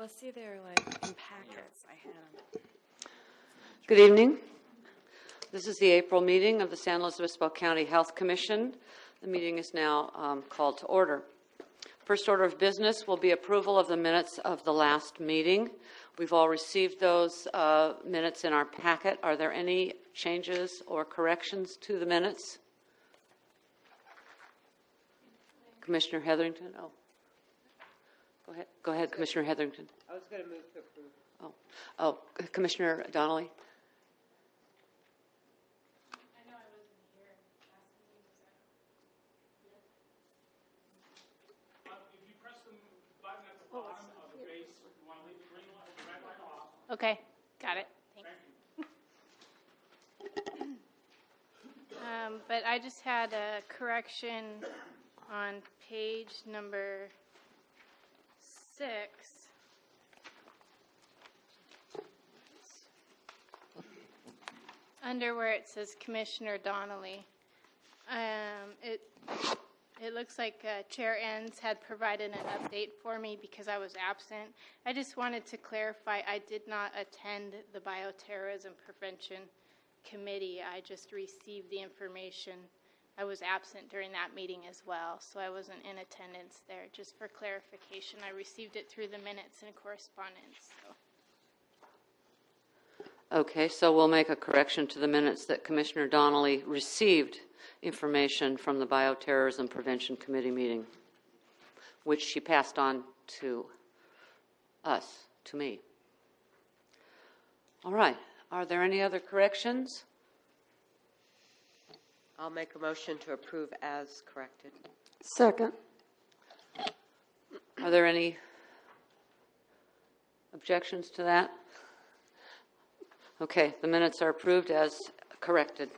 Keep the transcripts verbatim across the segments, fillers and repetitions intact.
Well, see, they're like in packets. I had them. Good evening. This is the April meeting of the San Luis Obispo County Health Commission. The meeting is now um, called to order. First order of business will be approval of the minutes of the last meeting. We've all received those uh, minutes in our packet. Are there any changes or corrections to the minutes? Commissioner Hetherington? Oh. Go ahead, Go ahead, Commissioner Hetherington. I was going to move to approve. Oh, oh, Commissioner Donnelly. I know I wasn't here last meeting. Uh, if you press the button at the bottom of the base, you want to leave the green light, the red light off. Okay, got it. Thanks. Thank you. Um, but I just had a correction on page number six. Under where it says Commissioner Donnelly, um, it it looks like uh, Chair Enns had provided an update for me because I was absent. I just wanted to clarify I did not attend the Bioterrorism Prevention Committee. I just received the information. I was absent during that meeting as well, so I wasn't in attendance there. Just for clarification, I received it through the minutes and correspondence. So. Okay, so we'll make a correction to the minutes that Commissioner Donnelly received information from the Bioterrorism Prevention Committee meeting, which she passed on to us, to me. All right, are there any other corrections? I'll make a motion to approve as corrected. Second. Are there any objections to that? Okay, the minutes are approved as corrected.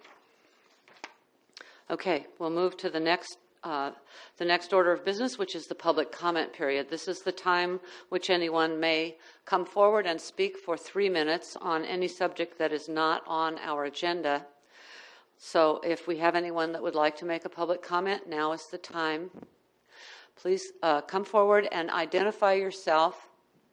Okay, we'll move to the next uh, the next order of business, which is the public comment period. This is the time which anyone may come forward and speak for three minutes on any subject that is not on our agenda. So if we have anyone that would like to make a public comment, now is the time. Please uh, come forward and identify yourself.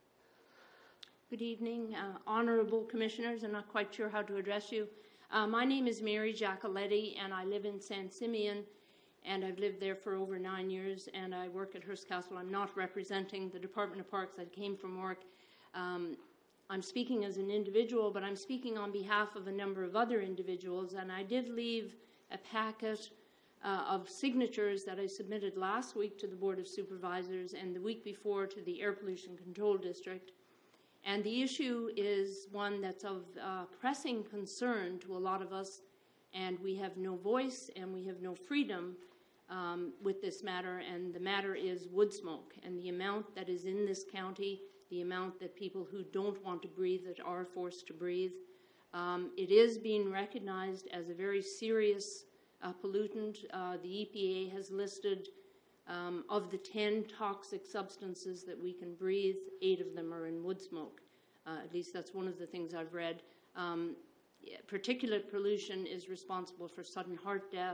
Good evening, uh, honorable commissioners. I'm not quite sure how to address you. Uh, my name is Mary Giacoletti, and I live in San Simeon, and I've lived there for over nine years, and I work at Hearst Castle. I'm not representing the Department of Parks. I came from work. Um, I'm speaking as an individual, but I'm speaking on behalf of a number of other individuals, and I did leave a packet uh, of signatures that I submitted last week to the Board of Supervisors and the week before to the Air Pollution Control District. And the issue is one that's of uh, pressing concern to a lot of us, and we have no voice and we have no freedom um, with this matter, and the matter is wood smoke and the amount that is in this county, the amount that people who don't want to breathe that are forced to breathe. Um, it is being recognized as a very serious uh, pollutant. Uh, the E P A has listed um, of the ten toxic substances that we can breathe, eight of them are in wood smoke. Uh, at least that's one of the things I've read. Um, particulate pollution is responsible for sudden heart death.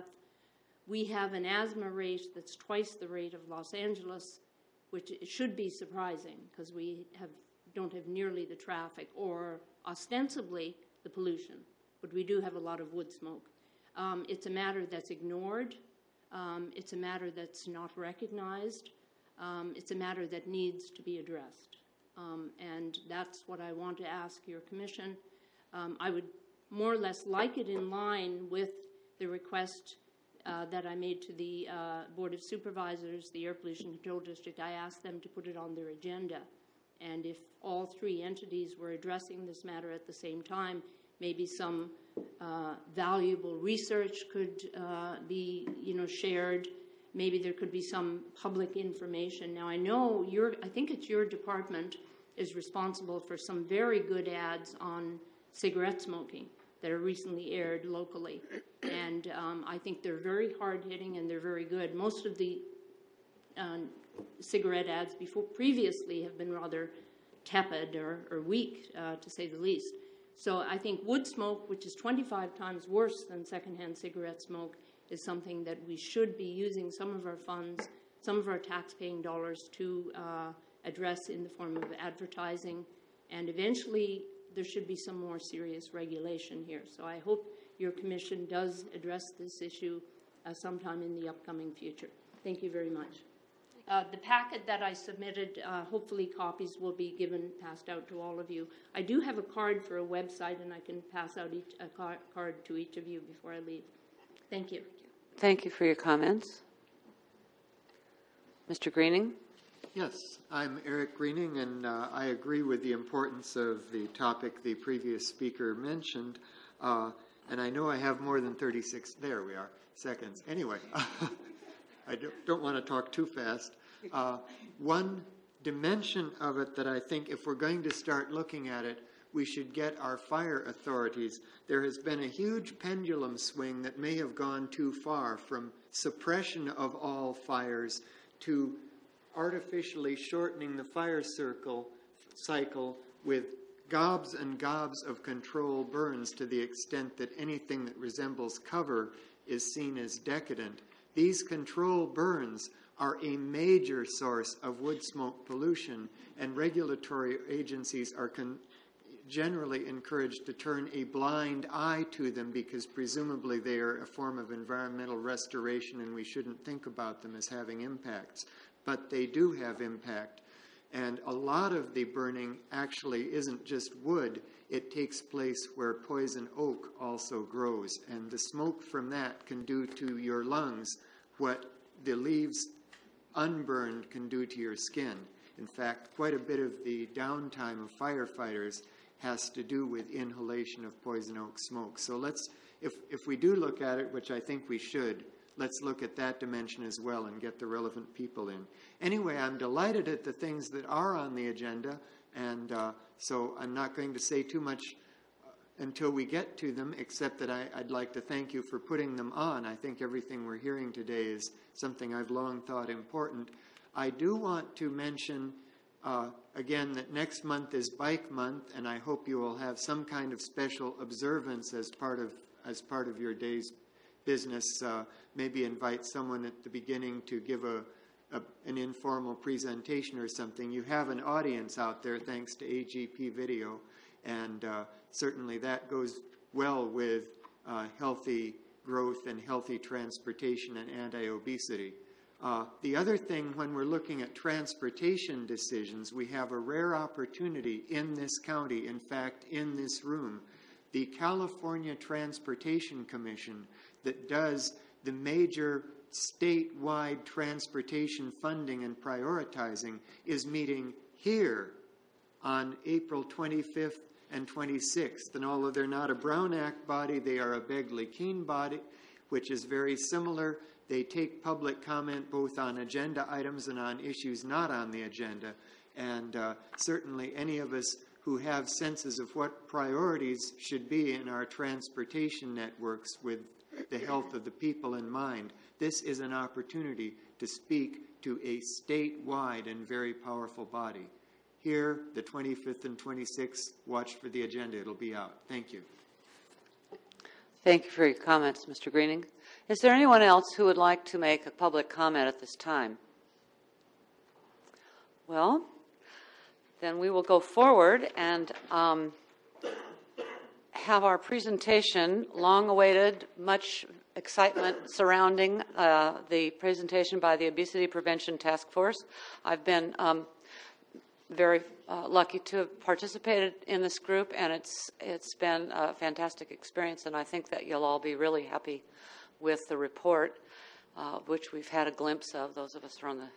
We have an asthma rate that's twice the rate of Los Angeles, which should be surprising because we have, don't have nearly the traffic or ostensibly the pollution, but we do have a lot of wood smoke. Um, it's a matter that's ignored. Um, it's a matter that's not recognized. Um, it's a matter that needs to be addressed. Um, and that's what I want to ask your commission. Um, I would more or less like it in line with the request Uh, that I made to the uh, Board of Supervisors, the Air Pollution Control District. I asked them to put it on their agenda. And if all three entities were addressing this matter at the same time, maybe some uh, valuable research could uh, be, you know, shared. Maybe there could be some public information. Now, I know your, I think it's your department is responsible for some very good ads on cigarette smoking that are recently aired locally. And um, I think they're very hard-hitting and they're very good. Most of the uh, cigarette ads before previously have been rather tepid or, or weak, uh, to say the least. So I think wood smoke, which is twenty-five times worse than secondhand cigarette smoke, is something that we should be using some of our funds, some of our tax-paying dollars to uh, address in the form of advertising, and eventually there should be some more serious regulation here. So I hope your commission does address this issue uh, sometime in the upcoming future. Thank you very much. Uh, the packet that I submitted, uh, hopefully copies will be given, passed out to all of you. I do have a card for a website, and I can pass out each, a car, card to each of you before I leave. Thank you. Thank you for your comments. Mister Greening? Yes, I'm Eric Greening, and uh, I agree with the importance of the topic the previous speaker mentioned. Uh, and I know I have more than thirty-six, there we are, seconds. Anyway, I don't, don't want to talk too fast. Uh, one dimension of it that I think if we're going to start looking at it, we should get our fire authorities. There has been a huge pendulum swing that may have gone too far from suppression of all fires to artificially shortening the fire circle cycle with gobs and gobs of control burns to the extent that anything that resembles cover is seen as decadent. These control burns are a major source of wood smoke pollution, and regulatory agencies are con- generally encouraged to turn a blind eye to them because presumably they are a form of environmental restoration and we shouldn't think about them as having impacts. But they do have impact. And a lot of the burning actually isn't just wood. It takes place where poison oak also grows. And the smoke from that can do to your lungs what the leaves unburned can do to your skin. In fact, quite a bit of the downtime of firefighters has to do with inhalation of poison oak smoke. So let's, if, if we do look at it, which I think we should, let's look at that dimension as well and get the relevant people in. Anyway, I'm delighted at the things that are on the agenda, and uh, so I'm not going to say too much uh, until we get to them, except that I, I'd like to thank you for putting them on. I think everything we're hearing today is something I've long thought important. I do want to mention, uh, again, that next month is Bike Month, and I hope you will have some kind of special observance as part of, as part of your day's business. Uh, maybe invite someone at the beginning to give a, a an informal presentation or something. You have an audience out there thanks to A G P Video, and uh, certainly that goes well with uh, healthy growth and healthy transportation and anti-obesity. Uh, the other thing, when we're looking at transportation decisions, we have a rare opportunity in this county, in fact, in this room. The California Transportation Commission, that does the major statewide transportation funding and prioritizing, is meeting here on April twenty-fifth and twenty-sixth. And although they're not a Brown Act body, they are a Begley-Keene body, which is very similar. They take public comment both on agenda items and on issues not on the agenda. And uh, certainly any of us who have senses of what priorities should be in our transportation networks with the health of the people in mind, this is an opportunity to speak to a statewide and very powerful body. Here, the twenty-fifth and twenty-sixth, watch for the agenda. It'll be out. Thank you. Thank you for your comments, Mister Greening. Is there anyone else who would like to make a public comment at this time? Well, then we will go forward and um, have our presentation, long awaited, much excitement surrounding uh, the presentation by the Obesity Prevention Task Force. I've been um, very uh, lucky to have participated in this group, and it's it's been a fantastic experience, and I think that you'll all be really happy with the report, uh, which we've had a glimpse of, those of us who are on the,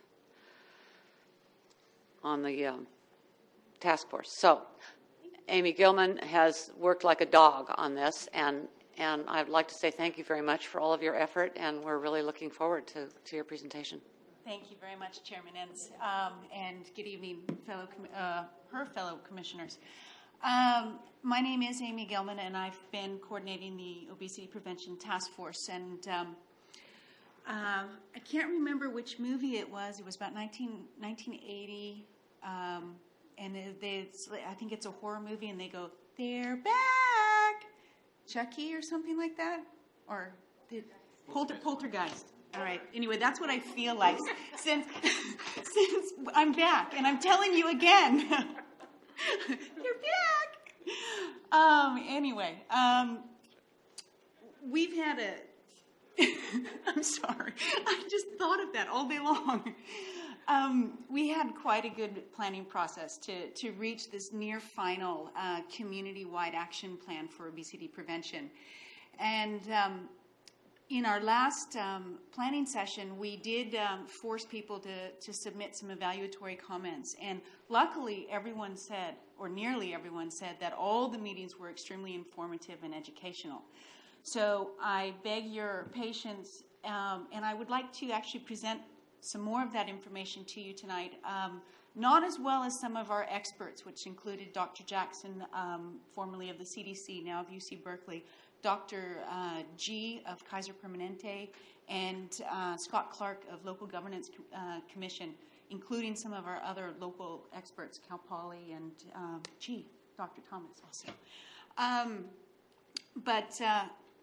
on the um, task force. So Amy Gilman has worked like a dog on this, and, and I'd like to say thank you very much for all of your effort, and we're really looking forward to, to your presentation. Thank you very much, Chairman Entz, um, and good evening, fellow com- uh, her fellow commissioners. Um, my name is Amy Gilman, and I've been coordinating the Obesity Prevention Task Force. And um, uh, I can't remember which movie it was. It was about nineteen, nineteen eighty, um, and it, they, it's, I think it's a horror movie, and they go, "They're back, Chucky," or something like that, or the Polter, Poltergeist. All right. Anyway, that's what I feel like since since I'm back, and I'm telling you again, you're back. Um. Anyway, um, we've had a. I'm sorry. I just thought of that all day long. Um, we had quite a good planning process to to reach this near final uh, community-wide action plan for obesity prevention, and. Um, In our last um, planning session, we did um, force people to, to submit some evaluatory comments. And luckily, everyone said, or nearly everyone said, that all the meetings were extremely informative and educational. So I beg your patience, um, and I would like to actually present some more of that information to you tonight. Um, not as well as some of our experts, which included Doctor Jackson, um, formerly of the C D C, now of U C Berkeley, Doctor Uh, G of Kaiser Permanente, and uh, Scott Clark of Local Governance uh, Commission, including some of our other local experts, Cal Poly and um, G, Doctor Thomas also. Um, but uh,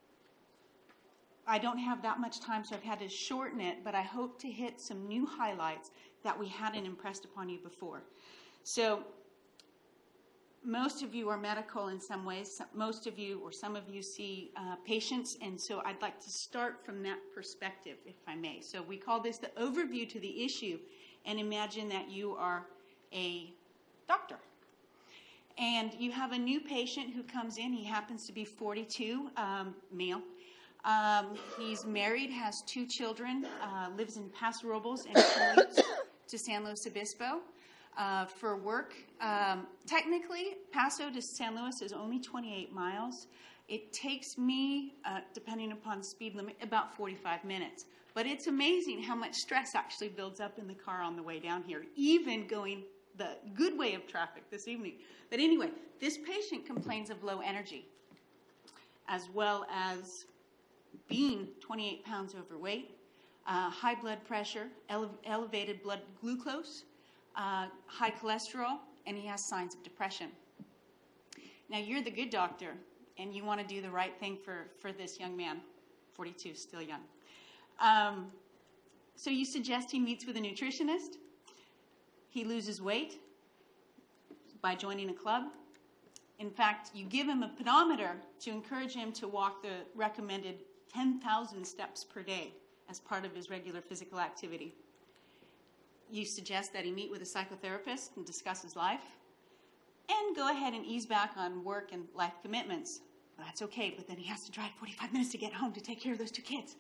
I don't have that much time, so I've had to shorten it, but I hope to hit some new highlights that we hadn't impressed upon you before. So most of you are medical in some ways. Most of you or some of you see uh, patients, and so I'd like to start from that perspective, if I may. So we call this the overview to the issue, and imagine that you are a doctor. And you have a new patient who comes in. He happens to be forty-two, um, male. Um, he's married, has two children, uh, lives in Paso Robles, and commutes to San Luis Obispo uh, for work. Um, technically, Paso to San Luis is only twenty-eight miles. It takes me, uh, depending upon speed limit, about forty-five minutes. But it's amazing how much stress actually builds up in the car on the way down here, even going the good way of traffic this evening. But anyway, this patient complains of low energy, as well as being twenty-eight pounds overweight, uh, high blood pressure, ele- elevated blood glucose, uh, high cholesterol, and he has signs of depression. Now, you're the good doctor, and you want to do the right thing for, for this young man, forty-two, still young. Um, so you suggest he meets with a nutritionist. He loses weight by joining a club. In fact, you give him a pedometer to encourage him to walk the recommended ten thousand steps per day as part of his regular physical activity. You suggest that he meet with a psychotherapist and discuss his life, and go ahead and ease back on work and life commitments. Well, that's okay, but then he has to drive forty-five minutes to get home to take care of those two kids.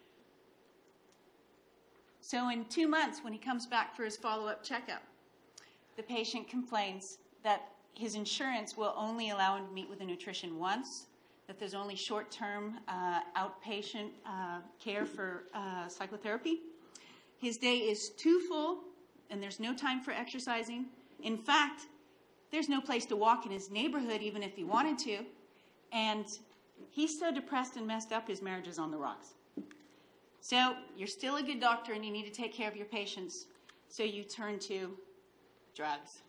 So in two months, when he comes back for his follow-up checkup, the patient complains that his insurance will only allow him to meet with a nutrition once, that there's only short-term uh, outpatient uh, care for uh, psychotherapy. His day is too full, and there's no time for exercising. In fact, there's no place to walk in his neighborhood, even if he wanted to. And he's so depressed and messed up, his marriage is on the rocks. So you're still a good doctor, and you need to take care of your patients. So you turn to drugs.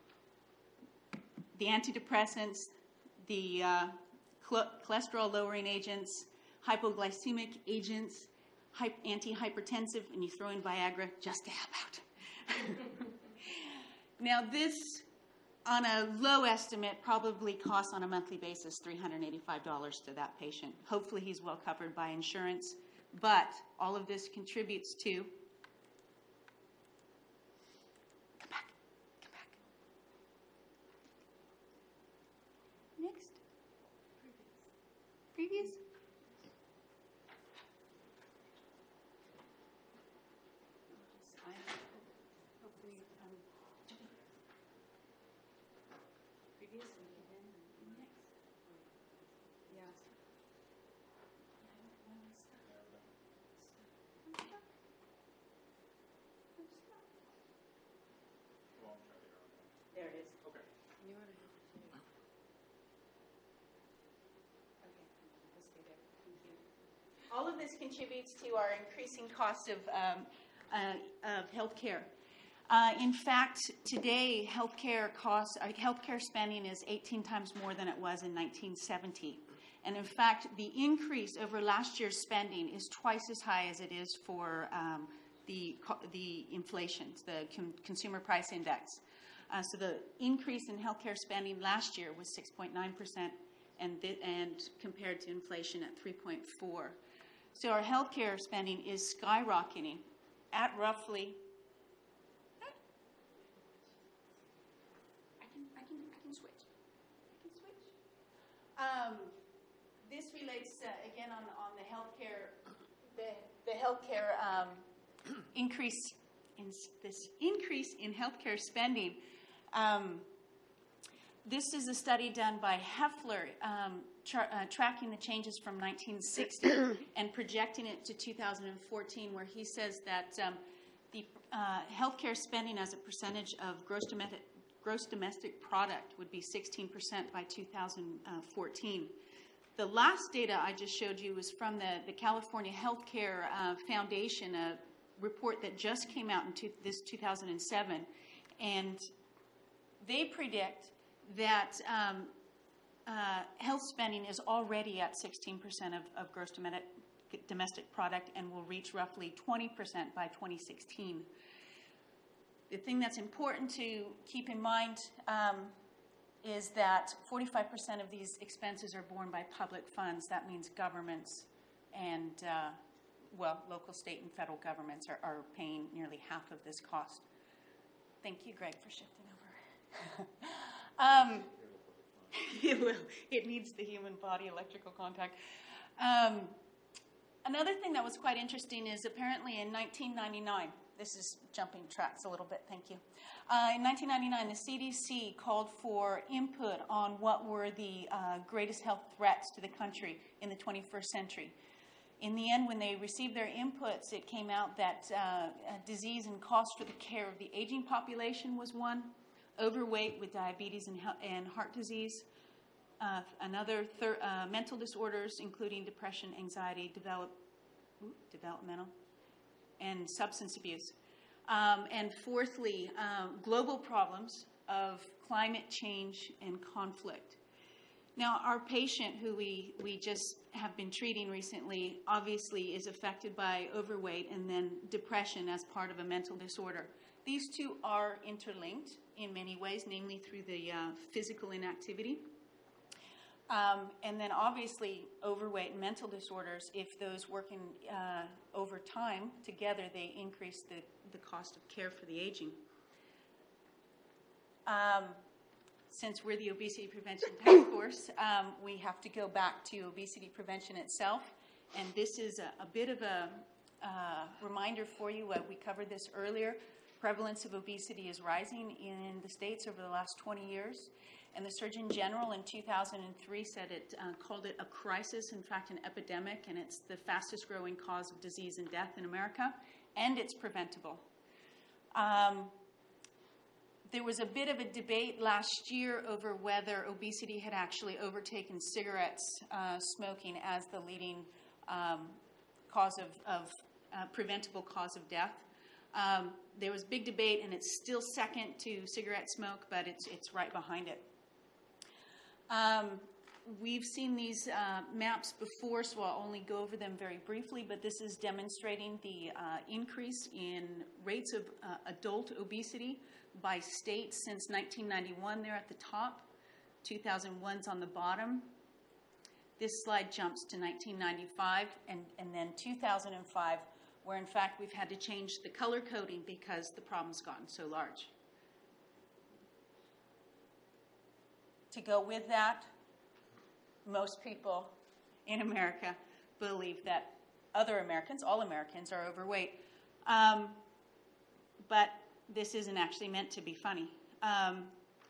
The antidepressants, the uh, cholesterol-lowering agents, hypoglycemic agents, hy- antihypertensive, and you throw in Viagra just to help out. Now, this, on a low estimate, probably costs on a monthly basis three hundred eighty-five dollars to that patient. Hopefully he's well covered by insurance, but all of this contributes to... Come back, come back. Next. Previous. Hopefully, um, previous and then next. Yeah. There it is. Okay. You want to have it too? Okay, let's stay there. Thank you. All of this contributes to our increasing cost of um, uh, of healthcare. Uh, in fact, today healthcare costs, uh, healthcare spending is eighteen times more than it was in nineteen seventy, And in fact, the increase over last year's spending is twice as high as it is for um, the, the inflation, the con- consumer price index. Uh, so the increase in healthcare spending last year was six point nine percent, and, th- and compared to inflation at three point four. So our healthcare spending is skyrocketing at roughly. I can, I can, I can switch. I can switch. Um, this relates uh, again on on the healthcare, the the healthcare um, increase in this increase in healthcare spending. Um, this is a study done by Heffler, um, tra- uh, tracking the changes from nineteen sixty and projecting it to two thousand fourteen, where he says that um, the uh, healthcare spending as a percentage of gross domestic gross domestic product would be sixteen percent by two thousand fourteen. The last data I just showed you was from the, the California Healthcare uh, Foundation, a report that just came out in two, this two thousand seven, and they predict that um, uh, health spending is already at sixteen percent of, of gross domestic, domestic product and will reach roughly twenty percent by twenty sixteen. The thing that's important to keep in mind um, is that forty-five percent of these expenses are borne by public funds. That means governments and, uh, well, local, state, and federal governments are, are paying nearly half of this cost. Thank you, Greg, for shifting over. um, it will. It needs the human body electrical contact. Um, another thing that was quite interesting is apparently in nineteen ninety-nine, this is jumping tracks a little bit, thank you. Uh, in nineteen ninety-nine, the C D C called for input on what were the uh, greatest health threats to the country in the twenty-first century. In the end, when they received their inputs, it came out that uh, disease and cost for the care of the aging population was one, overweight with diabetes and, and heart disease, uh, another thir- uh, mental disorders, including depression, anxiety, develop, ooh, developmental, and substance abuse. Um, and fourthly, um, global problems of climate change and conflict. Now, our patient who we, we just have been treating recently obviously is affected by overweight and then depression as part of a mental disorder. These two are interlinked in many ways, namely through the uh, physical inactivity. Um, and then obviously overweight and mental disorders, if those work in, uh, over time together, they increase the, the cost of care for the aging. Um, since we're the Obesity Prevention Task Force, um, we have to go back to obesity prevention itself. And this is a, a bit of a uh, reminder for you. Uh, we covered this earlier. Prevalence of obesity is rising in the States over the last twenty years. And the Surgeon General in two thousand three said it, uh, called it a crisis, in fact, an epidemic, and it's the fastest growing cause of disease and death in America, and it's preventable. Um, there was a bit of a debate last year over whether obesity had actually overtaken cigarettes uh, smoking as the leading um, cause of, of uh, preventable cause of death. Um, there was big debate, and it's still second to cigarette smoke, but it's it's right behind it. Um, we've seen these uh, maps before, so I'll only go over them very briefly, but this is demonstrating the uh, increase in rates of uh, adult obesity by state since nineteen ninety-one. They're at the top. two thousand one's on the bottom. This slide jumps to nineteen ninety-five and, and then two thousand five, where in fact we've had to change the color coding because the problem's gotten so large. To go with that, most people in America believe that other Americans, all Americans, are overweight. Um, but this isn't actually meant to be funny. Um,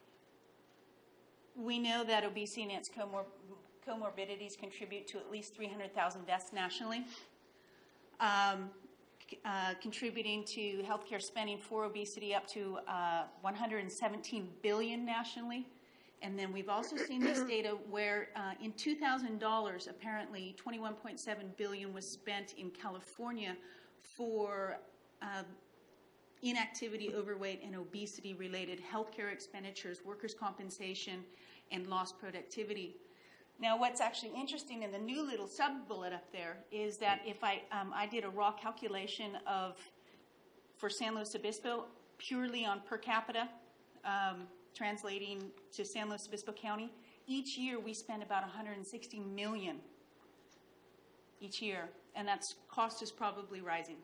we know that obesity and its comor- comorbidities contribute to at least three hundred thousand deaths nationally. Um, Uh, contributing to healthcare spending for obesity up to uh, one hundred seventeen billion dollars nationally. And then we've also seen this data where uh, in two thousand dollars, apparently twenty-one point seven billion dollars was spent in California for uh, inactivity, overweight, and obesity-related healthcare expenditures, workers' compensation, and lost productivity. Now, what's actually interesting in the new little sub-bullet up there is that if I, um, I did a raw calculation of, for San Luis Obispo, purely on per capita, um, translating to San Luis Obispo County, each year we spend about one hundred sixty million dollars each year, and that's cost is probably rising.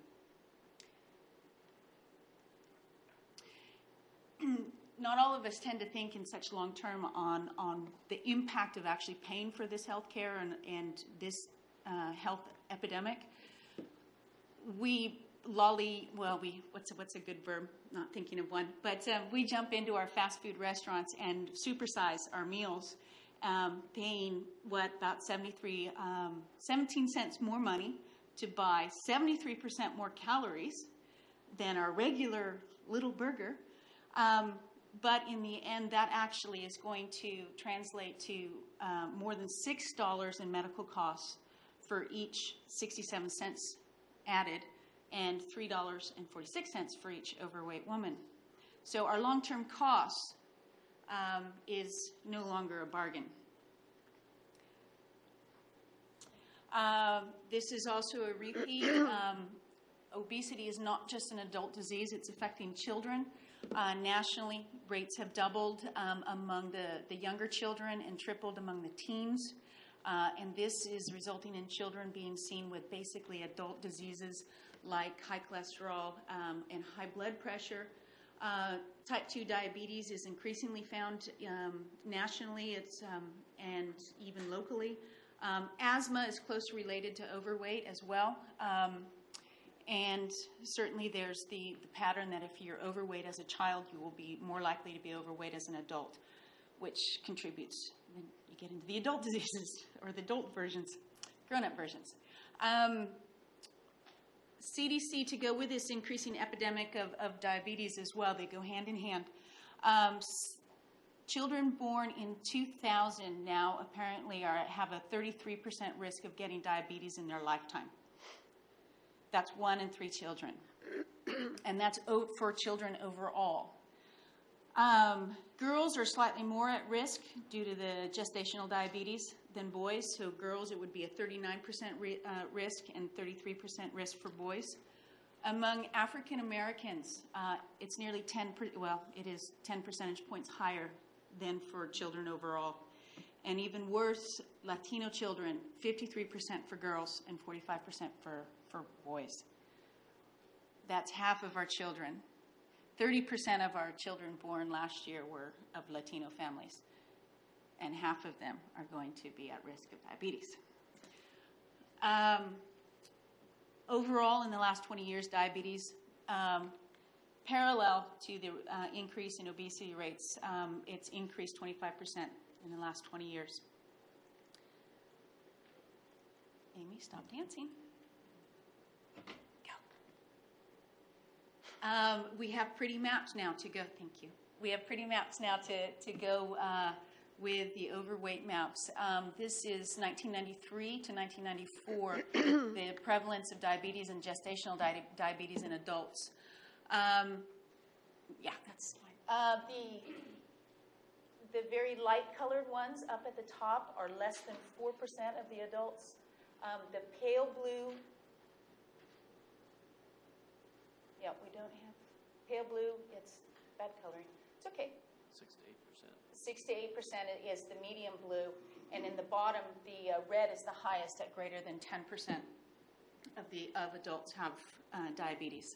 Not all of us tend to think in such long term on, on the impact of actually paying for this health care and, and this uh, health epidemic. We lolly, well, we what's a, what's a good verb? Not thinking of one, but uh, we jump into our fast food restaurants and supersize our meals, um, paying what about seventy-three, um, seventeen cents more money to buy seventy-three percent more calories than our regular little burger. Um, But in the end, that actually is going to translate to uh, more than six dollars in medical costs for each sixty-seven cents added, and three dollars and forty-six cents for each overweight woman. So our long-term cost um, is no longer a bargain. Uh, this is also a repeat. Um, obesity is not just an adult disease, it's affecting children. Uh, nationally, rates have doubled um, among the, the younger children and tripled among the teens. Uh, and this is resulting in children being seen with basically adult diseases like high cholesterol um, and high blood pressure. Uh, type two diabetes is increasingly found um, nationally it's, um, and even locally. Um, asthma is closely related to overweight as well. Um, And certainly there's the, the pattern that if you're overweight as a child, you will be more likely to be overweight as an adult, which contributes. Then you get into the adult diseases, or the adult versions, grown-up versions. Um, C D C, to go with this increasing epidemic of, of diabetes as well, they go hand in hand. Um, s- children born in two thousand now apparently are, have a thirty-three percent risk of getting diabetes in their lifetime. That's one in three children. And that's for children overall. Um, girls are slightly more at risk due to the gestational diabetes than boys. So girls, it would be a thirty-nine percent re, uh, risk and thirty-three percent risk for boys. Among African Americans, uh, it's nearly ten, per, well, it is ten percentage points higher than for children overall. And even worse, Latino children, fifty-three percent for girls and forty-five percent for for boys. That's half of our children. thirty percent of our children born last year were of Latino families, and half of them are going to be at risk of diabetes. Um, overall, in the last twenty years, diabetes, um, parallel to the uh, increase in obesity rates, um, it's increased twenty-five percent in the last twenty years. Amy, stop dancing. Um, we have pretty maps now to go. Thank you. We have pretty maps now to to go uh, with the overweight maps. Um, this is nineteen ninety-three to nineteen ninety-four, the prevalence of diabetes and gestational di- diabetes in adults. Um, yeah, that's uh, the the very light-colored ones up at the top are less than four percent of the adults. Um, the pale blue. Yeah, we don't have pale blue. It's bad coloring. It's okay. Six to eight percent. Six to eight percent is the medium blue, and in the bottom, the uh, red is the highest at greater than ten percent of the of adults have uh, diabetes.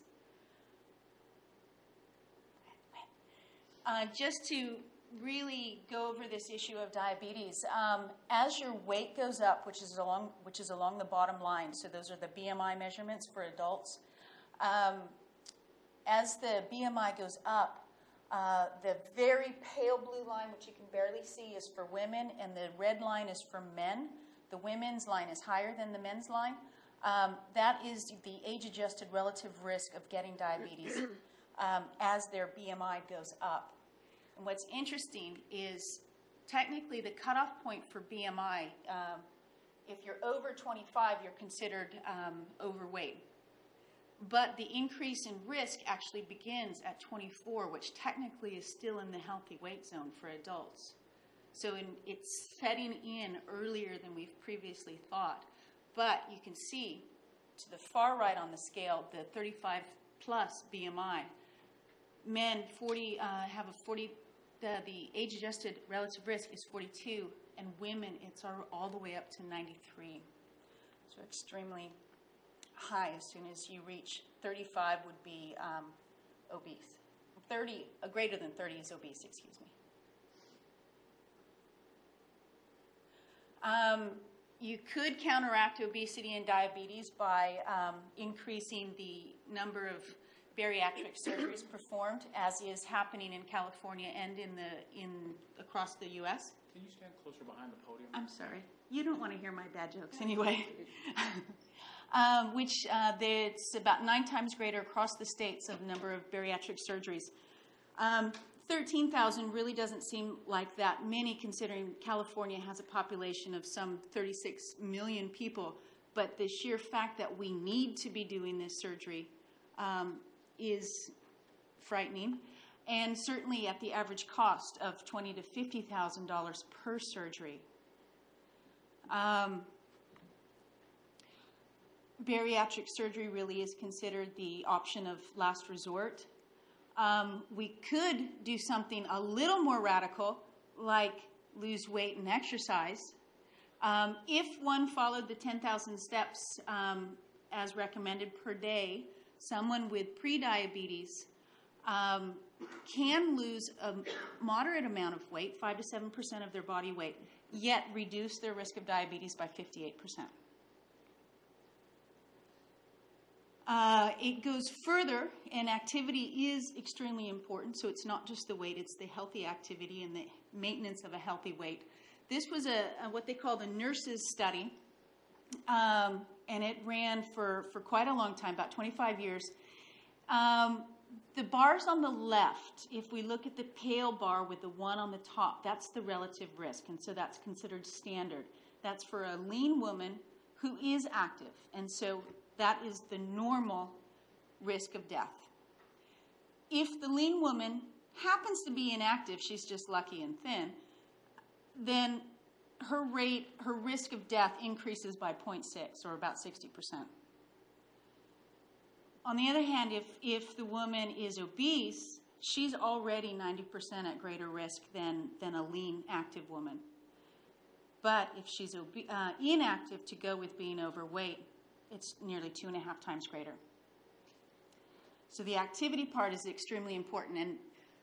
Uh, just to really go over this issue of diabetes, um, as your weight goes up, which is along which is along the bottom line, so those are the B M I measurements for adults. Um, As the B M I goes up, uh, the very pale blue line, which you can barely see, is for women, and the red line is for men. The women's line is higher than the men's line. Um, that is the age-adjusted relative risk of getting diabetes um, as their B M I goes up. And what's interesting is technically the cutoff point for B M I, um, if you're over twenty-five, you're considered um, overweight. But the increase in risk actually begins at twenty-four, which technically is still in the healthy weight zone for adults. So in, it's setting in earlier than we've previously thought. But you can see to the far right on the scale, the thirty-five plus B M I. Men forty uh, have a forty, the, the age-adjusted relative risk is forty-two, and women it's all, all the way up to ninety-three. So extremely high. As soon as you reach thirty-five would be um, obese. thirty, uh, greater than thirty is obese, excuse me. Um, you could counteract obesity and diabetes by um, increasing the number of bariatric surgeries performed, as is happening in California and in the in across the U S. Can you stand closer behind the podium? I'm sorry. You don't want to hear my bad jokes anyway. um, which uh, it's about nine times greater across the states of the number of bariatric surgeries. Um, thirteen thousand really doesn't seem like that many, considering California has a population of some thirty-six million people. But the sheer fact that we need to be doing this surgery um, is frightening. And certainly at the average cost of twenty thousand to fifty thousand dollars per surgery. Um, bariatric surgery really is considered the option of last resort. Um, we could do something a little more radical, like lose weight and exercise. Um, if one followed the ten thousand steps um, as recommended per day, someone with prediabetes um, can lose a moderate amount of weight, five to seven percent of their body weight, yet reduce their risk of diabetes by fifty-eight percent. Uh, it goes further, and activity is extremely important, so it's not just the weight, it's the healthy activity and the maintenance of a healthy weight. This was a, a what they call the nurses study, um, and it ran for, for quite a long time, about twenty-five years. Um, the bars on the left, if we look at the pale bar with the one on the top, that's the relative risk, and so that's considered standard. That's for a lean woman who is active, and so that is the normal risk of death. If the lean woman happens to be inactive, she's just lucky and thin, then her rate, her risk of death increases by zero point six, or about sixty percent. On the other hand, if, if the woman is obese, she's already ninety percent at greater risk than, than a lean, active woman. But if she's obe- uh, inactive to go with being overweight, it's nearly two and a half times greater. So the activity part is extremely important. And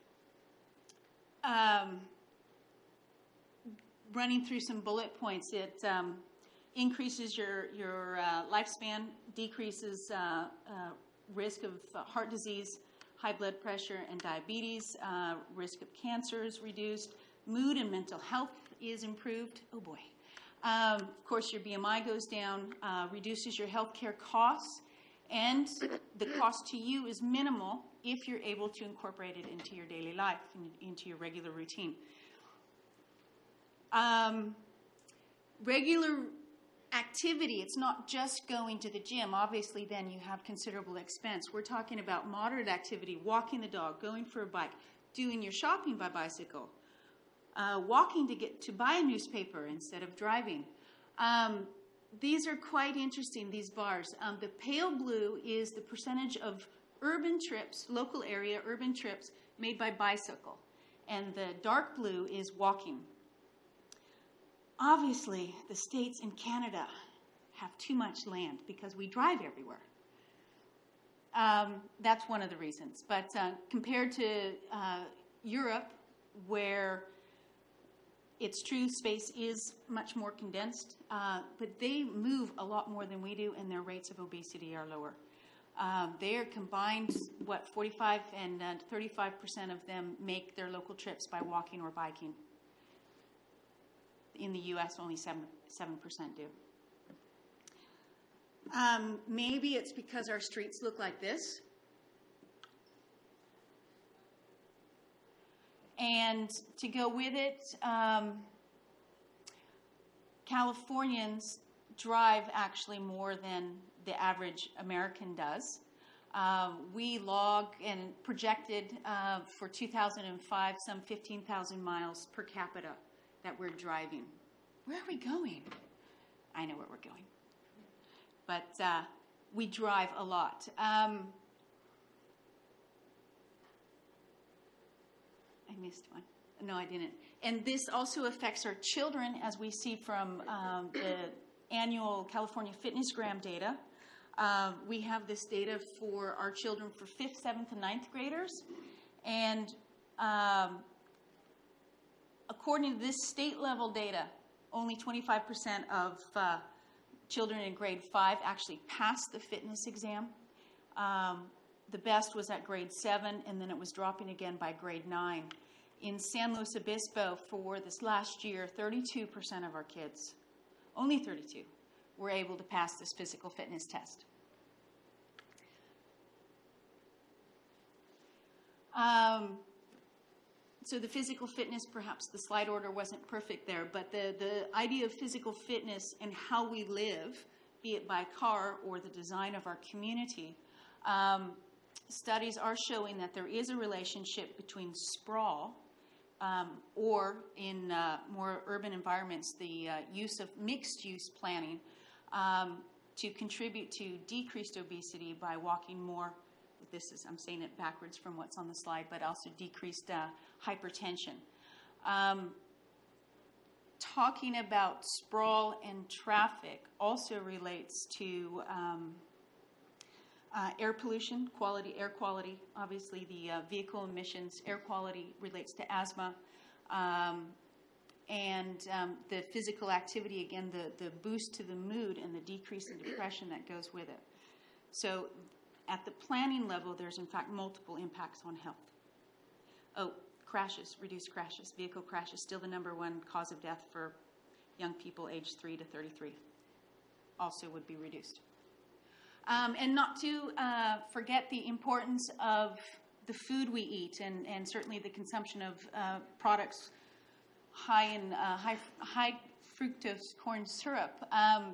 um, running through some bullet points, it um, increases your, your uh, lifespan, decreases uh, uh, risk of uh, heart disease, high blood pressure, and diabetes. Uh, risk of cancer is reduced. Mood and mental health is improved. Oh, boy. Um, of course, your B M I goes down, uh, reduces your health care costs, and the cost to you is minimal if you're able to incorporate it into your daily life, and into your regular routine. Um, regular activity, it's not just going to the gym. Obviously, then you have considerable expense. We're talking about moderate activity, walking the dog, going for a bike, doing your shopping by bicycle, uh, walking to get to buy a newspaper instead of driving. Um, these are quite interesting, these bars. Um, the pale blue is the percentage of urban trips, local area urban trips made by bicycle, and the dark blue is walking. Obviously, the states in Canada have too much land because we drive everywhere. Um, that's one of the reasons. But uh, compared to uh, Europe, where it's true space is much more condensed, uh, but they move a lot more than we do, and their rates of obesity are lower. Um, they are combined, what, forty-five and uh, thirty-five percent of them make their local trips by walking or biking. In the U S, only seven percent do. Um, maybe it's because our streets look like this. And to go with it, um, Californians drive actually more than the average American does. Uh, we log and projected uh, for two thousand five some fifteen thousand miles per capita that we're driving. Where are we going? I know where we're going. But uh, we drive a lot. Um, I missed one. No, I didn't. And this also affects our children, as we see from um, the annual California Fitnessgram data. Uh, we have this data for our children for fifth, seventh, and ninth graders. And um, according to this state-level data, only twenty-five percent of uh, children in grade five actually passed the fitness exam. Um, the best was at grade seven, and then it was dropping again by grade nine. In San Luis Obispo, for this last year, thirty-two percent of our kids, only thirty-two, were able to pass this physical fitness test. Um, so the physical fitness, perhaps the slide order wasn't perfect there, but the, the idea of physical fitness and how we live, be it by car or the design of our community, um, studies are showing that there is a relationship between sprawl um, or in uh, more urban environments, the uh, use of mixed-use planning um, to contribute to decreased obesity by walking more. This is, I'm saying it backwards from what's on the slide, but also decreased uh, hypertension. Um, talking about sprawl and traffic also relates to um, uh, air pollution, quality, air quality. Obviously, the uh, vehicle emissions, air quality relates to asthma. Um, and um, the physical activity, again, the, the boost to the mood and the decrease in depression that goes with it. So at the planning level, there's in fact multiple impacts on health. Oh, crashes, reduced crashes. Vehicle crashes, still the number one cause of death for young people aged three to thirty-three. Also would be reduced. Um, and not to uh, forget the importance of the food we eat, and, and certainly the consumption of uh, products high in uh, high, high fructose corn syrup. Um,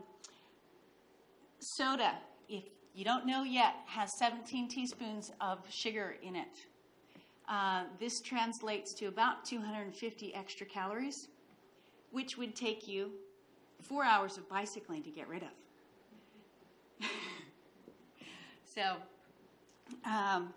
soda, if you don't know yet, has seventeen teaspoons of sugar in it. Uh, this translates to about two hundred fifty extra calories, which would take you four hours of bicycling to get rid of. So, um,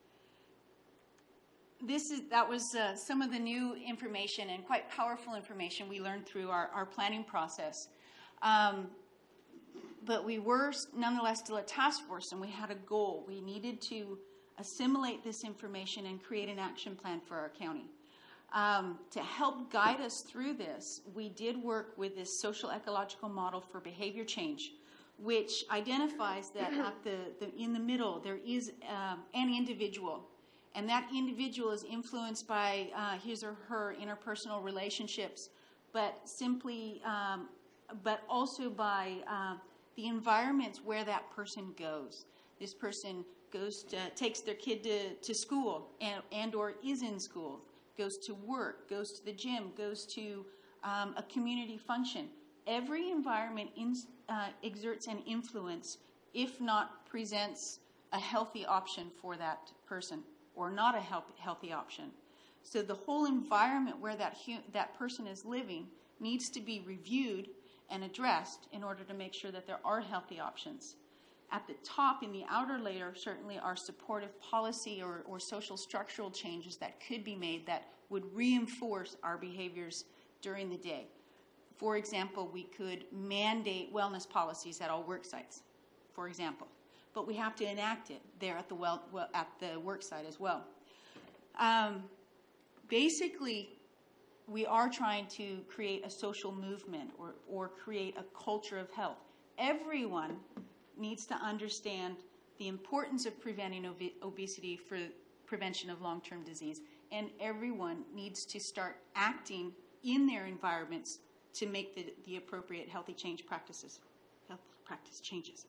this is that was uh, some of the new information and quite powerful information we learned through our, our planning process. Um, But we were nonetheless still a task force, and we had a goal. We needed to assimilate this information and create an action plan for our county. Um, to help guide us through this, we did work with this social ecological model for behavior change, which identifies that at the, the in the middle there is um, an individual, and that individual is influenced by uh, his or her interpersonal relationships, but simply, um, but also by uh, the environments where that person goes. This person goes to, takes their kid to, to school and, and or is in school, goes to work, goes to the gym, goes to um, a community function. Every environment in, uh, exerts an influence, if not presents a healthy option for that person or not a help, healthy option. So the whole environment where that, that person is living needs to be reviewed and addressed in order to make sure that there are healthy options. At the top, in the outer layer, certainly are supportive policy or, or social structural changes that could be made that would reinforce our behaviors during the day. For example, we could mandate wellness policies at all work sites, for example. But we have to enact it there at the, well, well, at the work site as well. Um, basically, we are trying to create a social movement or, or create a culture of health. Everyone needs to understand the importance of preventing ob- obesity for prevention of long-term disease, and everyone needs to start acting in their environments to make the, the appropriate healthy change practices, health practice changes.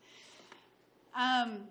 Um,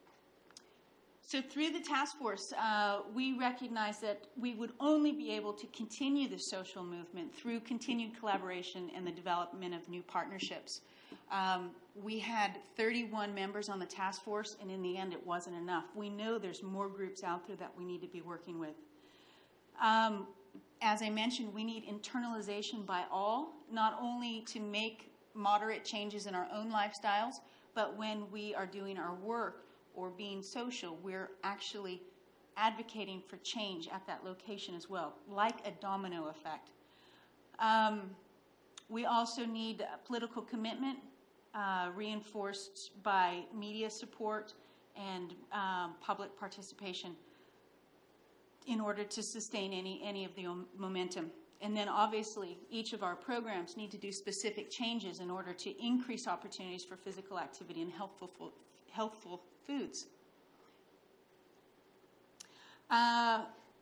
So through the task force, uh, we recognized that we would only be able to continue the social movement through continued collaboration and the development of new partnerships. Um, we had thirty-one members on the task force, and in the end, it wasn't enough. We know there's more groups out there that we need to be working with. Um, as I mentioned, we need internalization by all, not only to make moderate changes in our own lifestyles, but when we are doing our work or being social, we're actually advocating for change at that location as well, like a domino effect. Um, we also need political commitment, uh, reinforced by media support and um, public participation in order to sustain any, any of the momentum. And then obviously, each of our programs need to do specific changes in order to increase opportunities for physical activity and healthful, healthful foods. Uh,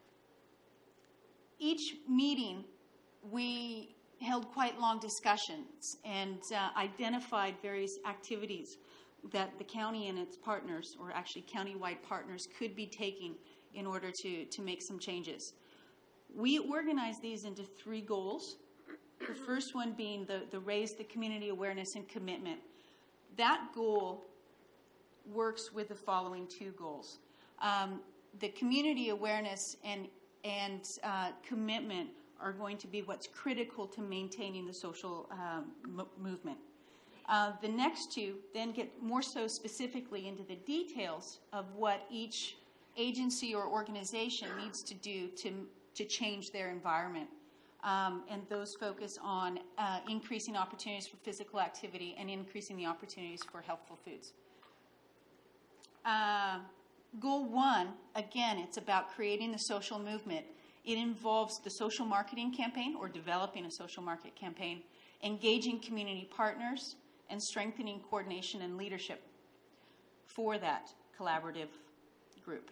each meeting, we held quite long discussions and uh, identified various activities that the county and its partners, or actually county-wide partners, could be taking in order to, to make some changes. We organized these into three goals. The first one being the, the raise the community awareness and commitment. That goal works with the following two goals. Um, the community awareness and, and uh, commitment are going to be what's critical to maintaining the social um, m- movement. Uh, the next two then get more so specifically into the details of what each agency or organization needs to do to, to change their environment. Um, and those focus on uh, increasing opportunities for physical activity and increasing the opportunities for healthful foods. Uh, goal one, again, it's about creating the social movement. It involves the social marketing campaign, or developing a social market campaign, engaging community partners, and strengthening coordination and leadership for that collaborative group.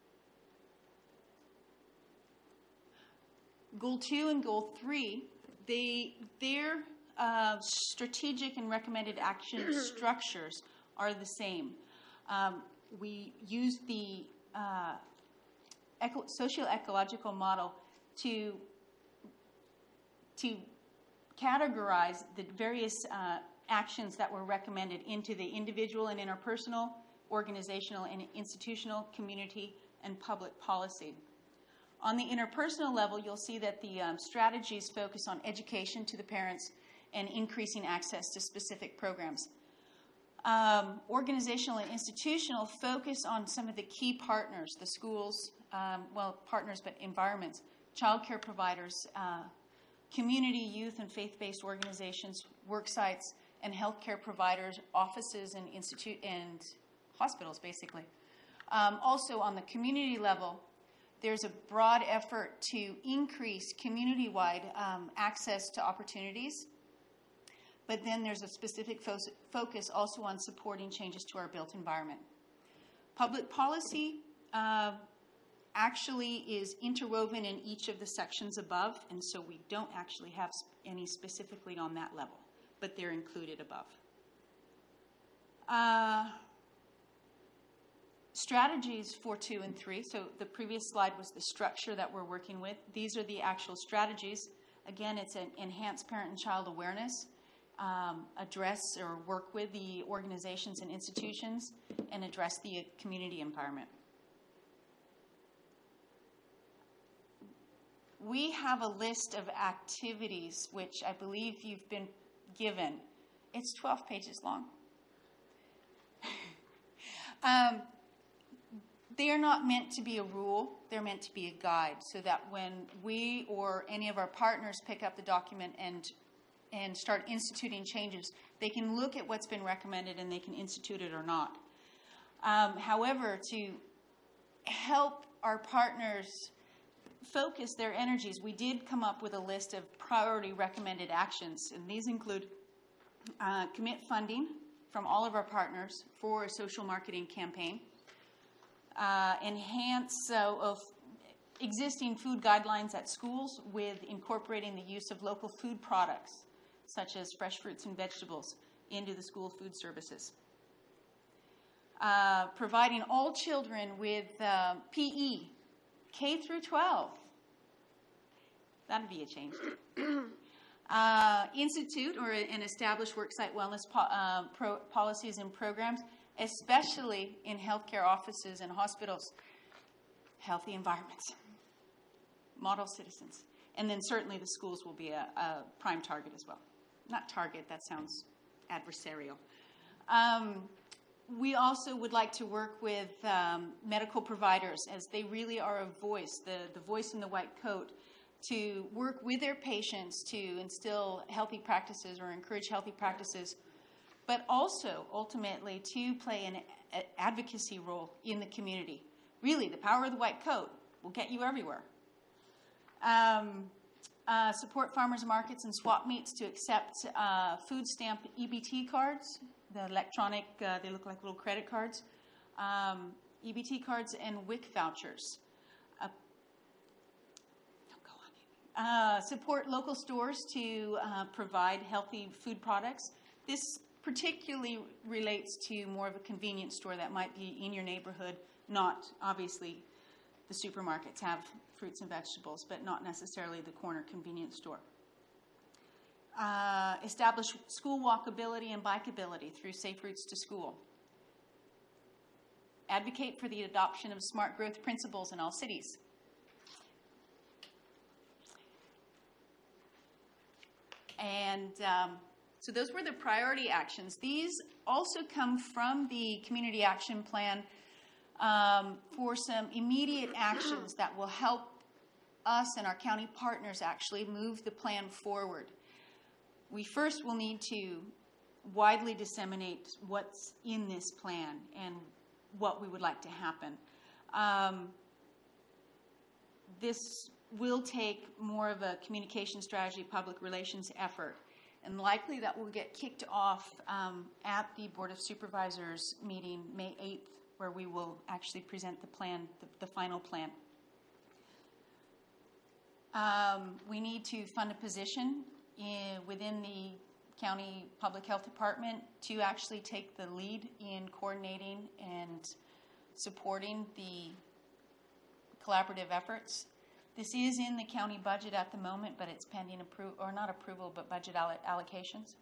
Goal two and goal three, they, their uh, strategic and recommended action structures are the same. Um, we use the uh, eco- socio-ecological model to, to categorize the various uh, actions that were recommended into the individual and interpersonal, organizational and institutional, community, and public policy. On the interpersonal level, you'll see that the um, strategies focus on education to the parents and increasing access to specific programs. Um, organizational and institutional focus on some of the key partners, the schools, um, well, partners, but environments, childcare providers, uh, community, youth, and faith-based organizations, work sites, and healthcare providers, offices, and institute and hospitals, basically. Um, also, on the community level, there's a broad effort to increase community-wide um, access to opportunities, but then there's a specific fo- focus also on supporting changes to our built environment. Public policy uh, actually is interwoven in each of the sections above, and so we don't actually have any specifically on that level, but they're included above. Uh, strategies for two and three. So the previous slide was the structure that we're working with. These are the actual strategies. Again, it's an enhanced parent and child awareness, um, address or work with the organizations and institutions, and address the community environment. We have a list of activities, which I believe you've been given. It's twelve pages long. um, they are not meant to be a rule. They're meant to be a guide, so that when we or any of our partners pick up the document and and start instituting changes, they can look at what's been recommended and they can institute it or not. Um, however, to help our partners focus their energies, we did come up with a list of priority recommended actions, and these include uh, commit funding from all of our partners for a social marketing campaign, uh, enhance uh, of existing food guidelines at schools with incorporating the use of local food products, such as fresh fruits and vegetables, into the school food services. Uh, providing all children with uh, P E, K through twelve. That'd be a change. uh, institute or and establish worksite wellness po- uh, pro- policies and programs, especially in healthcare offices and hospitals. Healthy environments. Model citizens. And then certainly the schools will be a, a prime target as well. Not target, that sounds adversarial. Um, we also would like to work with um, medical providers, as they really are a voice, the, the voice in the white coat, to work with their patients to instill healthy practices or encourage healthy practices, but also ultimately to play an a- advocacy role in the community. Really, the power of the white coat will get you everywhere. Um, uh, support farmers markets and swap meets to accept uh, food stamp E B T cards, the electronic, uh, they look like little credit cards, um, E B T cards and W I C vouchers. Uh, go on. Uh, support local stores to uh, provide healthy food products. This particularly relates to more of a convenience store that might be in your neighborhood, not obviously the supermarkets have fruits and vegetables, but not necessarily the corner convenience store. Uh, establish school walkability and bikeability through safe routes to school. Advocate for the adoption of smart growth principles in all cities. And um, so those were the priority actions. These also come from the Community Action Plan um, for some immediate actions that will help us and our county partners actually move the plan forward. We first will need to widely disseminate what's in this plan and what we would like to happen. Um, this will take more of a communication strategy, public relations effort, and likely that will get kicked off um, at the Board of Supervisors meeting May eighth, where we will actually present the plan, the, the final plan. Um, we need to fund a position in, within the county public health department to actually take the lead in coordinating and supporting the collaborative efforts. This is in the county budget at the moment, but it's pending approval, or not approval, but budget alloc allocations.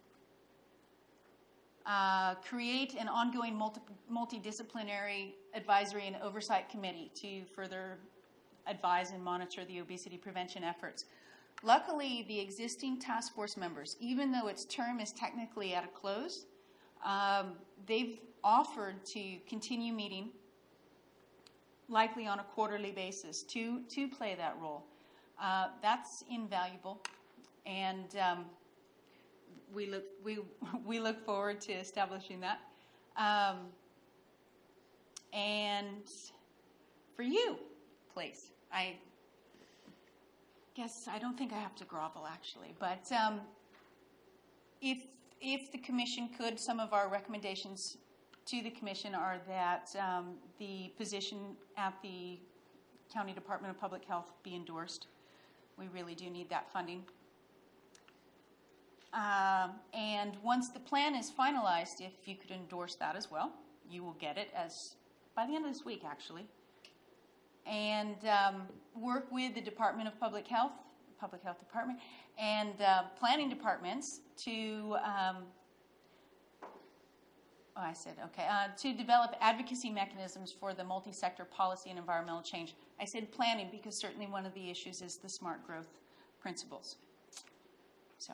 Uh, create an ongoing multi multidisciplinary advisory and oversight committee to further advise and monitor the obesity prevention efforts. Luckily, the existing task force members, even though its term is technically at a close, um, they've offered to continue meeting, likely on a quarterly basis, to, to play that role. Uh, that's invaluable, and um, we look we we look forward to establishing that. Um, and for you, please, I guess I don't think I have to grovel actually, but um, if if the commission could, some of our recommendations to the commission are that um, the position at the County Department of Public Health be endorsed. We really do need that funding. Um, and once the plan is finalized, if you could endorse that as well, you will get it as by the end of this week, actually. And um, work with the Department of Public Health, Public Health Department, and uh, planning departments to, um, oh, I said, okay, uh, to develop advocacy mechanisms for the multi-sector policy and environmental change. I said planning because certainly one of the issues is the smart growth principles. So,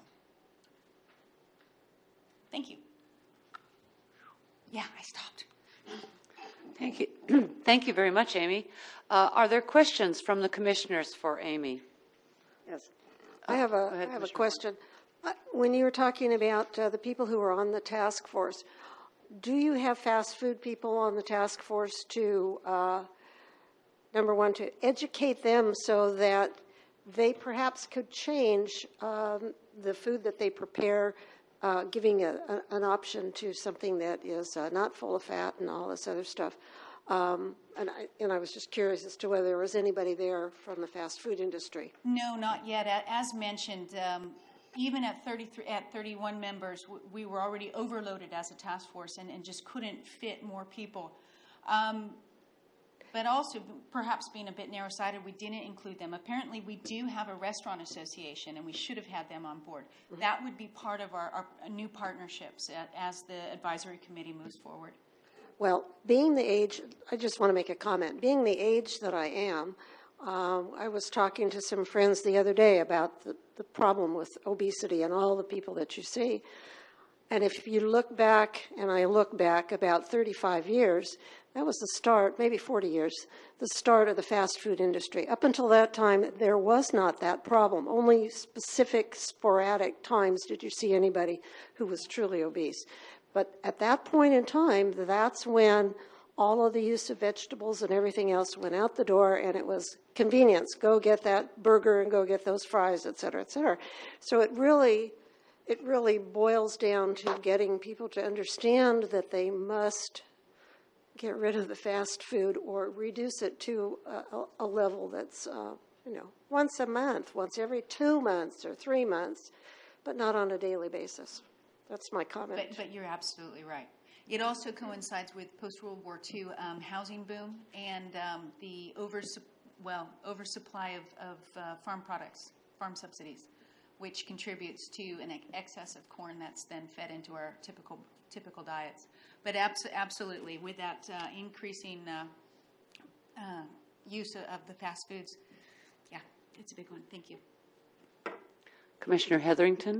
thank you. Yeah, I stopped. Thank you. Thank you very much, Amy. Uh, are there questions from the commissioners for Amy? Yes. I have a, ahead, I have a Commissioner. question. Uh, When you were talking about uh, the people who are on the task force, do you have fast food people on the task force to, uh, number one, to educate them so that they perhaps could change um, the food that they prepare, uh, giving a, a, an option to something that is uh, not full of fat and all this other stuff? Um, and, I, and I was just curious as to whether there was anybody there from the fast food industry. No, not yet. A- As mentioned, um, even at thirty-three, at thirty-one members, w- we were already overloaded as a task force and, and just couldn't fit more people. Um, but also, perhaps being a bit narrow-sighted, we didn't include them. Apparently, we do have a restaurant association, and we should have had them on board. Mm-hmm. That would be part of our, our new partnerships at, as the advisory committee moves forward. Well, being the age, I just want to make a comment. Being the age that I am, Um, I was talking to some friends the other day about the, the problem with obesity and all the people that you see. And if you look back, and I look back about thirty-five years, that was the start, maybe forty years, the start of the fast food industry. Up until that time, there was not that problem. Only specific, sporadic times did you see anybody who was truly obese. But at that point in time, that's when all of the use of vegetables and everything else went out the door, and it was convenience. Go get that burger and go get those fries, et cetera, et cetera. So it really, it really boils down to getting people to understand that they must get rid of the fast food or reduce it to a, a level that's, uh, you know, once a month, once every two months or three months, but not on a daily basis. That's my comment. But, but you're absolutely right. It also coincides with post-World War Two um, housing boom and um, the over, well, oversupply of, of uh, farm products, farm subsidies, which contributes to an excess of corn that's then fed into our typical typical diets. But abs- absolutely, with that uh, increasing uh, uh, use of the fast foods, yeah, it's a big one. Thank you. Commissioner Hetherington?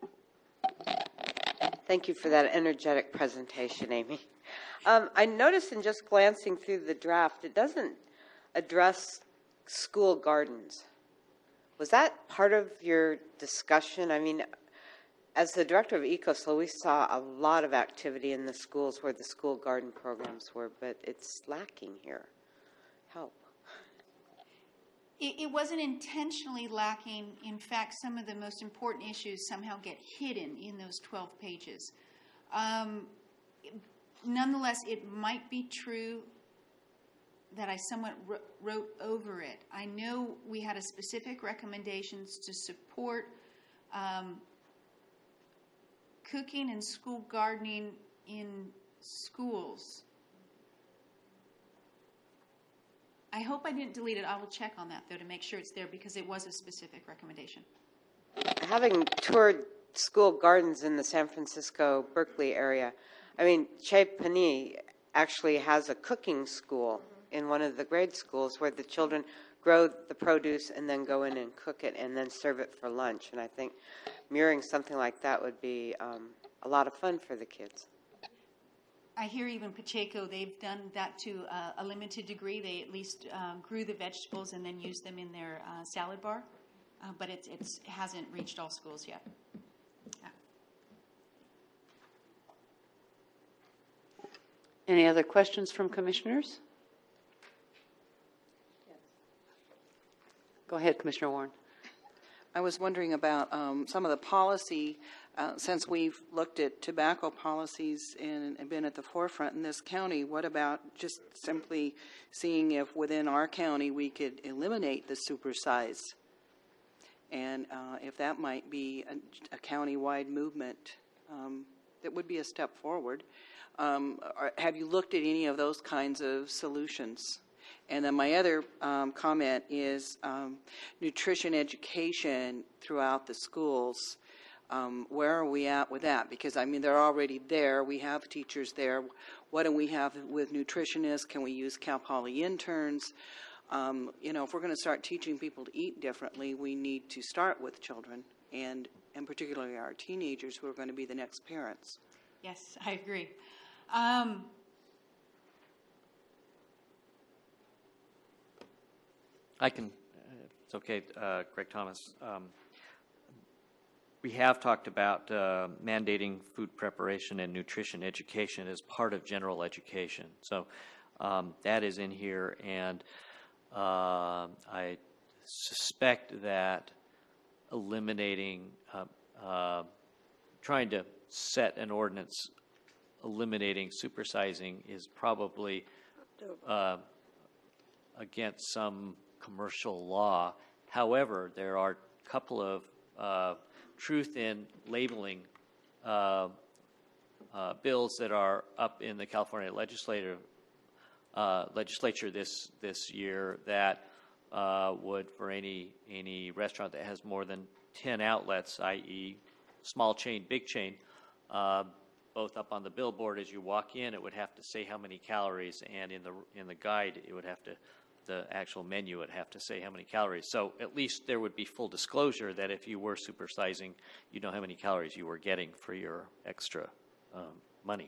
Thank you for that energetic presentation, Amy. Um, I noticed in just glancing through the draft, it doesn't address school gardens. Was that part of your discussion? I mean, as the director of EcoSlow, we saw a lot of activity in the schools where the school garden programs were, but it's lacking here. Help. It, it wasn't intentionally lacking. In fact, some of the most important issues somehow get hidden in those twelve pages. Um, nonetheless, it might be true that I somewhat wrote over it. I know we had a specific recommendations to support um, cooking and school gardening in schools. I hope I didn't delete it. I will check on that, though, to make sure it's there because it was a specific recommendation. Having toured school gardens in the San Francisco, Berkeley area, I mean, Chez Panisse actually has a cooking school in one of the grade schools where the children grow the produce and then go in and cook it and then serve it for lunch. And I think mirroring something like that would be um, a lot of fun for the kids. I hear even Pacheco, they've done that to uh, a limited degree. They at least uh, grew the vegetables and then used them in their uh, salad bar. Uh, but it's, it's, it hasn't reached all schools yet. Yeah. Any other questions from commissioners? Go ahead, Commissioner Warren. I was wondering about um, some of the policy, uh, since we've looked at tobacco policies and, and been at the forefront in this county, what about just simply seeing if within our county we could eliminate the supersize? And uh, if that might be a, a county-wide movement, um, that would be a step forward. Um, are, have you looked at any of those kinds of solutions? And then my other um, comment is um, nutrition education throughout the schools. Um, where are we at with that? Because, I mean, they're already there. We have teachers there. What do we have with nutritionists? Can we use Cal Poly interns? Um, you know, if we're going to start teaching people to eat differently, we need to start with children and, and particularly our teenagers who are going to be the next parents. Yes, I agree. Um, I can, uh, it's okay, uh, Greg Thomas. Um, we have talked about uh, mandating food preparation and nutrition education as part of general education. So um, that is in here, and uh, I suspect that eliminating, uh, uh, trying to set an ordinance eliminating supersizing is probably uh, against some commercial law. However, there are a couple of uh, truth in labeling uh, uh, bills that are up in the California legislative uh, legislature this this year that uh, would, for any any restaurant that has more than ten outlets, that is, small chain, big chain, uh, both up on the billboard as you walk in, it would have to say how many calories, and in the in the guide, it would have to the actual menu would have to say how many calories. So at least there would be full disclosure that if you were supersizing, you know how many calories you were getting for your extra um, money.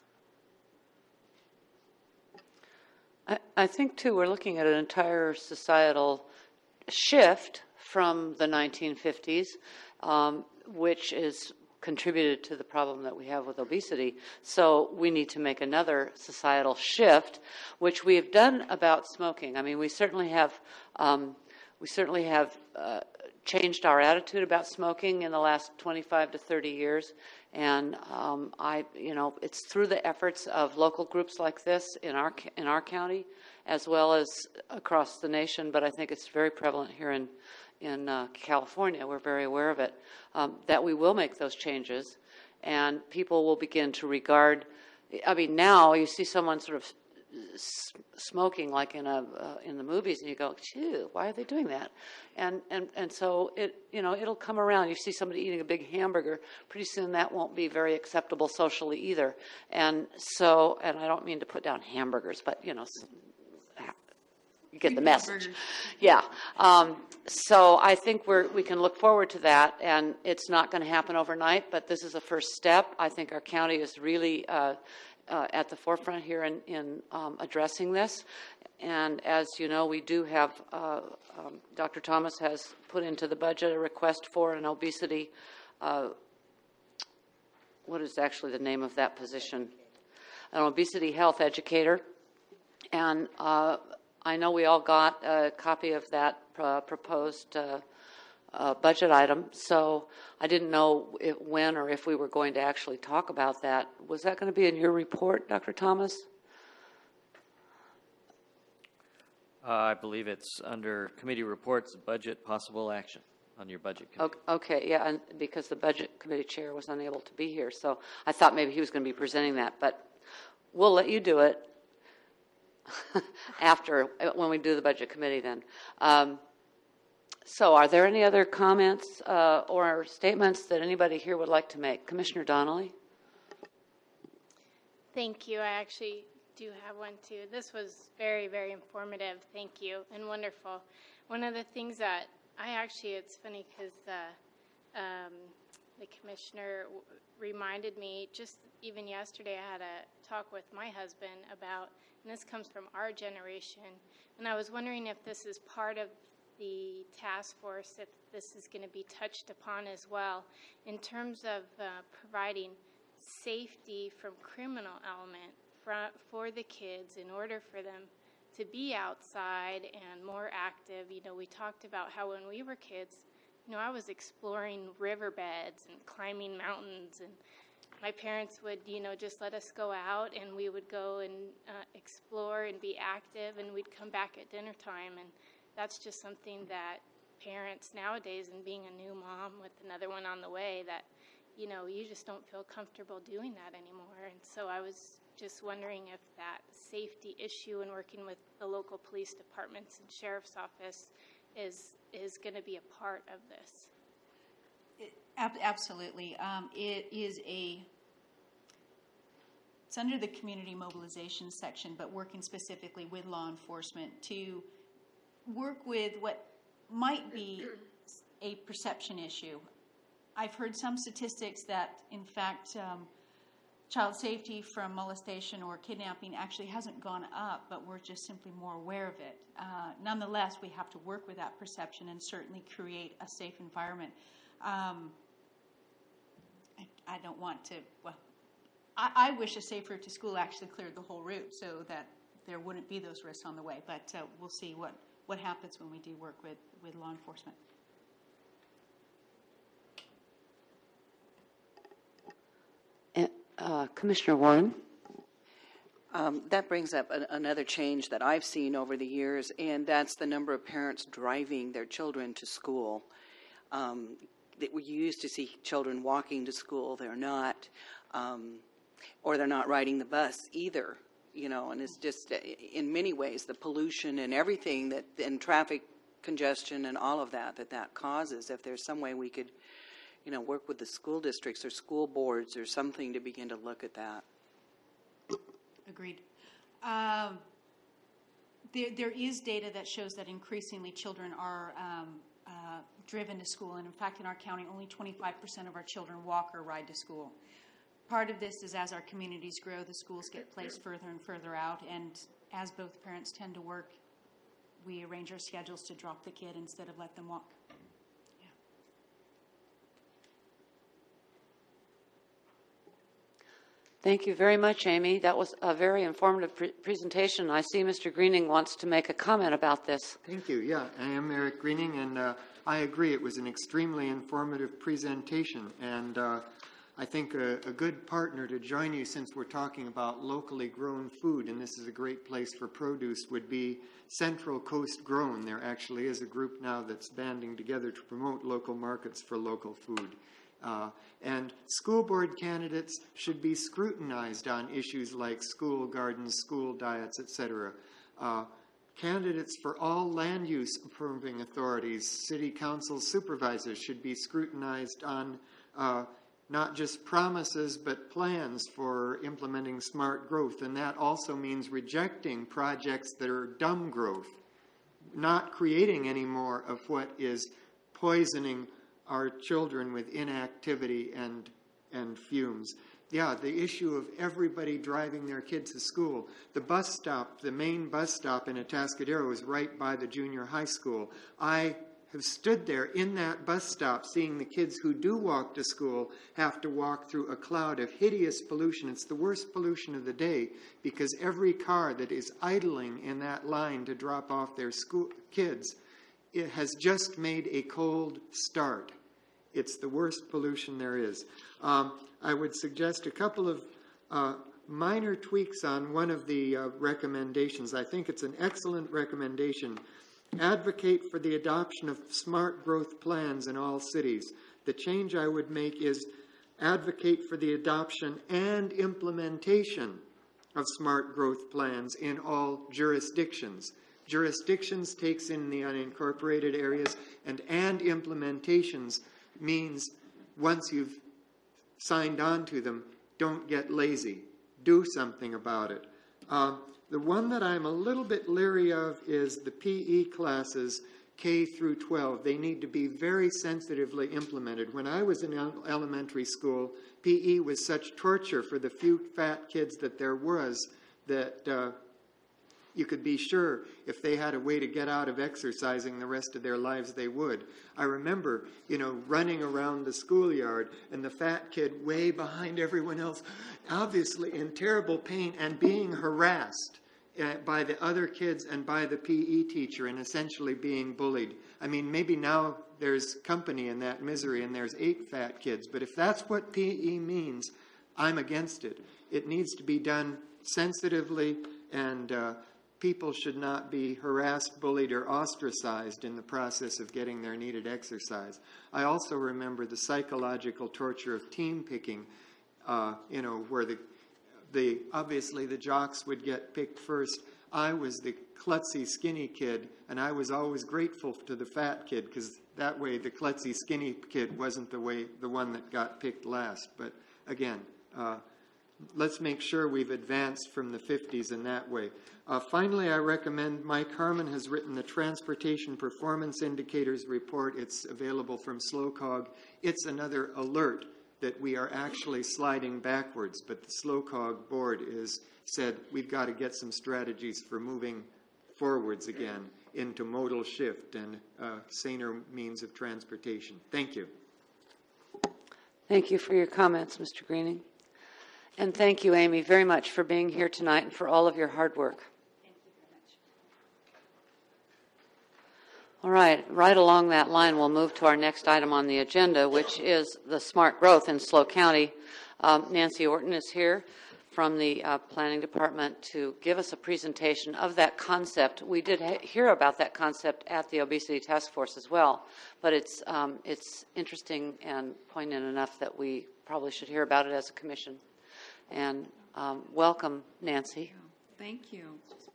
I, I think, too, we're looking at an entire societal shift from the nineteen fifties, um, which is contributed to the problem that we have with obesity. So we need to make another societal shift, which we have done about smoking. I mean, we certainly have, um, we certainly have uh, changed our attitude about smoking in the last twenty-five to thirty years. And um, I, you know, it's through the efforts of local groups like this in our in our county, as well as across the nation. But I think it's very prevalent here in in uh, California. We're very aware of it, um, that we will make those changes, and people will begin to regard. I mean, now you see someone sort of s- smoking like in a uh, in the movies, and you go, "Phew, why are they doing that?" And and and so it you know it'll come around. You see somebody eating a big hamburger, pretty soon that won't be very acceptable socially either. And so, and I don't mean to put down hamburgers, but you know. You get the message. Yeah. Um, so I think we're, we can look forward to that, and it's not going to happen overnight, but this is a first step. I think our county is really uh, uh, at the forefront here in, in um, addressing this. And as you know, we do have, uh, um, Doctor Thomas has put into the budget a request for an obesity, uh, what is actually the name of that position? An obesity health educator. And uh, I know we all got a copy of that uh, proposed uh, uh, budget item, so I didn't know if, when or if we were going to actually talk about that. Was that going to be in your report, Doctor Thomas? Uh, I believe it's under committee reports, budget, possible action on your budget committee. Okay, yeah, and because the budget committee chair was unable to be here, so I thought maybe he was going to be presenting that, but we'll let you do it. After, when we do the budget committee then. Um, so are there any other comments uh, or statements that anybody here would like to make? Commissioner Donnelly? Thank you. I actually do have one too. This was very, very informative. Thank you, and wonderful. One of the things that I actually, it's funny because uh, um, the commissioner w- reminded me, just even yesterday I had a talk with my husband about, and this comes from our generation, and I was wondering if this is part of the task force, if this is going to be touched upon as well, in terms of uh, providing safety from criminal element for, for the kids in order for them to be outside and more active. You know, we talked about how when we were kids, you know, I was exploring riverbeds and climbing mountains, and my parents would, you know, just let us go out, and we would go and uh, explore and be active, and we'd come back at dinner time. And that's just something that parents nowadays, and being a new mom with another one on the way, that, you know, you just don't feel comfortable doing that anymore. And so I was just wondering if that safety issue in working with the local police departments and sheriff's office is is going to be a part of this. It, ab- absolutely. Um, it is a, it's under the community mobilization section, but working specifically with law enforcement to work with what might be a perception issue. I've heard some statistics that, in fact, um, child safety from molestation or kidnapping actually hasn't gone up, but we're just simply more aware of it. Uh, nonetheless, we have to work with that perception and certainly create a safe environment. Um, I, I don't want to, well, I, I wish a safe route to school actually cleared the whole route so that there wouldn't be those risks on the way, but uh, we'll see what, what happens when we do work with, with law enforcement. Uh, Commissioner Warren? Um, that brings up a, another change that I've seen over the years, and that's the number of parents driving their children to school. Um, that we used to see children walking to school. They're not, um, or they're not riding the bus either. You know, and it's just in many ways the pollution and everything that, and traffic congestion and all of that that that causes. If there's some way we could, you know, work with the school districts or school boards or something to begin to look at that. Agreed. Um, there, there is data that shows that increasingly children are um, uh, driven to school. And in fact, in our county, only twenty-five percent of our children walk or ride to school. Part of this is as our communities grow, the schools get placed further and further out. And as both parents tend to work, we arrange our schedules to drop the kid instead of let them walk. Thank you very much, Amy. That was a very informative pre- presentation. I see Mister Greening wants to make a comment about this. Thank you. Yeah, I am Eric Greening, and uh, I agree. It was an extremely informative presentation, and uh, I think a, a good partner to join you, since we're talking about locally grown food, and this is a great place for produce, would be Central Coast Grown. There actually is a group now that's banding together to promote local markets for local food. Uh, and school board candidates should be scrutinized on issues like school gardens, school diets, et cetera. Uh, candidates for all land use approving authorities, city council supervisors, should be scrutinized on uh, not just promises but plans for implementing smart growth. And that also means rejecting projects that are dumb growth, not creating any more of what is poisoning our children with inactivity and and fumes. Yeah, the issue of everybody driving their kids to school. The bus stop, the main bus stop in Atascadero is right by the junior high school. I have stood there in that bus stop seeing the kids who do walk to school have to walk through a cloud of hideous pollution. It's the worst pollution of the day because every car that is idling in that line to drop off their school kids, it has just made a cold start. It's the worst pollution there is. Um, I would suggest a couple of uh, minor tweaks on one of the uh, recommendations. I think it's an excellent recommendation. Advocate for the adoption of smart growth plans in all cities. The change I would make is advocate for the adoption and implementation of smart growth plans in all jurisdictions. Jurisdictions takes in the unincorporated areas, and and implementations means once you've signed on to them, don't get lazy. Do something about it. Uh, the one that I'm a little bit leery of is the P E classes K through twelve. They need to be very sensitively implemented. When I was in el- elementary school, P E was such torture for the few fat kids that there was that uh, you could be sure if they had a way to get out of exercising the rest of their lives, they would. I remember, you know, running around the schoolyard and the fat kid way behind everyone else, obviously in terrible pain and being harassed uh, by the other kids and by the P E teacher and essentially being bullied. I mean, maybe now there's company in that misery and there's eight fat kids, but if that's what P E means, I'm against it. It needs to be done sensitively, and uh, people should not be harassed, bullied, or ostracized in the process of getting their needed exercise. I also remember the psychological torture of team picking, uh, you know, where the, the obviously the jocks would get picked first. I was the klutzy, skinny kid, and I was always grateful to the fat kid because that way the klutzy, skinny kid wasn't the way the one that got picked last. But again, uh, let's make sure we've advanced from the fifties in that way. Uh, finally, I recommend Mike Harmon has written the Transportation Performance Indicators Report. It's available from SLOCOG. It's another alert that we are actually sliding backwards, but the SLOCOG board is said we've got to get some strategies for moving forwards again into modal shift and uh, saner means of transportation. Thank you. Thank you for your comments, Mister Greening. And thank you, Amy, very much for being here tonight and for all of your hard work. Thank you very much. All right, right along that line, we'll move to our next item on the agenda, which is the smart growth in SLO County. Um, Nancy Orton is here from the uh, Planning Department to give us a presentation of that concept. We did ha- hear about that concept at the Obesity Task Force as well, but it's um, it's interesting and poignant enough that we probably should hear about it as a commission. And um, welcome, Nancy. Thank you.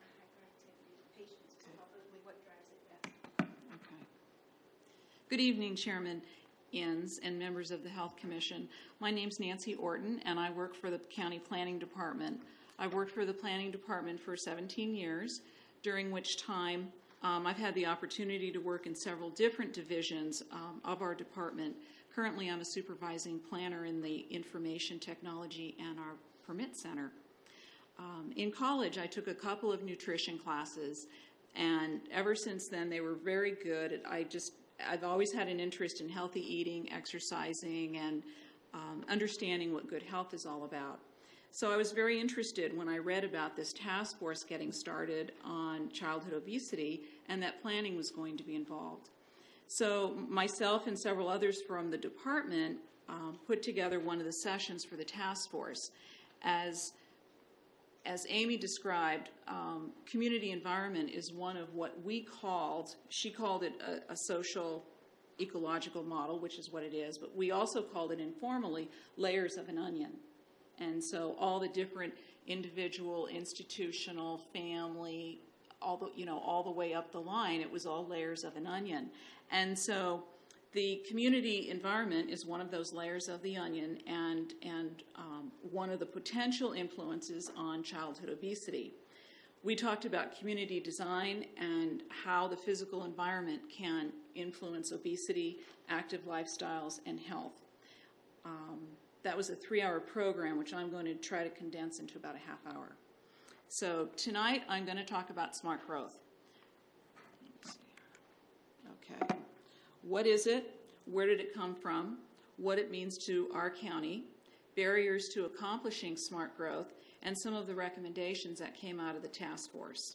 Okay. Good evening, Chairman Inns and members of the Health Commission. My name's Nancy Orton, and I work for the County Planning Department. I've worked for the Planning Department for seventeen years. during which time um, I've had the opportunity to work in several different divisions um, of our department. Currently, I'm a supervising planner in the Information Technology and our Permit Center. Um, in college, I took a couple of nutrition classes, and ever since then, they were very good. I just, I've always had an interest in healthy eating, exercising, and um, understanding what good health is all about. So I was very interested when I read about this task force getting started on childhood obesity and that planning was going to be involved. So myself and several others from the department um, put together one of the sessions for the task force. As, as Amy described, um, community environment is one of what we called, she called it a, a social ecological model, which is what it is, but we also called it informally layers of an onion. And so all the different individual, institutional, family, all the, you know, all the way up the line, it was all layers of an onion. And so the community environment is one of those layers of the onion and, and um, one of the potential influences on childhood obesity. We talked about community design and how the physical environment can influence obesity, active lifestyles, and health. Um, That was a three-hour program, which I'm going to try to condense into about a half hour. So tonight, I'm going to talk about smart growth. Okay. What is it? Where did it come from? What it means to our county, barriers to accomplishing smart growth, and some of the recommendations that came out of the task force.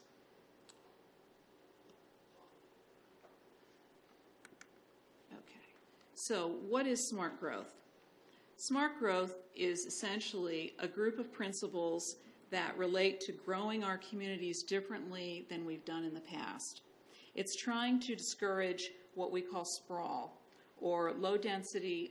Okay. So what is smart growth? Smart growth is essentially a group of principles that relate to growing our communities differently than we've done in the past. It's trying to discourage what we call sprawl, or low-density,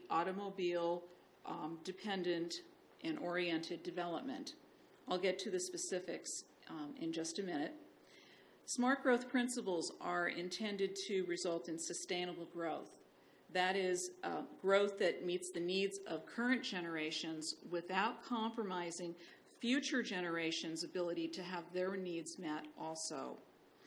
automobile-dependent um, and oriented development. I'll get to the specifics um, in just a minute. Smart growth principles are intended to result in sustainable growth. That is uh, growth that meets the needs of current generations without compromising future generations' ability to have their needs met also.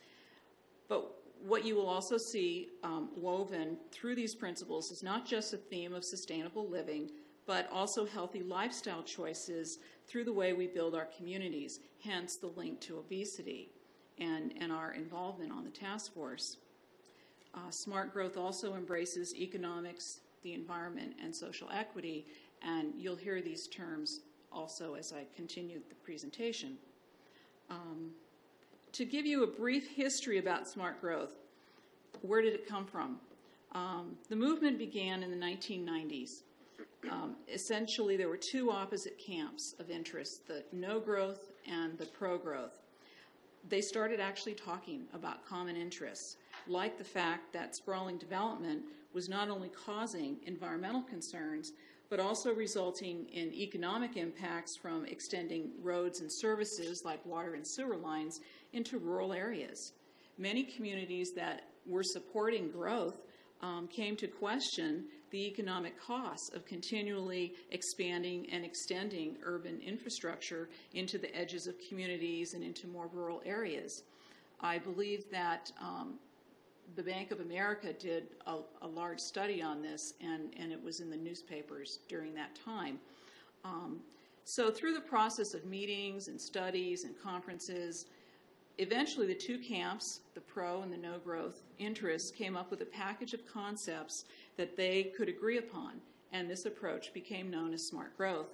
But what you will also see um, woven through these principles is not just a theme of sustainable living, but also healthy lifestyle choices through the way we build our communities, hence the link to obesity and, and our involvement on the task force. Uh, smart growth also embraces economics, the environment, and social equity, and you'll hear these terms also as I continue the presentation. Um, to give you a brief history about smart growth, where did it come from? Um, the movement began in the nineteen nineties. Um, essentially, there were two opposite camps of interest, the no growth and the pro growth. They started actually talking about common interests, like the fact that sprawling development was not only causing environmental concerns, but also resulting in economic impacts from extending roads and services like water and sewer lines into rural areas. Many communities that were supporting growth um, came to question the economic costs of continually expanding and extending urban infrastructure into the edges of communities and into more rural areas. I believe that um, the Bank of America did a, a large study on this, and, and it was in the newspapers during that time. Um, so through the process of meetings and studies and conferences, eventually the two camps, the pro and the no growth interests, came up with a package of concepts that they could agree upon, and this approach became known as smart growth.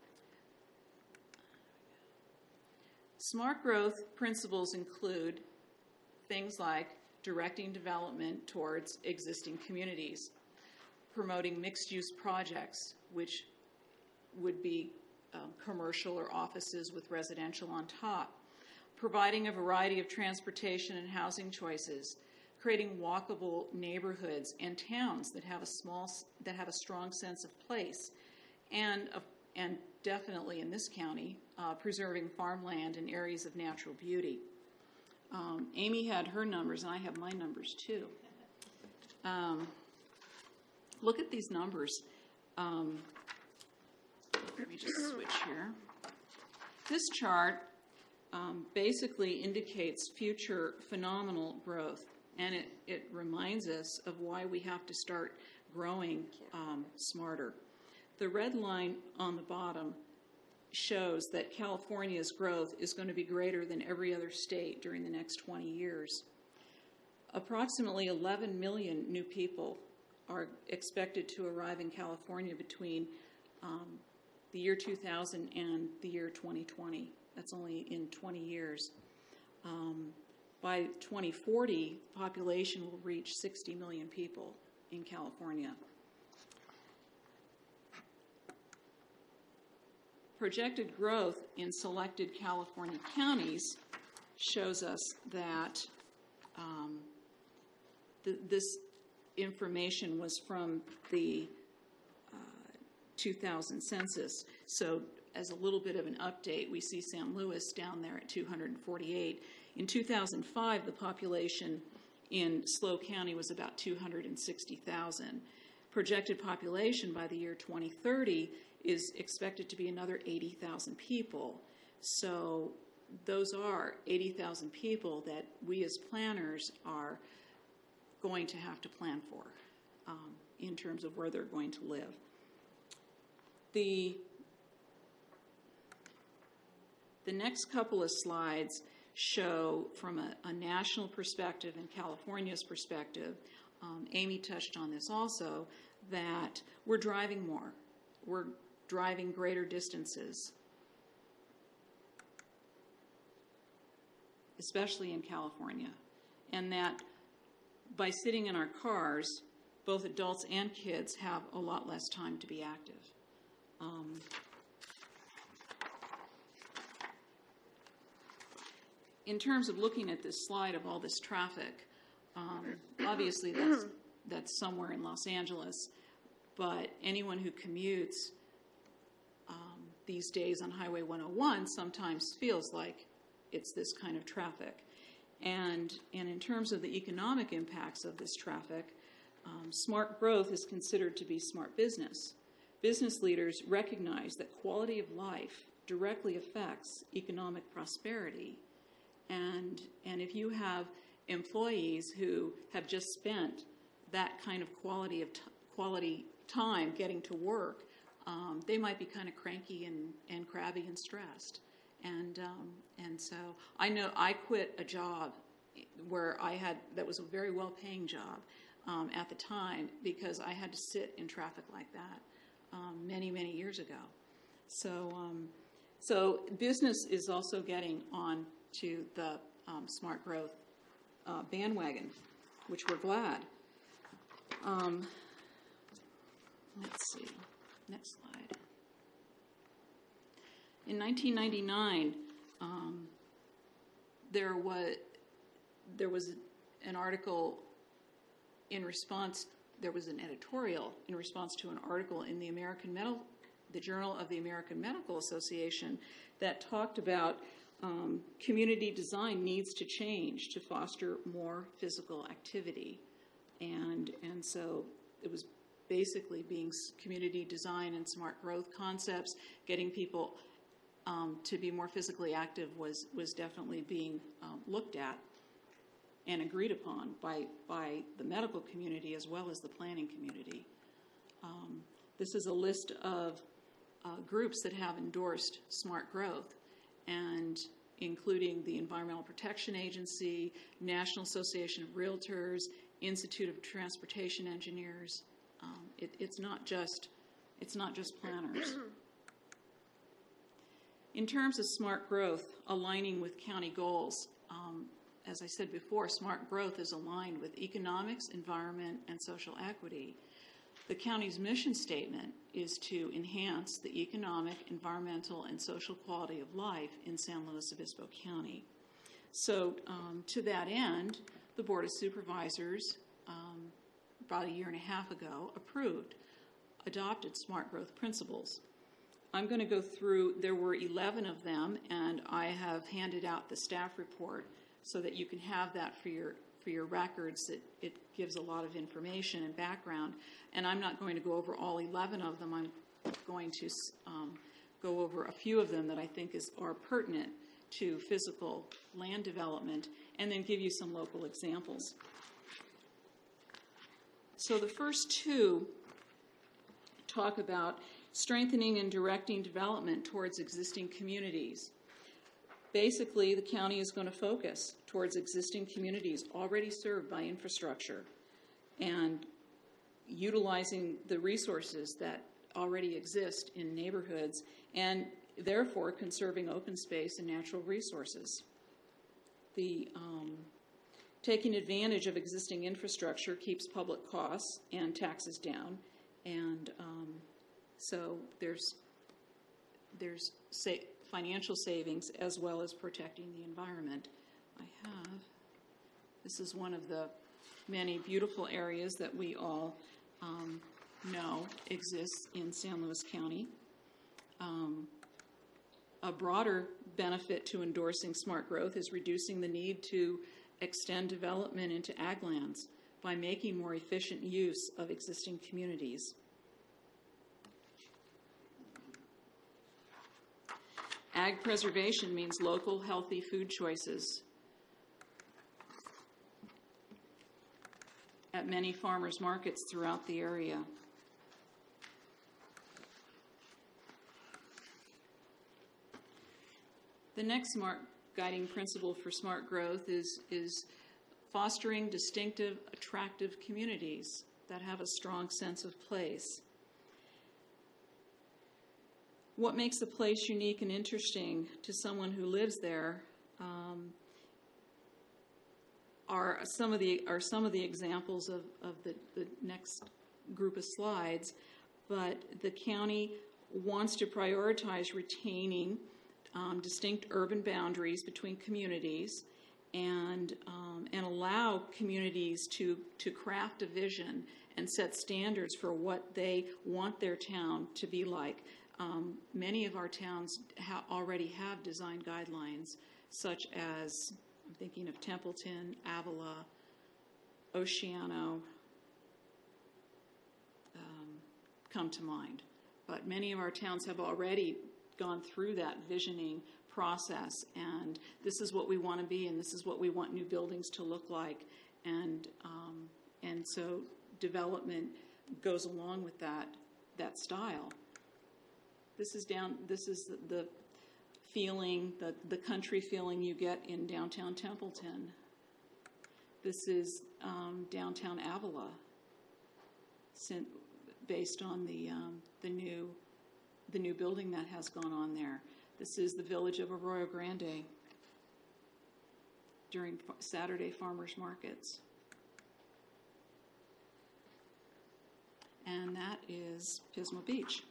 Smart growth principles include things like directing development towards existing communities, promoting mixed-use projects, which would be um, commercial or offices with residential on top, providing a variety of transportation and housing choices, creating walkable neighborhoods and towns that have a small, that have a strong sense of place, and uh, and definitely in this county, uh, preserving farmland and areas of natural beauty. Um, Amy had her numbers, and I have my numbers too. Um, look at these numbers. Um, let me just switch here. This chart um, basically indicates future phenomenal growth, and it, it reminds us of why we have to start growing um, smarter. The red line on the bottom shows that California's growth is going to be greater than every other state during the next twenty years. Approximately eleven million new people are expected to arrive in California between um, the year two thousand and the year twenty twenty. That's only in twenty years. Um, by twenty forty, the population will reach sixty million people in California. Projected growth in selected California counties shows us that um, th this information was from the uh, two thousand census. So as a little bit of an update, we see San Luis down there at two hundred forty-eight. In two thousand five, the population in SLO County was about two hundred sixty thousand. Projected population by the year twenty thirty is expected to be another eighty thousand people. So those are eighty thousand people that we as planners are going to have to plan for um, in terms of where they're going to live. The, the next couple of slides show from a, a national perspective and California's perspective, um, Amy touched on this also, that we're driving more. We're driving greater distances, especially in California, and that by sitting in our cars, both adults and kids have a lot less time to be active. Um, in terms of looking at this slide of all this traffic, um, obviously that's, that's somewhere in Los Angeles, but anyone who commutes um, these days on Highway one oh one sometimes feels like it's this kind of traffic. And, and in terms of the economic impacts of this traffic, um, smart growth is considered to be smart business. Business leaders recognize that quality of life directly affects economic prosperity. And, and if you have employees who have just spent that kind of quality of t quality time getting to work, um, they might be kind of cranky and, and crabby and stressed. And, um, and so I know I quit a job where I had, that was a very well-paying job um, at the time because I had to sit in traffic like that um, many, many years ago. So, um, so business is also getting on to the um, smart growth uh, bandwagon, which we're glad. Um, let's see, next slide. In nineteen ninety-nine, um, there was there was an article in response. There was an editorial in response to an article in the American Medical, the Journal of the American Medical Association, that talked about um, community design needs to change to foster more physical activity, and and so it was basically being community design and smart growth concepts, getting people Um, to be more physically active was, was definitely being um, looked at and agreed upon by, by the medical community as well as the planning community. Um, this is a list of uh, groups that have endorsed smart growth, and including the Environmental Protection Agency, National Association of Realtors, Institute of Transportation Engineers. Um, it, it's not just, it's not just planners. In terms of smart growth, aligning with county goals, um, as I said before, smart growth is aligned with economics, environment, and social equity. The county's mission statement is to enhance the economic, environmental, and social quality of life in San Luis Obispo County. So um, to that end, the Board of Supervisors, um, about a year and a half ago, approved, adopted smart growth principles. I'm going to go through, there were eleven of them, and I have handed out the staff report so that you can have that for your, for your records. It, it gives a lot of information and background, and I'm not going to go over all eleven of them. I'm going to um, go over a few of them that I think is, are pertinent to physical land development, and then give you some local examples. So the first two talk about strengthening and directing development towards existing communities. Basically, the county is going to focus towards existing communities already served by infrastructure and utilizing the resources that already exist in neighborhoods and therefore conserving open space and natural resources. The um, taking advantage of existing infrastructure keeps public costs and taxes down, and um, so there's there's sa- financial savings as well as protecting the environment. I have, this is one of the many beautiful areas that we all um, know exists in San Luis County. Um, a broader benefit to endorsing smart growth is reducing the need to extend development into ag lands by making more efficient use of existing communities. Ag preservation means local, healthy food choices. At many farmers markets throughout the area. The next smart guiding principle for smart growth is, is fostering distinctive, attractive communities that have a strong sense of place. What makes a place unique and interesting to someone who lives there um, are some of the are some of the examples of, of the, the next group of slides, but the county wants to prioritize retaining um, distinct urban boundaries between communities and um, and allow communities to to craft a vision and set standards for what they want their town to be like. Um, many of our towns ha- already have design guidelines, such as, I'm thinking of Templeton, Avila, Oceano, um, come to mind. But many of our towns have already gone through that visioning process, and this is what we want to be, and this is what we want new buildings to look like, and um, and so development goes along with that that style. This is down. This is the, the feeling, the the country feeling you get in downtown Templeton. This is um, downtown Avila, based on the um, the new the new building that has gone on there. This is the village of Arroyo Grande during Saturday farmers markets. And that is Pismo Beach.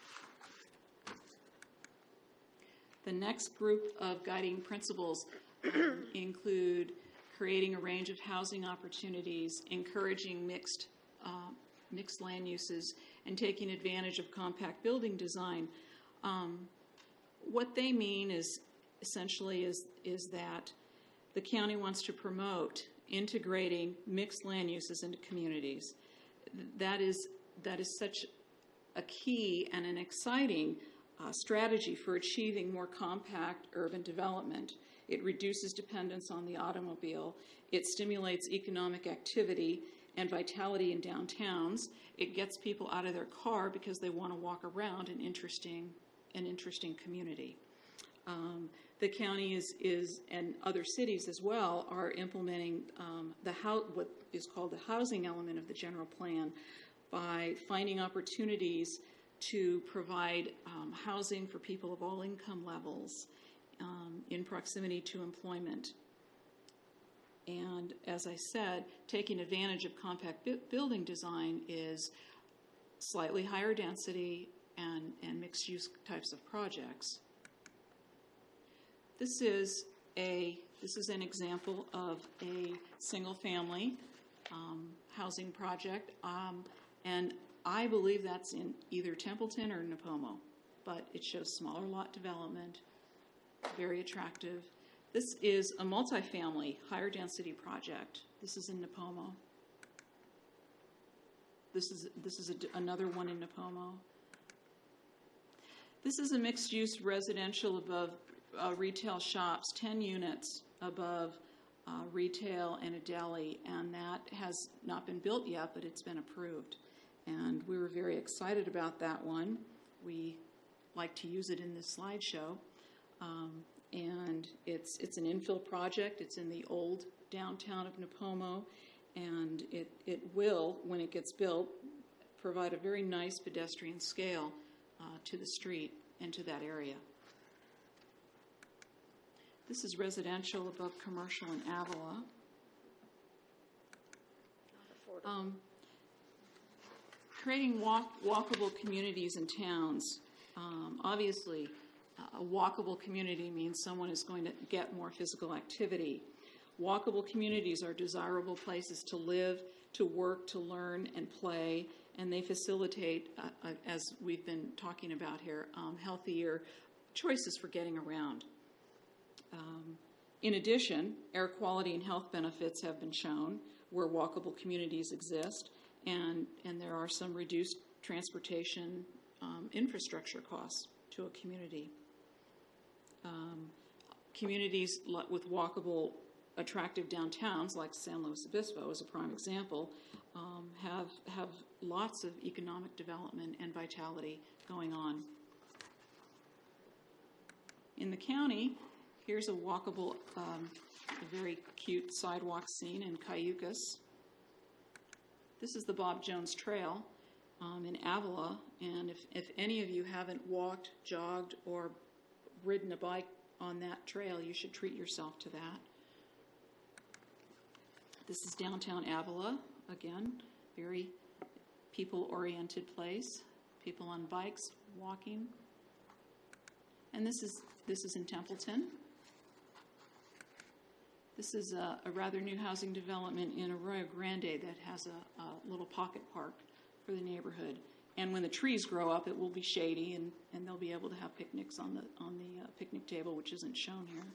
The next group of guiding principles um, include creating a range of housing opportunities, encouraging mixed uh, mixed land uses, and taking advantage of compact building design. Um, what they mean is essentially is is that the county wants to promote integrating mixed land uses into communities. That is that is such a key and an exciting uh, strategy for achieving more compact urban development. It reduces dependence on the automobile. It stimulates economic activity and vitality in downtowns. It gets people out of their car because they want to walk around an interesting, an interesting community. Um, the county is, is, and other cities as well, are implementing um, the how, what is called the housing element of the general plan by finding opportunities to provide um, housing for people of all income levels um, in proximity to employment. And as I said, taking advantage of compact bu- building design is slightly higher density and, and mixed-use types of projects. This is a this is an example of a single-family um, housing project, um, and I believe that's in either Templeton or Nipomo, but it shows smaller lot development, very attractive. This is a multifamily, higher density project. This is in Nipomo. This is this is a, another one in Nipomo. This is a mixed-use residential above uh, retail shops, ten units above uh, retail and a deli, and that has not been built yet, but it's been approved. And we were very excited about that one. We like to use it in this slideshow. Um, and it's it's an infill project. It's in the old downtown of Nipomo, and it, it will, when it gets built, provide a very nice pedestrian scale uh, to the street and to that area. This is residential above commercial in Avila. Um, creating walk, walkable communities and towns. Um, obviously, a walkable community means someone is going to get more physical activity. Walkable communities are desirable places to live, to work, to learn, and play, and they facilitate, uh, uh, as we've been talking about here, um, healthier choices for getting around. Um, in addition, air quality and health benefits have been shown where walkable communities exist, and, and there are some reduced transportation um, infrastructure costs to a community. Um, communities with walkable, attractive downtowns, like San Luis Obispo is a prime example, um, have, have lots of economic development and vitality going on. In the county, here's a walkable, um, a very cute sidewalk scene in Cayucas. This is the Bob Jones Trail um, in Avila, and if, if any of you haven't walked, jogged, or ridden a bike on that trail, you should treat yourself to that. This is downtown Avila, again, very people-oriented place. People on bikes, walking. And this is this is in Templeton. This is a, a rather new housing development in Arroyo Grande that has a, a little pocket park for the neighborhood. And when the trees grow up, it will be shady, and, and they'll be able to have picnics on the on the uh, picnic table, which isn't shown here.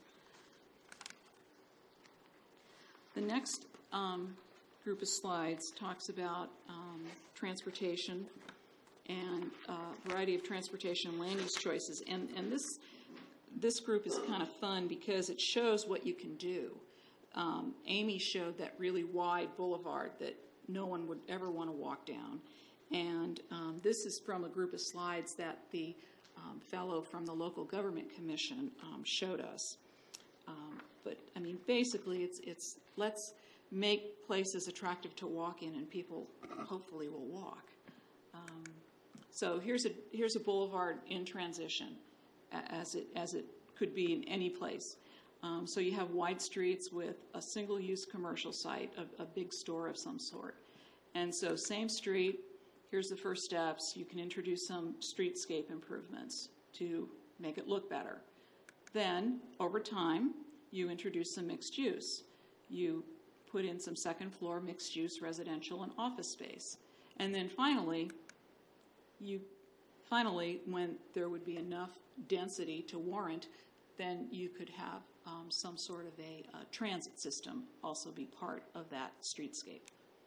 The next um, group of slides talks about um, transportation and a uh, variety of transportation and land use choices. And, and this, this group is kind of fun because it shows what you can do. Um, Amy showed that really wide boulevard that no one would ever want to walk down. And um, this is from a group of slides that the um, fellow from the Local Government Commission um, showed us. Um, but, I mean, basically, it's, it's let's make places attractive to walk in, and people hopefully will walk. Um, so here's a here's a boulevard in transition, as it as it could be in any place. Um, so you have wide streets with a single-use commercial site, a, a big store of some sort. And so same street, here's the first steps. You can introduce some streetscape improvements to make it look better. Then, over time, you introduce some mixed use. You put in some second-floor mixed-use residential and office space. And then finally, you finally, when there would be enough density to warrant, then you could have um, some sort of a uh, transit system also be part of that streetscape.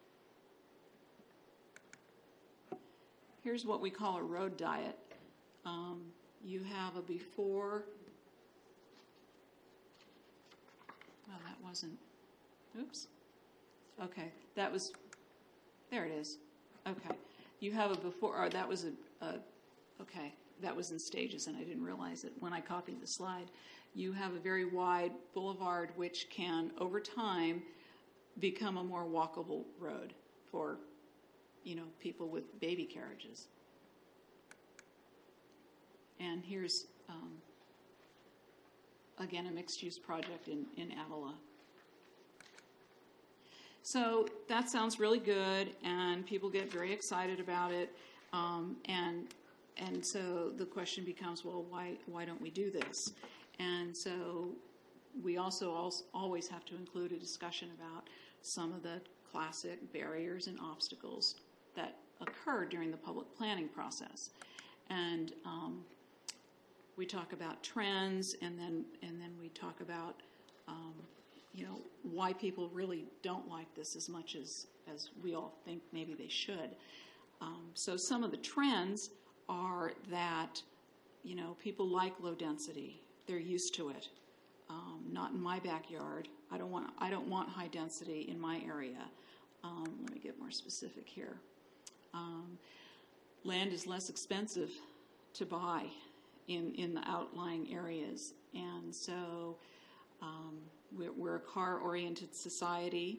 Here's what we call a road diet. Um, you have a before. Well, that wasn't. Oops. Okay, that was. There it is. Okay, you have a before. Or that was a. a okay, that was in stages, and I didn't realize it when I copied the slide. You have a very wide boulevard, which can, over time, become a more walkable road for, you know, people with baby carriages. And here's, um, again, a mixed-use project in, in Avila. So that sounds really good, and people get very excited about it. Um, and and so the question becomes, well, why why don't we do this? And so we also always have to include a discussion about some of the classic barriers and obstacles that occur during the public planning process. And um, we talk about trends, and then and then we talk about um, you know, why people really don't like this as much as, as we all think maybe they should. Um, so some of the trends are that, you know, people like low density. they're used to it. Um, not in my backyard. I don't want I don't want high density in my area. Um, let me get more specific here. Um, land is less expensive to buy in, in the outlying areas. And so um, we're, we're a car-oriented society.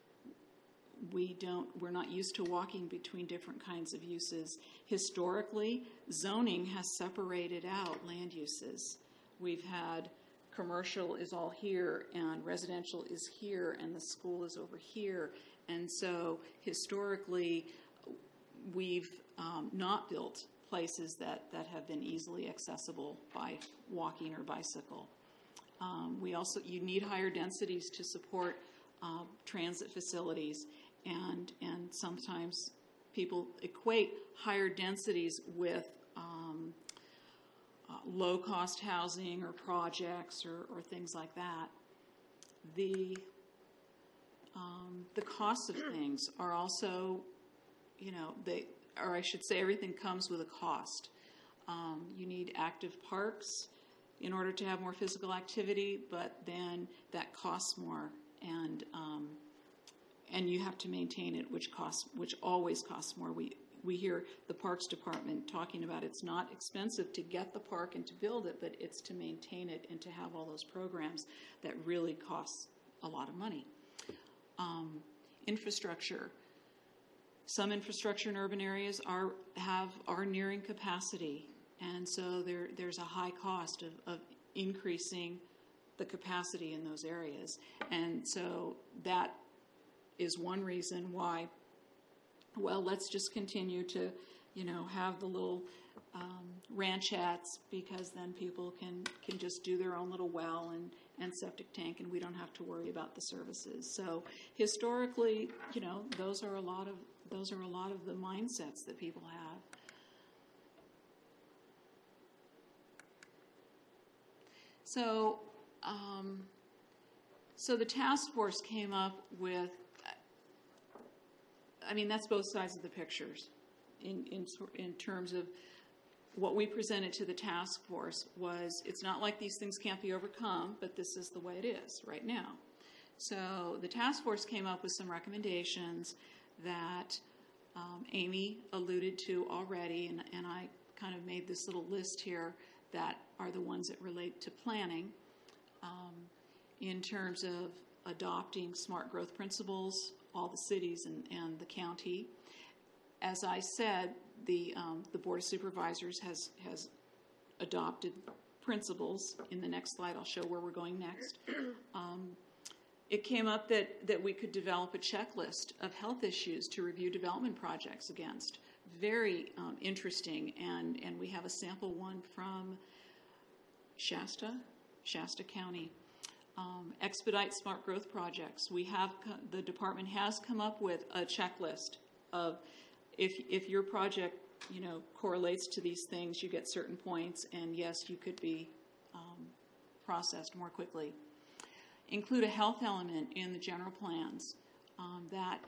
We don't, we're not used to walking between different kinds of uses. Historically, zoning has separated out land uses. We've had commercial is all here and residential is here and the school is over here. And so historically, we've um, not built places that, that have been easily accessible by walking or bicycle. Um, we also, you need higher densities to support uh, transit facilities, and, and sometimes people equate higher densities with um, uh, low-cost housing or projects or, or things like that. The, um, the costs of things are also, you know, they, or I should say everything comes with a cost. Um, you need active parks in order to have more physical activity, but then that costs more, and um, and you have to maintain it, which costs, which always costs more. We we hear the Parks Department talking about it's not expensive to get the park and to build it, but it's to maintain it and to have all those programs that really costs a lot of money. Um, infrastructure. Some infrastructure in urban areas are have are nearing capacity, and so there there's a high cost of, of increasing the capacity in those areas. And so that is one reason why, well, let's just continue to, you know, have the little um, ranchettes, because then people can, can just do their own little well and, and septic tank, and we don't have to worry about the services. So historically, you know, those are a lot of those are a lot of the mindsets that people have. So, um, so the task force came up with, I mean, that's both sides of the pictures in, in, in terms of what we presented to the task force was, it's not like these things can't be overcome, but this is the way it is right now. So the task force came up with some recommendations that um, Amy alluded to already, and, and I kind of made this little list here that are the ones that relate to planning um, in terms of adopting smart growth principles, all the cities and, and the county. As I said, the um, the Board of Supervisors has has adopted principles. In the next slide, I'll show where we're going next. Um, it came up that, that we could develop a checklist of health issues to review development projects against. Very um, interesting, and, and we have a sample one from Shasta, Shasta County. Um, expedite smart growth projects. We have, the department has come up with a checklist of if if your project, you know, correlates to these things, you get certain points, and yes, you could be um, processed more quickly. Include a health element in the general plans. Um, that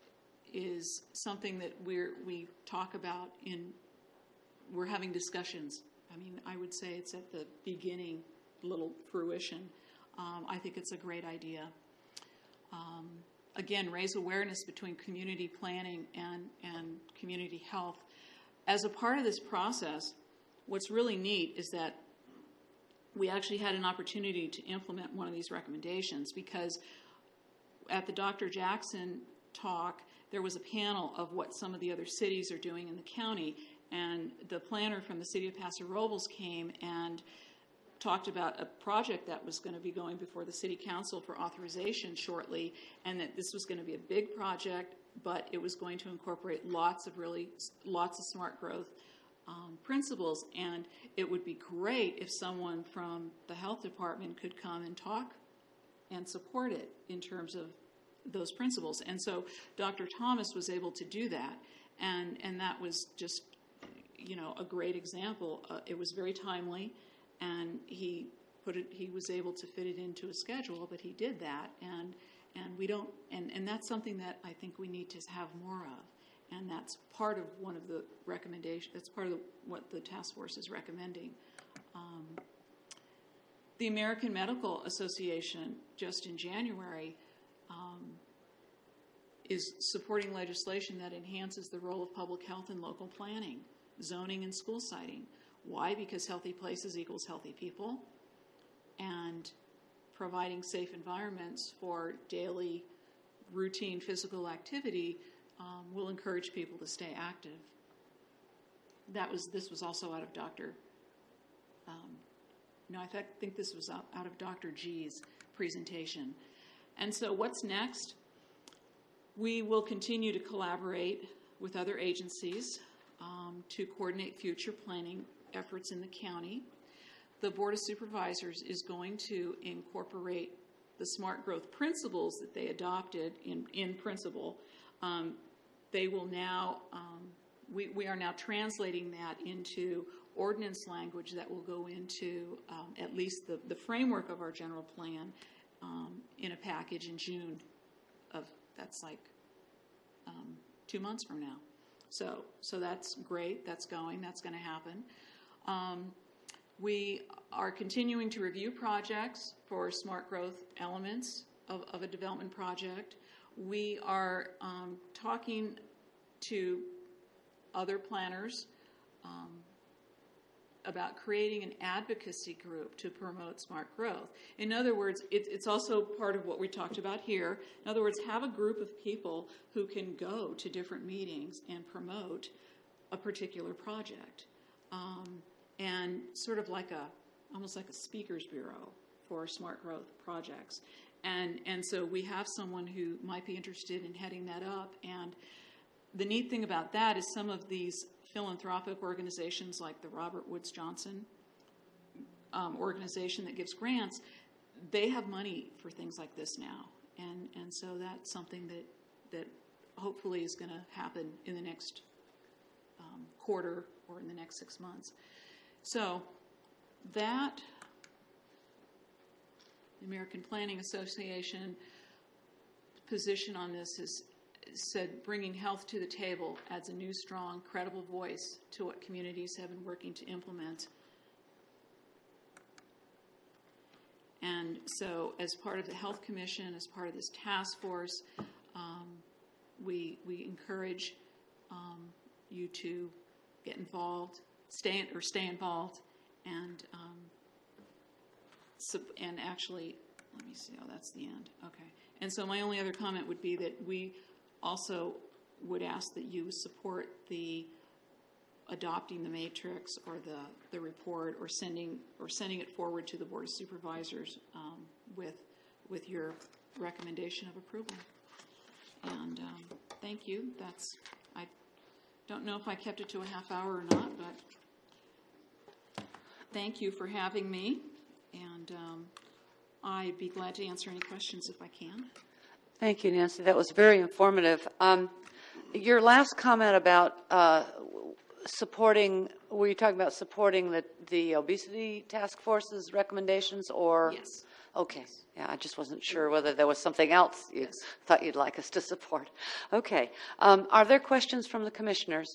is something that we're we talk about in, we're having discussions. I mean, I would say it's at the beginning, little fruition. Um, I think it's a great idea. Um, again, raise awareness between community planning and, and community health. As a part of this process, what's really neat is that we actually had an opportunity to implement one of these recommendations, because at the Doctor Jackson talk, there was a panel of what some of the other cities are doing in the county, and the planner from the city of Paso Robles came and talked about a project that was going to be going before the city council for authorization shortly, and that this was going to be a big project, but it was going to incorporate lots of really, lots of smart growth um, principles, and it would be great if someone from the health department could come and talk and support it in terms of those principles. And so Doctor Thomas was able to do that, and, and that was just, you know, a great example. Uh, it was very timely, and he put it, he was able to fit it into a schedule, but he did that, and and we don't, and, and that's something that I think we need to have more of, and that's part of one of the recommendations, that's part of the, what the task force is recommending. Um, The American Medical Association, just in January, um, is supporting legislation that enhances the role of public health in local planning, zoning, and school siting. Why? Because healthy places equals healthy people, and providing safe environments for daily, routine physical activity um, will encourage people to stay active. That was this was also out of Doctor Um, no, I th- think this was out, out of Doctor G's presentation. And so, what's next? We will continue to collaborate with other agencies um, to coordinate future planning efforts in the county. The Board of Supervisors is going to incorporate the smart growth principles that they adopted in, in principle. Um, they will now, um, we, we are now translating that into ordinance language that will go into um, at least the, the framework of our general plan um, in a package in June of, that's like um, two months from now. So, so that's great, that's going, that's going to happen. Um, We are continuing to review projects for smart growth elements of, of a development project. We are um, talking to other planners um, about creating an advocacy group to promote smart growth. In other words, it, it's also part of what we talked about here. In other words, have a group of people who can go to different meetings and promote a particular project. Um, and sort of like a, almost like a speakers bureau for smart growth projects. And, and so we have someone who might be interested in heading that up. And the neat thing about that is some of these philanthropic organizations like the Robert Woods Johnson um, organization that gives grants, they have money for things like this now. And, and so that's something that, that hopefully is going to happen in the next um, quarter or in the next six months. So that, the American Planning Association position on this is said bringing health to the table adds a new, strong, credible voice to what communities have been working to implement. And so as part of the Health Commission, as part of this task force, um, we, we encourage um, you to get involved, stay or stay involved, and um, sub, and actually, let me see. Oh, that's the end. Okay. And so my only other comment would be that we also would ask that you support the adopting the matrix or the the report, or sending or sending it forward to the Board of Supervisors um, with with your recommendation of approval. And um, thank you. That's I don't know if I kept it to a half hour or not, but. Thank you for having me, and um, I'd be glad to answer any questions if I can. Thank you, Nancy. That was very informative. Um, your last comment about uh, supporting, were you talking about supporting the, the obesity task force's recommendations, or? Yes. Okay. Yeah, I just wasn't sure whether there was something else you yes. thought you'd like us to support. Okay. Um, are there questions from the commissioners?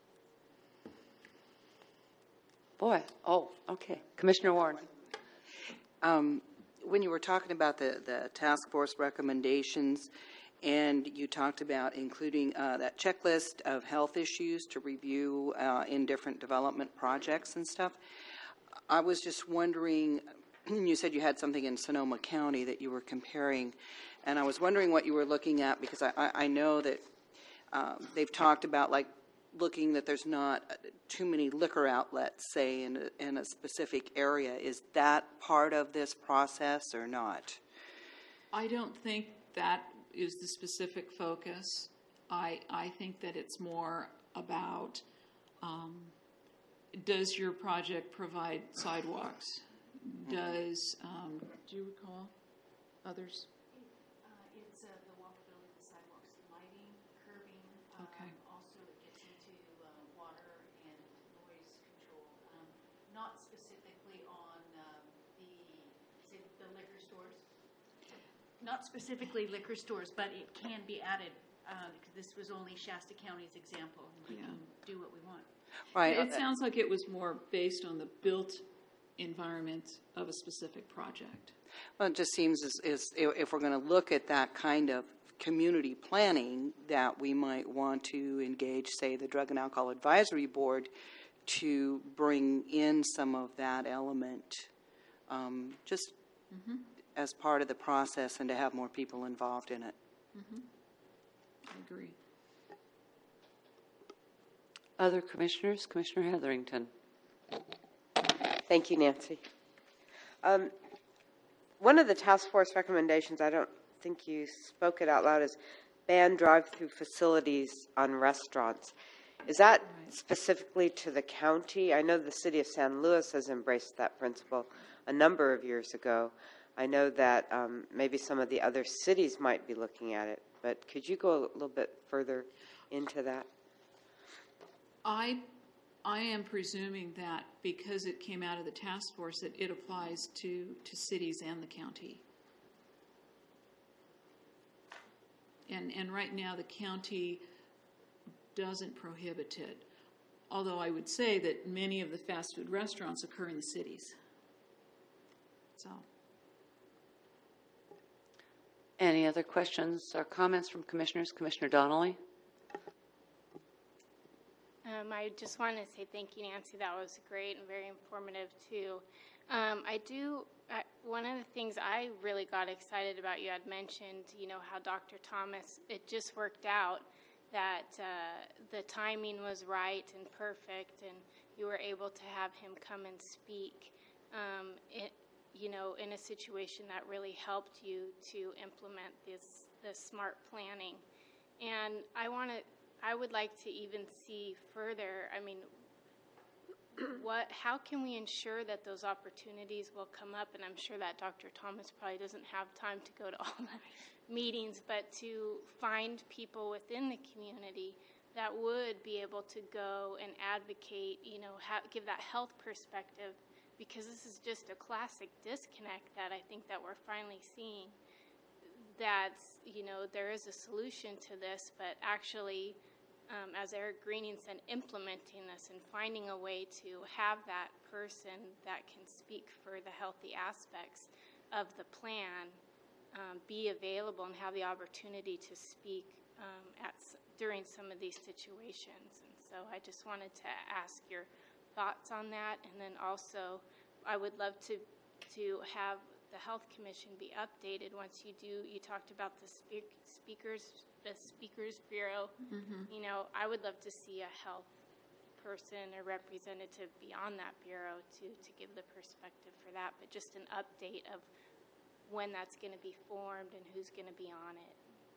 Boy, oh, okay. Commissioner Warren. Um, when you were talking about the, the task force recommendations, and you talked about including uh, that checklist of health issues to review uh, in different development projects and stuff, I was just wondering, you said you had something in Sonoma County that you were comparing, and I was wondering what you were looking at, because I, I, I know that uh, they've talked about, like, looking that there's not too many liquor outlets, say, in a, in a specific area. Is that part of this process or not? I don't think that is the specific focus. I, I think that it's more about, um, does your project provide sidewalks? Does, um, do you recall others? Uh, it's uh, the walkability, the sidewalks, the lighting, curbing. Okay. Um, also, it gets into uh, water and noise control. Um, not specifically on um, the say the liquor stores. Not specifically liquor stores, but it can be added. Uh, because this was only Shasta County's example, and we Yeah. can do what we want. Right. It sounds like it was more based on the built environment of a specific project. Well, it just seems as, as if we're going to look at that kind of community planning, that we might want to engage, say, the Drug and Alcohol Advisory Board to bring in some of that element, um, just mm-hmm. as part of the process, and to have more people involved in it. Mm-hmm. I agree. Other commissioners? Commissioner Hetherington. Thank you, Nancy. Um, one of the task force recommendations, I don't think you spoke it out loud, is ban drive-through facilities on restaurants. Is that right. specifically to the county? I know the city of San Luis has embraced that principle a number of years ago. I know that um, maybe some of the other cities might be looking at it, but could you go a little bit further into that? I, I am presuming that because it came out of the task force, that it applies to, to cities and the county. And, and right now the county doesn't prohibit it, although I would say that many of the fast food restaurants occur in the cities. So. Any other questions or comments from commissioners? Commissioner Donnelly? Um, I just want to say thank you, Nancy. That was great and very informative, too. Um, I do, I, one of the things I really got excited about, you had mentioned, you know, how Doctor Thomas, it just worked out that uh, the timing was right and perfect, and you were able to have him come and speak, um, it, you know, in a situation that really helped you to implement this, this smart planning. And I want to, I would like to even see further, I mean, what, how can we ensure that those opportunities will come up? And I'm sure that Doctor Thomas probably doesn't have time to go to all the meetings, but to find people within the community that would be able to go and advocate, you know, ha- give that health perspective, because this is just a classic disconnect that I think that we're finally seeing. That's, you know, there is a solution to this, but actually, Um, as Eric Greening said, implementing this and finding a way to have that person that can speak for the healthy aspects of the plan um, be available and have the opportunity to speak um, at during some of these situations. And so I just wanted to ask your thoughts on that. And then also, I would love to to have the Health Commission be updated once you do. You talked about the speak, speakers. the Speakers Bureau, mm-hmm. you know, I would love to see a health person or representative be on that bureau to, to give the perspective for that, but just an update of when that's going to be formed and who's going to be on it.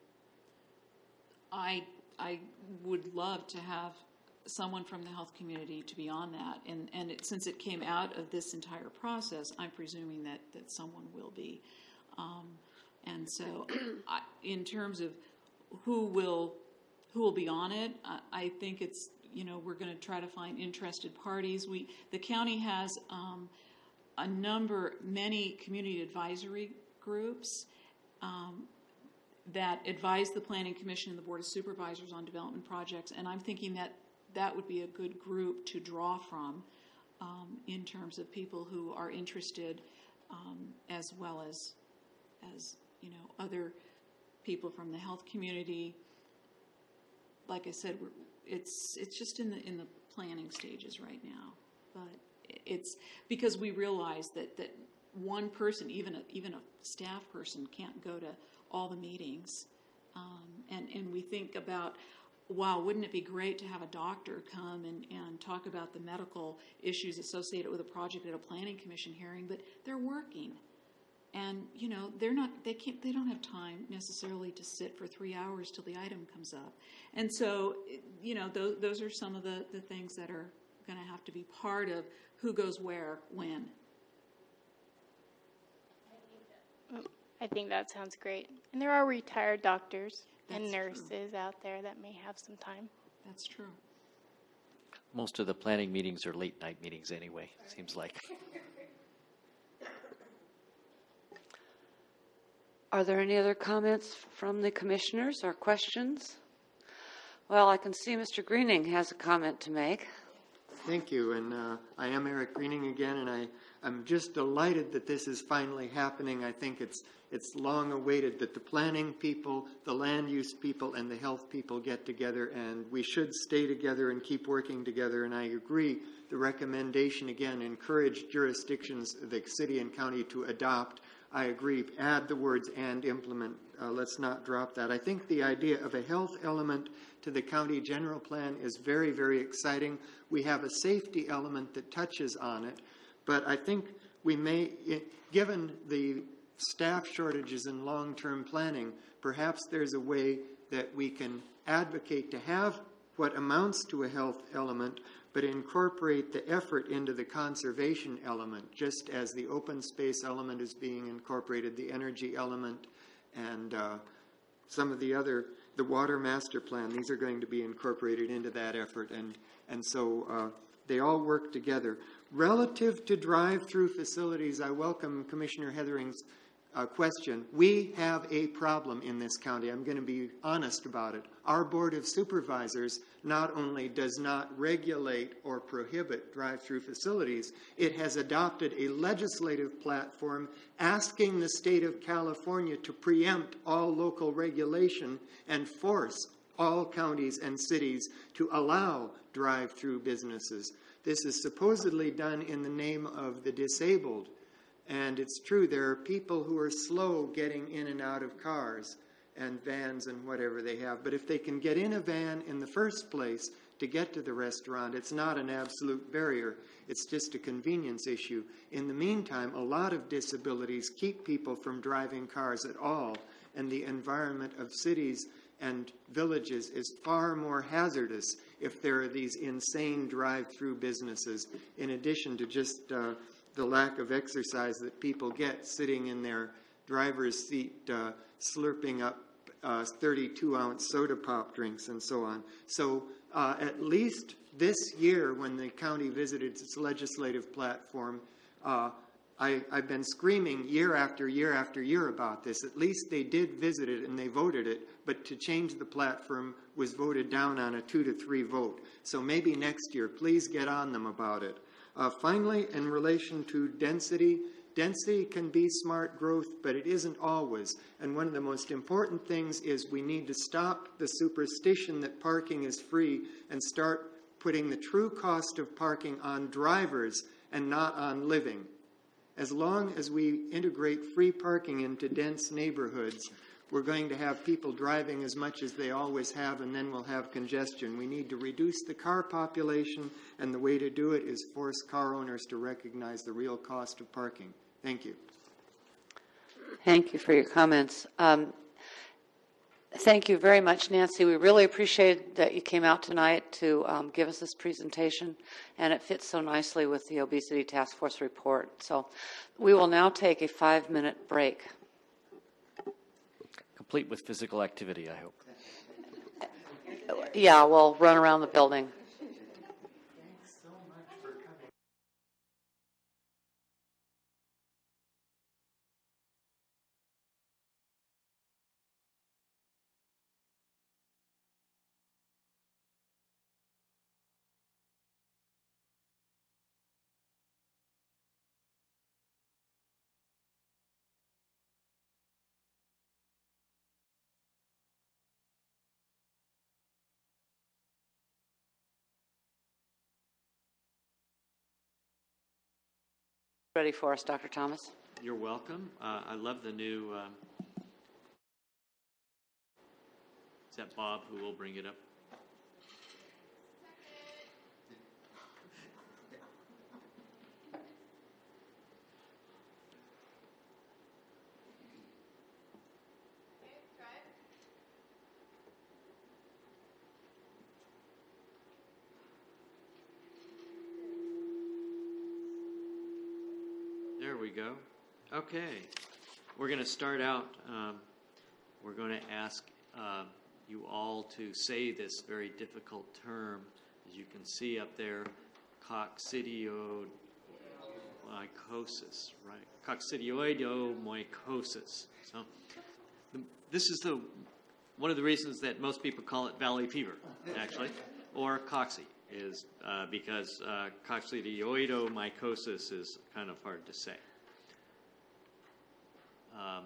I, I would love to have someone from the health community to be on that, and, and it, since it came out of this entire process, I'm presuming that, that someone will be. Um, and so I, in terms of who will who will be on it, I, I think it's, you know, we're going to try to find interested parties. We the county has um, a number, many community advisory groups um, that advise the Planning Commission and the Board of Supervisors on development projects, and I'm thinking that that would be a good group to draw from um, in terms of people who are interested, um, as well as as you know, other people from the health community. Like I said, we're, it's it's just in the in the planning stages right now, but it's because we realize that, that one person, even a, even a staff person, can't go to all the meetings, um, and and we think about, wow, wouldn't it be great to have a doctor come and, and talk about the medical issues associated with a project at a planning commission hearing, but they're working. And, you know, they're not, they can't, they don't have time necessarily to sit for three hours till the item comes up. And so, you know, those, those are some of the, the things that are going to have to be part of who goes where, when. I think that sounds great. And there are retired doctors That's and nurses true. out there that may have some time. That's true. Most of the planning meetings are late night meetings anyway, seems like. Are there any other comments from the commissioners or questions? Well, I can see Mister Greening has a comment to make. Thank you, and uh, I am Eric Greening again, and I, I'm just delighted that this is finally happening. I think it's it's long awaited that the planning people, the land use people, and the health people get together, and we should stay together and keep working together. And I agree, the recommendation again, encourage jurisdictions, the city and county, to adopt. I agree, add the words and implement. Uh, let's not drop that. I think the idea of a health element to the county general plan is very, very exciting. We have a safety element that touches on it, but I think we may, given the staff shortages in long-term planning, perhaps there's a way that we can advocate to have what amounts to a health element, but incorporate the effort into the conservation element, just as the open space element is being incorporated, the energy element, and uh, some of the other, the water master plan, these are going to be incorporated into that effort, and, and so uh, they all work together. Relative to drive-through facilities, I welcome Commissioner Hethering's uh, question. We have a problem in this county. I'm going to be honest about it. Our Board of Supervisors not only does not regulate or prohibit drive-through facilities, it has adopted a legislative platform asking the state of California to preempt all local regulation and force all counties and cities to allow drive-through businesses. This is supposedly done in the name of the disabled. And it's true, there are people who are slow getting in and out of cars and vans and whatever they have. But if they can get in a van in the first place to get to the restaurant, it's not an absolute barrier. It's just a convenience issue. In the meantime, a lot of disabilities keep people from driving cars at all. And the environment of cities and villages is far more hazardous if there are these insane drive-through businesses, in addition to just uh, the lack of exercise that people get sitting in their driver's seat uh, slurping up uh, thirty-two ounce soda pop drinks and so on. So uh, at least this year, when the county visited its legislative platform, uh, I, I've been screaming year after year after year about this. At least they did visit it and they voted it, but to change the platform was voted down on a two to three vote. So maybe next year, please get on them about it. Uh, finally, in relation to density, density can be smart growth, but it isn't always. And one of the most important things is we need to stop the superstition that parking is free and start putting the true cost of parking on drivers and not on living. As long as we integrate free parking into dense neighborhoods, we're going to have people driving as much as they always have, and then we'll have congestion. We need to reduce the car population, and the way to do it is force car owners to recognize the real cost of parking. Thank you. Thank you for your comments. Um, thank you very much, Nancy. We really appreciate that you came out tonight to um, give us this presentation, and it fits so nicely with the Obesity Task Force report. So we will now take a five-minute break. Complete with physical activity, I hope. Yeah, we'll run around the building. Thanks so much for coming. Ready for us, Doctor Thomas? You're welcome. Uh, I love the new. Um, is that Bob who will bring it up? There we go. Okay. We're going to start out. Um, we're going to ask uh, you all to say this very difficult term. As you can see up there, coccidioidosis, right? Coccidioidomycosis. So the, this is the one of the reasons that most people call it valley fever, actually, or cocci. is uh, because uh, coccidioidomycosis is kind of hard to say. Um,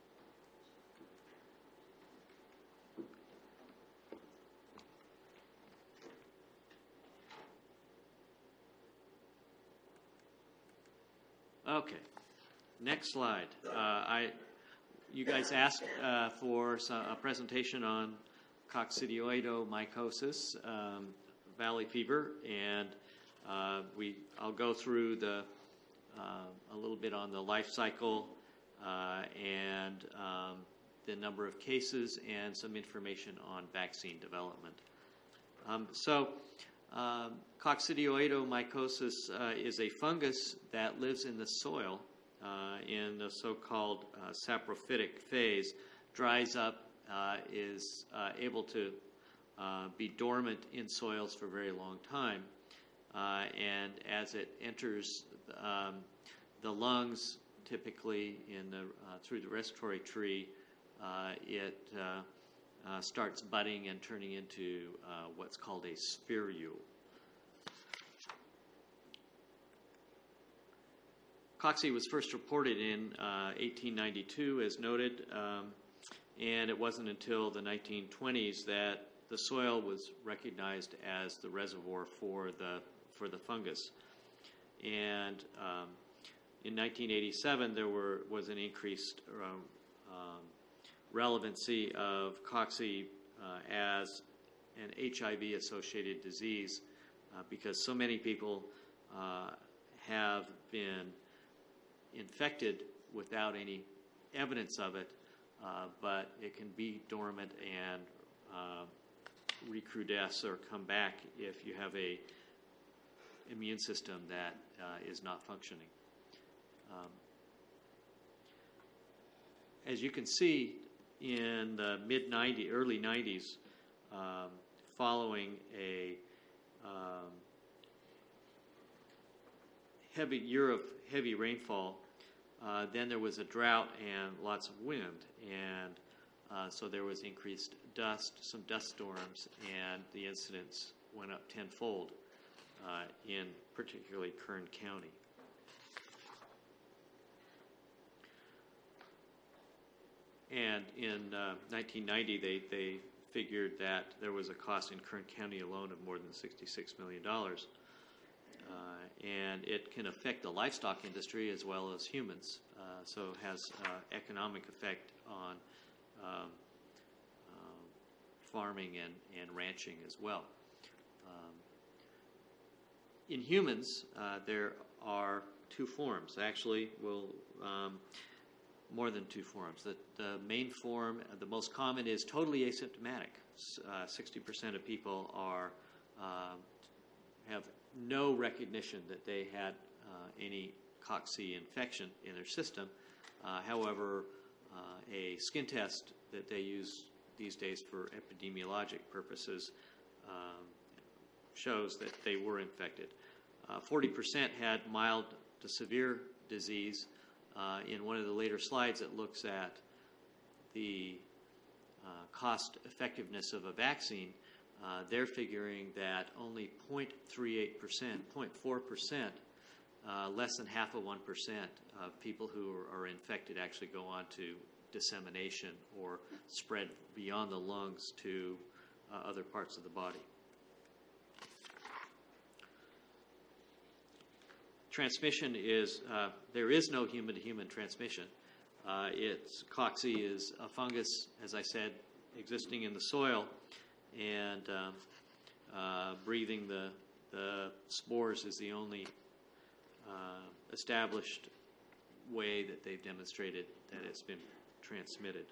okay, next slide. Uh, I, you guys asked uh, for some, a presentation on coccidioidomycosis, um, valley fever, and uh, we I'll go through the uh, a little bit on the life cycle uh, and um, the number of cases and some information on vaccine development. Um, so um, coccidioidomycosis uh, is a fungus that lives in the soil uh, in the so-called uh, saprophytic phase, dries up, uh, is uh, able to uh, be dormant in soils for a very long time. Uh, and as it enters um, the lungs, typically in the, uh, through the respiratory tree, uh, it uh, uh, starts budding and turning into uh, what's called a spirule. Cocci was first reported in uh, eighteen ninety-two, as noted, um, and it wasn't until the nineteen twenties that the soil was recognized as the reservoir for the for the fungus. And um, in nineteen eighty-seven, there were was an increased uh, um, relevancy of cocci uh, as an H I V-associated disease uh, because so many people uh, have been infected without any evidence of it, uh, but it can be dormant and uh, recrudesce or come back if you have a immune system that uh, is not functioning. Um, as you can see, in the mid nineties, early nineties, um, following a um, heavy year of heavy rainfall, uh, then there was a drought and lots of wind, and uh, so there was increased dust, some dust storms, and the incidence went up tenfold uh, in particularly Kern County. And in uh, nineteen ninety, they, they figured that there was a cost in Kern County alone of more than sixty-six million dollars. Uh, and it can affect the livestock industry as well as humans. Uh, so it has uh, economic effect on um, um, farming and, and ranching as well. Um, in humans, uh, there are two forms. Actually, we'll um, more than two forms. The, the main form, uh, the most common, is totally asymptomatic. Uh, sixty percent of people are uh, have no recognition that they had uh, any cocci infection in their system. Uh, however, uh, a skin test that they use these days for epidemiologic purposes um, shows that they were infected. Uh, forty percent had mild to severe disease. Uh, in one of the later slides, it looks at the uh, cost effectiveness of a vaccine. Uh, they're figuring that only zero point three eight percent, zero point four percent, uh, less than half of one percent of people who are, are infected actually go on to dissemination or spread beyond the lungs to uh, other parts of the body. Transmission is, uh, there is no human-to-human transmission. Uh, it's, cocci is a fungus, as I said, existing in the soil, and um, uh, breathing the, the spores is the only uh, established way that they've demonstrated that it's been transmitted.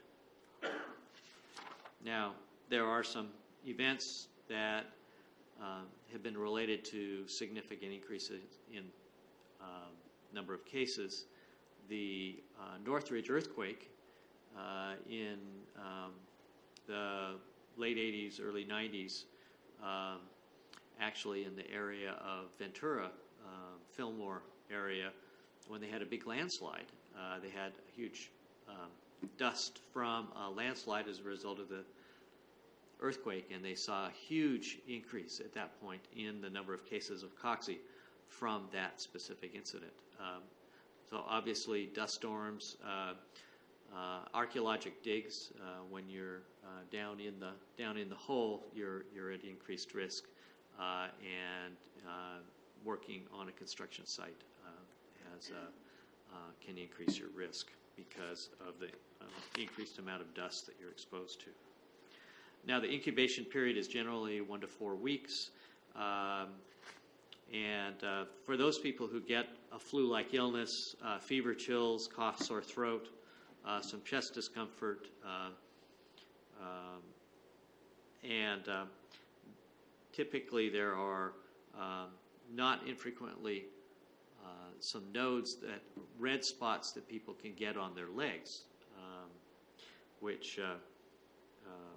Now, there are some events that uh, have been related to significant increases in um, number of cases. The uh, Northridge earthquake uh, in um, the late eighties, early nineties, um, actually in the area of Ventura, uh, Fillmore area, when they had a big landslide. Uh, they had huge um, dust from a landslide as a result of the earthquake, and they saw a huge increase at that point in the number of cases of cocci from that specific incident. Um, so obviously, dust storms, uh, uh, archaeologic digs, uh, when you're uh, down in the down in the hole, you're you're at increased risk, uh, and uh, working on a construction site uh, has uh, uh, can increase your risk because of the uh, increased amount of dust that you're exposed to. Now, the incubation period is generally one to four weeks. Um, and uh, for those people who get a flu-like illness, uh, fever, chills, cough, sore throat, uh, some chest discomfort, uh, um, and uh, typically there are um, not infrequently uh, some nodes, that red spots that people can get on their legs, um, which uh, uh,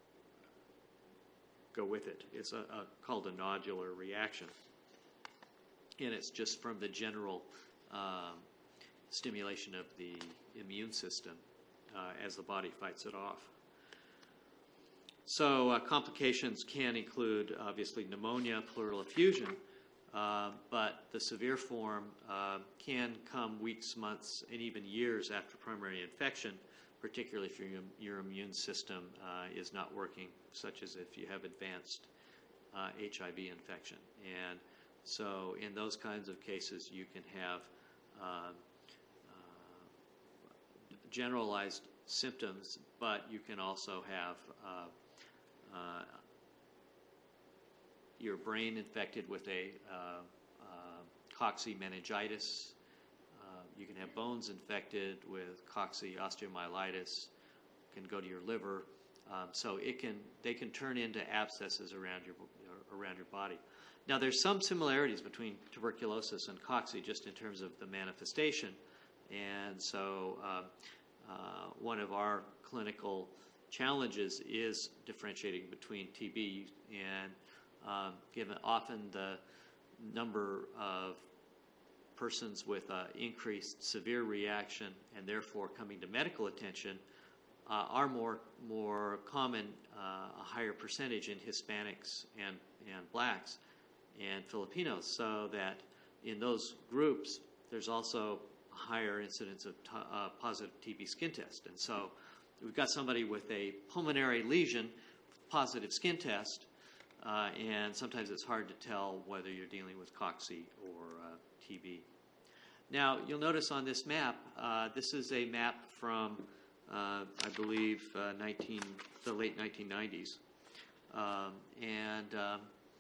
go with it. It's a, a, called a nodular reaction. And it's just from the general um, stimulation of the immune system uh, as the body fights it off. So uh, complications can include, obviously, pneumonia, pleural effusion, uh, but the severe form uh, can come weeks, months, and even years after primary infection, particularly if your, your immune system uh, is not working, such as if you have advanced uh, H I V infection. And so in those kinds of cases, you can have uh, uh, generalized symptoms, but you can also have uh, uh, your brain infected with a uh, uh, cocci meningitis. Uh, you can have bones infected with cocci osteomyelitis. Can go to your liver. Um, so it can they can turn into abscesses around your around your body. Now, there's some similarities between tuberculosis and cocci just in terms of the manifestation. And so uh, uh, one of our clinical challenges is differentiating between T B, and um, given often the number of persons with uh, increased severe reaction and therefore coming to medical attention uh, are more more common, uh, a higher percentage in Hispanics and, and blacks and Filipinos, so that in those groups there's also a higher incidence of t- uh, positive T B skin test. And so we've got somebody with a pulmonary lesion, positive skin test, uh, and sometimes it's hard to tell whether you're dealing with cocci or uh, T B. Now, you'll notice on this map, uh, this is a map from, uh, I believe, uh, nineteen, the late nineteen nineties. Um, and um,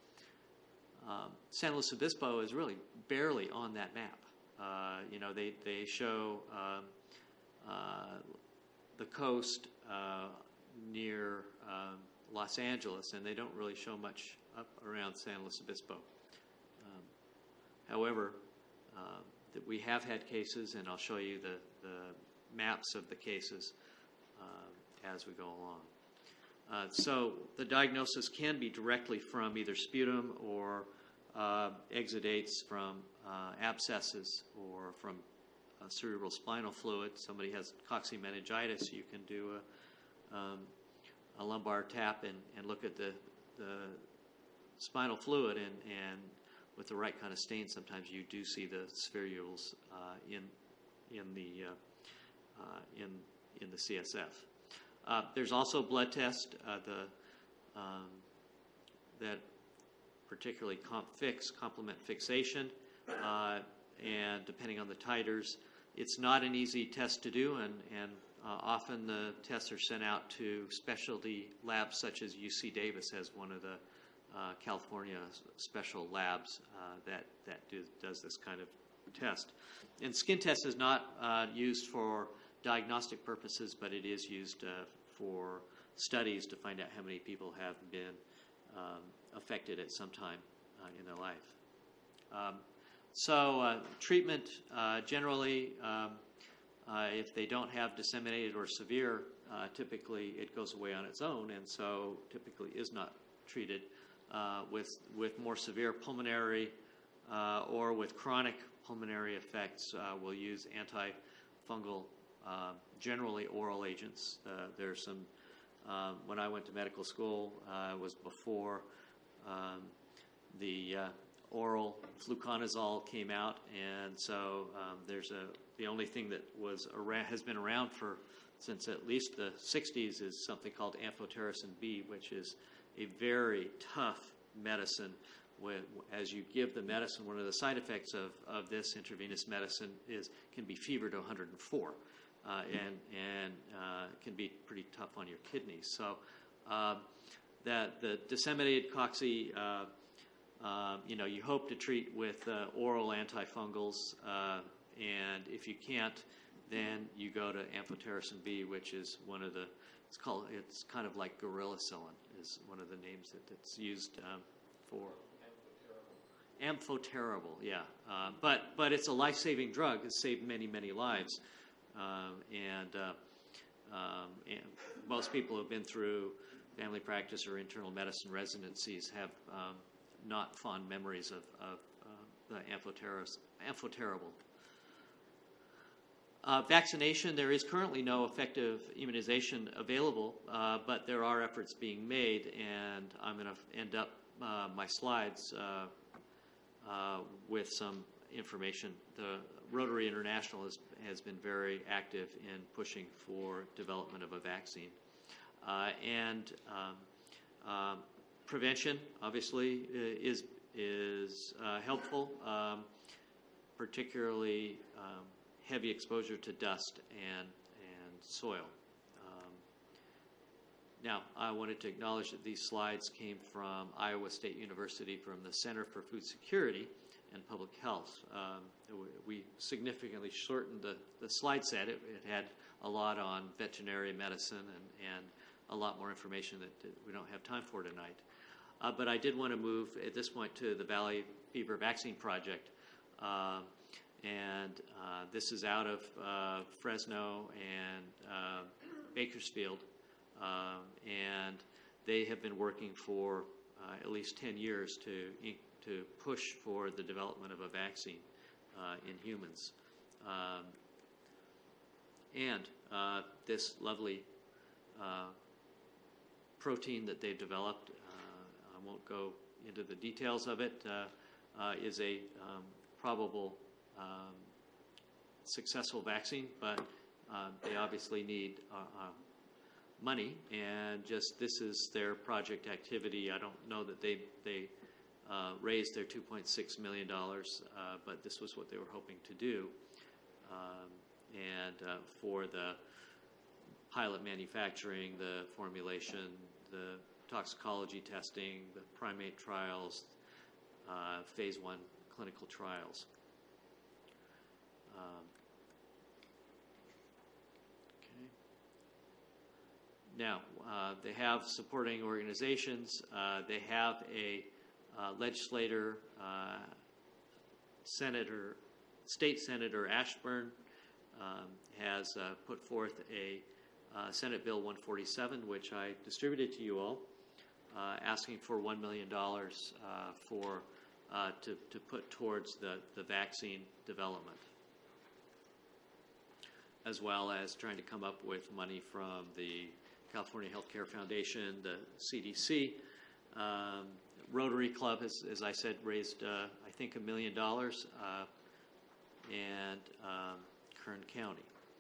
um, San Luis Obispo is really barely on that map. Uh, you know, they, they show um, uh, the coast uh, near um, Los Angeles, and they don't really show much up around San Luis Obispo. Um, however, uh, that we have had cases, and I'll show you the, the maps of the cases uh, as we go along. Uh, so the diagnosis can be directly from either sputum or uh, exudates from uh, abscesses or from uh, cerebral spinal fluid. Somebody has cocci meningitis, you can do a, um, a lumbar tap and, and look at the, the spinal fluid, and, and with the right kind of stain, sometimes you do see the spherules uh, in in the uh, uh, in in the C S F. Uh, there's also blood test uh, the um, that particularly comp fix complement fixation, uh, and depending on the titers, it's not an easy test to do, and and uh, often the tests are sent out to specialty labs such as U C Davis has one of the Uh, California special labs uh, that that do, does this kind of test. And skin test is not uh, used for diagnostic purposes, but it is used uh, for studies to find out how many people have been um, affected at some time uh, in their life. Um, so uh, treatment uh, generally, um, uh, if they don't have disseminated or severe, uh, typically it goes away on its own, and so typically is not treated. Uh, with with more severe pulmonary uh, or with chronic pulmonary effects, uh, we'll use antifungal, uh, generally oral agents. Uh, there's some Uh, when I went to medical school, uh, was before um, the uh, oral fluconazole came out, and so um, there's a the only thing that was around, has been around for since at least the sixties is something called amphotericin B, which is a very tough medicine. When, as you give the medicine, one of the side effects of, of this intravenous medicine is can be fever to one hundred four, uh, and and uh, can be pretty tough on your kidneys. So uh, that the disseminated cocci, uh, uh, you know, you hope to treat with uh, oral antifungals, uh, and if you can't, then you go to amphotericin B, which is one of the, it's called, it's kind of like gorillacillin is one of the names that it's used um, for. Amphotericin, yeah. Uh, but but it's a life-saving drug. It's saved many, many lives. Um, and, uh, um, and most people who have been through family practice or internal medicine residencies have um, not fond memories of, of uh, the amphotericin. Uh, vaccination, there is currently no effective immunization available, uh, but there are efforts being made, and I'm going to end up uh, my slides uh, uh, with some information. The Rotary International has, has been very active in pushing for development of a vaccine. Uh, and um, uh, prevention, obviously, is, is uh, helpful, um, particularly um, heavy exposure to dust and, and soil. Um, now, I wanted to acknowledge that these slides came from Iowa State University from the Center for Food Security and Public Health. Um, we significantly shortened the, the slide set. It, it had a lot on veterinary medicine and, and a lot more information that, that we don't have time for tonight. Uh, but I did want to move at this point to the Valley Fever Vaccine Project. Uh, And uh, this is out of uh, Fresno and uh, Bakersfield. Uh, and they have been working for uh, at least ten years to, to push for the development of a vaccine uh, in humans. Um, and uh, this lovely uh, protein that they've developed, uh, I won't go into the details of it, uh, uh, is a um, probable Um, successful vaccine, but uh, they obviously need uh, uh, money, and just this is their project activity. I don't know that they they uh, raised their two point six million dollars, uh, but this was what they were hoping to do. Um, and uh, for the pilot manufacturing, the formulation, the toxicology testing, the primate trials, uh, phase one clinical trials. Um, okay. Now, uh, they have supporting organizations. Uh, they have a uh, legislator, uh, Senator, State Senator Ashburn um, has uh, put forth a uh, Senate Bill one forty-seven, which I distributed to you all, uh, asking for one million dollars uh, for uh, to, to put towards the, the vaccine development, as well as trying to come up with money from the California Healthcare Foundation, the C D C. Um, Rotary Club, has, as I said, raised, uh, I think, a million dollars, uh, and um, Kern County.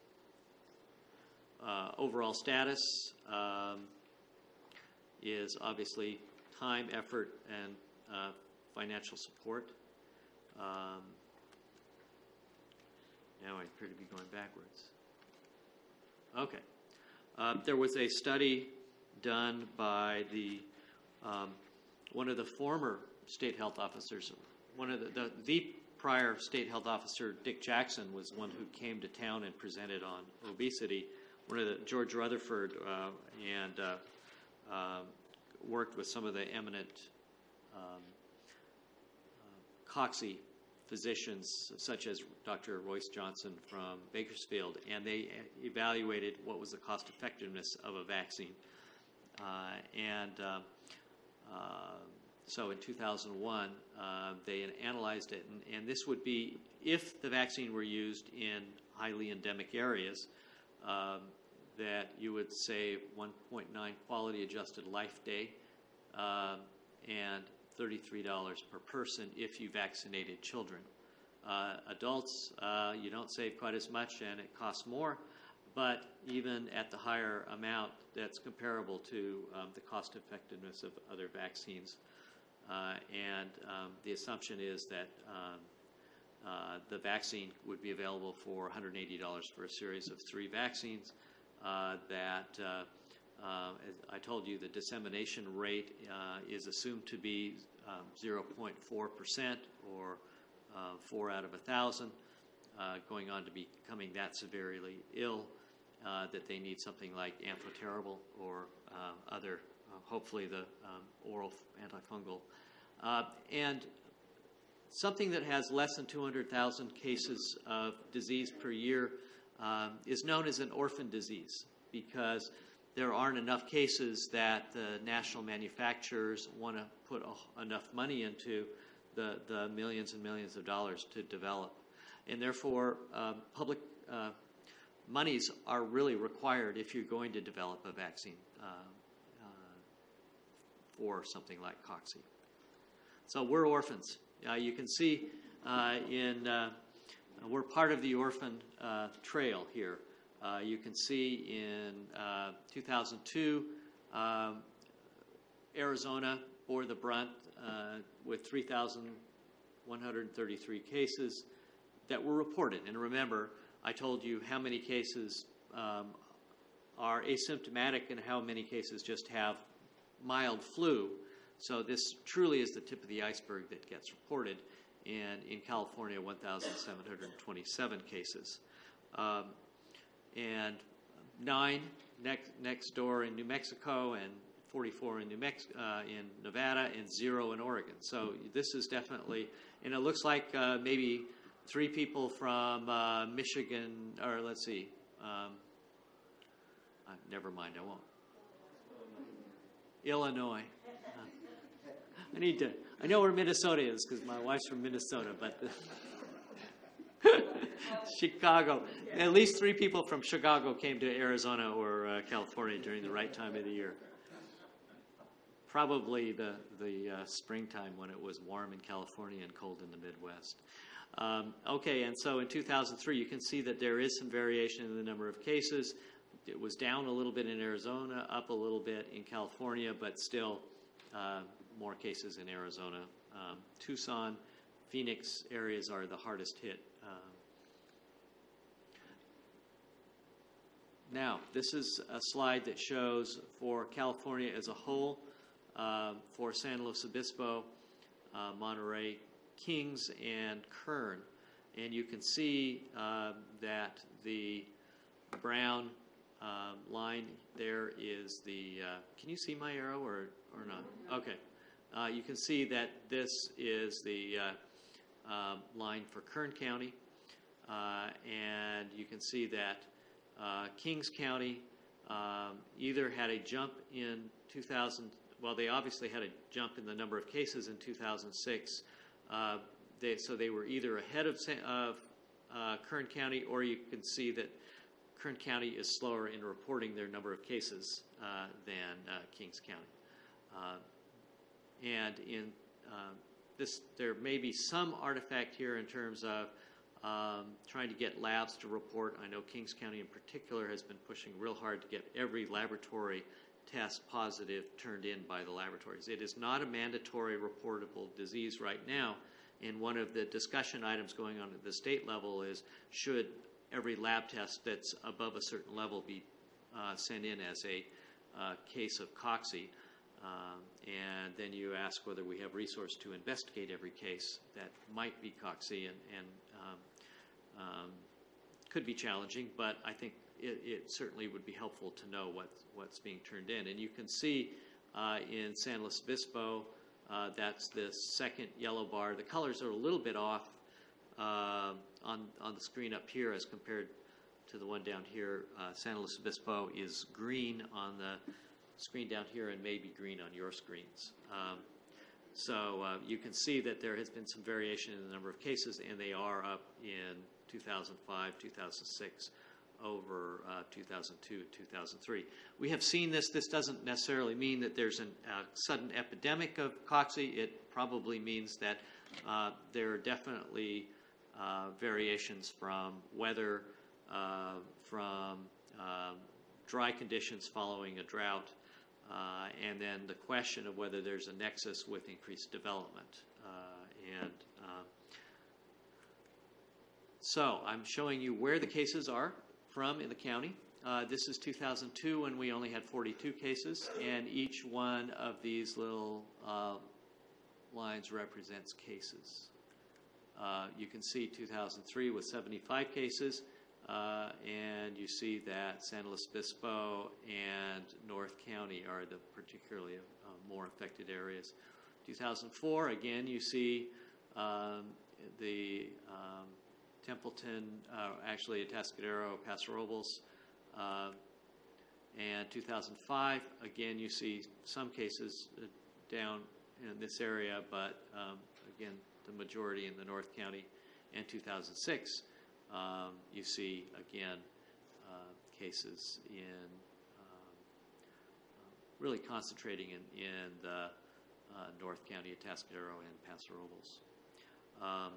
Uh, overall status um, is obviously time, effort, and uh, financial support. Um, now I appear to be going backwards. Okay. Uh, there was a study done by the um, one of the former state health officers. One of the, the the prior state health officer, Dick Jackson, was one who came to town and presented on obesity. One of the George Rutherford uh, and uh, uh, worked with some of the eminent um, uh, cocci physicians, such as Doctor Royce Johnson from Bakersfield, and they evaluated what was the cost effectiveness of a vaccine. Uh, and uh, uh, so in two thousand one, uh, they analyzed it, and, and this would be, if the vaccine were used in highly endemic areas, um, that you would save one point nine quality adjusted life day uh, and thirty-three dollars per person if you vaccinated children. Uh, adults, uh, you don't save quite as much and it costs more, but even at the higher amount, that's comparable to um, the cost effectiveness of other vaccines. Uh, and um, the assumption is that um, uh, the vaccine would be available for one hundred eighty dollars for a series of three vaccines. Uh, that, uh, uh, as I told you, the dissemination rate uh, is assumed to be um, zero point four percent or uh, four out of a thousand, uh, going on to becoming that severely ill uh, that they need something like amphotericin or uh, other, uh, hopefully the um, oral antifungal. Uh, and something that has less than two hundred thousand cases of disease per year um, is known as an orphan disease because there aren't enough cases that the national manufacturers want to put a, enough money into the, the millions and millions of dollars to develop. And therefore, uh, public uh, monies are really required if you're going to develop a vaccine uh, uh, for something like Coxsackie. So we're orphans. Uh, you can see uh, in, uh, we're part of the orphan uh, trail here. Uh, you can see in uh, two thousand two, um, Arizona bore the brunt uh, with three thousand one hundred thirty-three cases that were reported. And remember, I told you how many cases um, are asymptomatic and how many cases just have mild flu. So this truly is the tip of the iceberg that gets reported. And in California, one thousand seven hundred twenty-seven cases. Um, and nine next, next door in New Mexico, and forty-four in New Mex uh, in Nevada, and zero in Oregon. So this is definitely, and it looks like uh, maybe three people from uh, Michigan, or let's see, um, uh, never mind, I won't. Illinois. Uh, I need to, I know where Minnesota is because my wife's from Minnesota, but the Chicago. At least three people from Chicago came to Arizona or uh, California during the right time of the year. Probably the, the uh, springtime when it was warm in California and cold in the Midwest. Um, okay, and so in two thousand three, you can see that there is some variation in the number of cases. It was down a little bit in Arizona, up a little bit in California, but still uh, more cases in Arizona. Um, Tucson, Phoenix areas are the hardest hit. Uh, now, this is a slide that shows for California as a whole, uh, for San Luis Obispo, uh, Monterey, Kings, and Kern. And you can see uh, that the brown uh, line there is the, uh, can you see my arrow or, or not? Okay. Uh, you can see that this is the uh, uh, line for Kern County. Uh, and you can see that uh, Kings County um, either had a jump in two thousand, well, they obviously had a jump in the number of cases in two thousand six. Uh, they, so they were either ahead of, of uh, Kern County, or you can see that Kern County is slower in reporting their number of cases uh, than uh, Kings County. Uh, and in uh, this, there may be some artifact here in terms of um, trying to get labs to report. I know Kings County in particular has been pushing real hard to get every laboratory test positive turned in by the laboratories. It is not a mandatory reportable disease right now, and one of the discussion items going on at the state level is should every lab test that's above a certain level be uh, sent in as a uh, case of Coxsackie. Um, and then you ask whether we have resource to investigate every case that might be Coxsackie, and, and um, um, could be challenging, but I think it, it certainly would be helpful to know what, what's being turned in. And you can see uh, in San Luis Obispo, uh, that's the second yellow bar. The colors are a little bit off uh, on, on the screen up here as compared to the one down here. Uh, San Luis Obispo is green on the screen down here and maybe green on your screens. Um, so uh, you can see that there has been some variation in the number of cases, and they are up in two thousand five, two thousand six over uh, two thousand two and two thousand three. We have seen this. This doesn't necessarily mean that there's a uh, sudden epidemic of cocci. It probably means that uh, there are definitely uh, variations from weather, uh, from uh, dry conditions following a drought, uh, and then the question of whether there's a nexus with increased development. Uh, and uh, so I'm showing you where the cases are from in the county. Uh, this is two thousand two when we only had forty-two cases, and each one of these little uh, lines represents cases. Uh, you can see two thousand three with seventy-five cases, uh, and you see that San Luis Obispo and North County are the particularly uh, more affected areas. two thousand four, again, you see um, the um, Templeton, uh, actually Atascadero, Paso Robles, uh, and two thousand five, again, you see some cases uh, down in this area, but um, again, the majority in the North County. And two thousand six, um, you see, again, uh, cases in um, uh, really concentrating in, in the uh, North County, Atascadero, and Paso Robles. Um,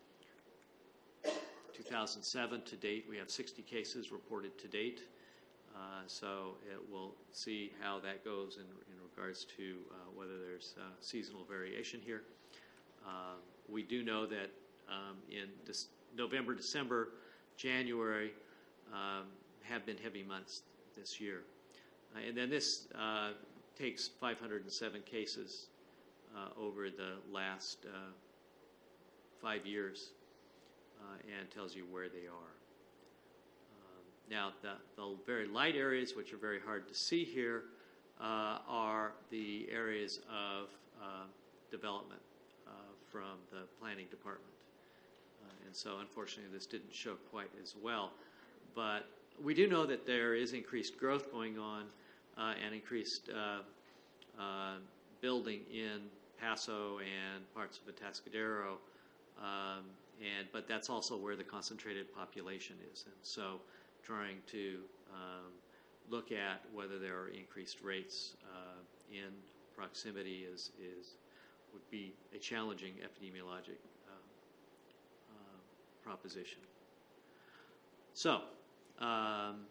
two thousand seven to date, we have sixty cases reported to date. Uh, so it will see how that goes in, in regards to uh, whether there's uh, seasonal variation here. Uh, we do know that um, in this November, December, January um, have been heavy months this year. Uh, and then this uh, takes five hundred seven cases uh, over the last uh, five years. Uh, and tells you where they are. Um, now, the, the very light areas, which are very hard to see here, uh, are the areas of uh, development uh, from the planning department. Uh, and so, unfortunately, this didn't show quite as well. But we do know that there is increased growth going on uh, and increased uh, uh, building in Paso and parts of Atascadero. Um, And, but that's also where the concentrated population is. And so trying to um, look at whether there are increased rates uh, in proximity is, is would be a challenging epidemiologic uh, uh, proposition. So um,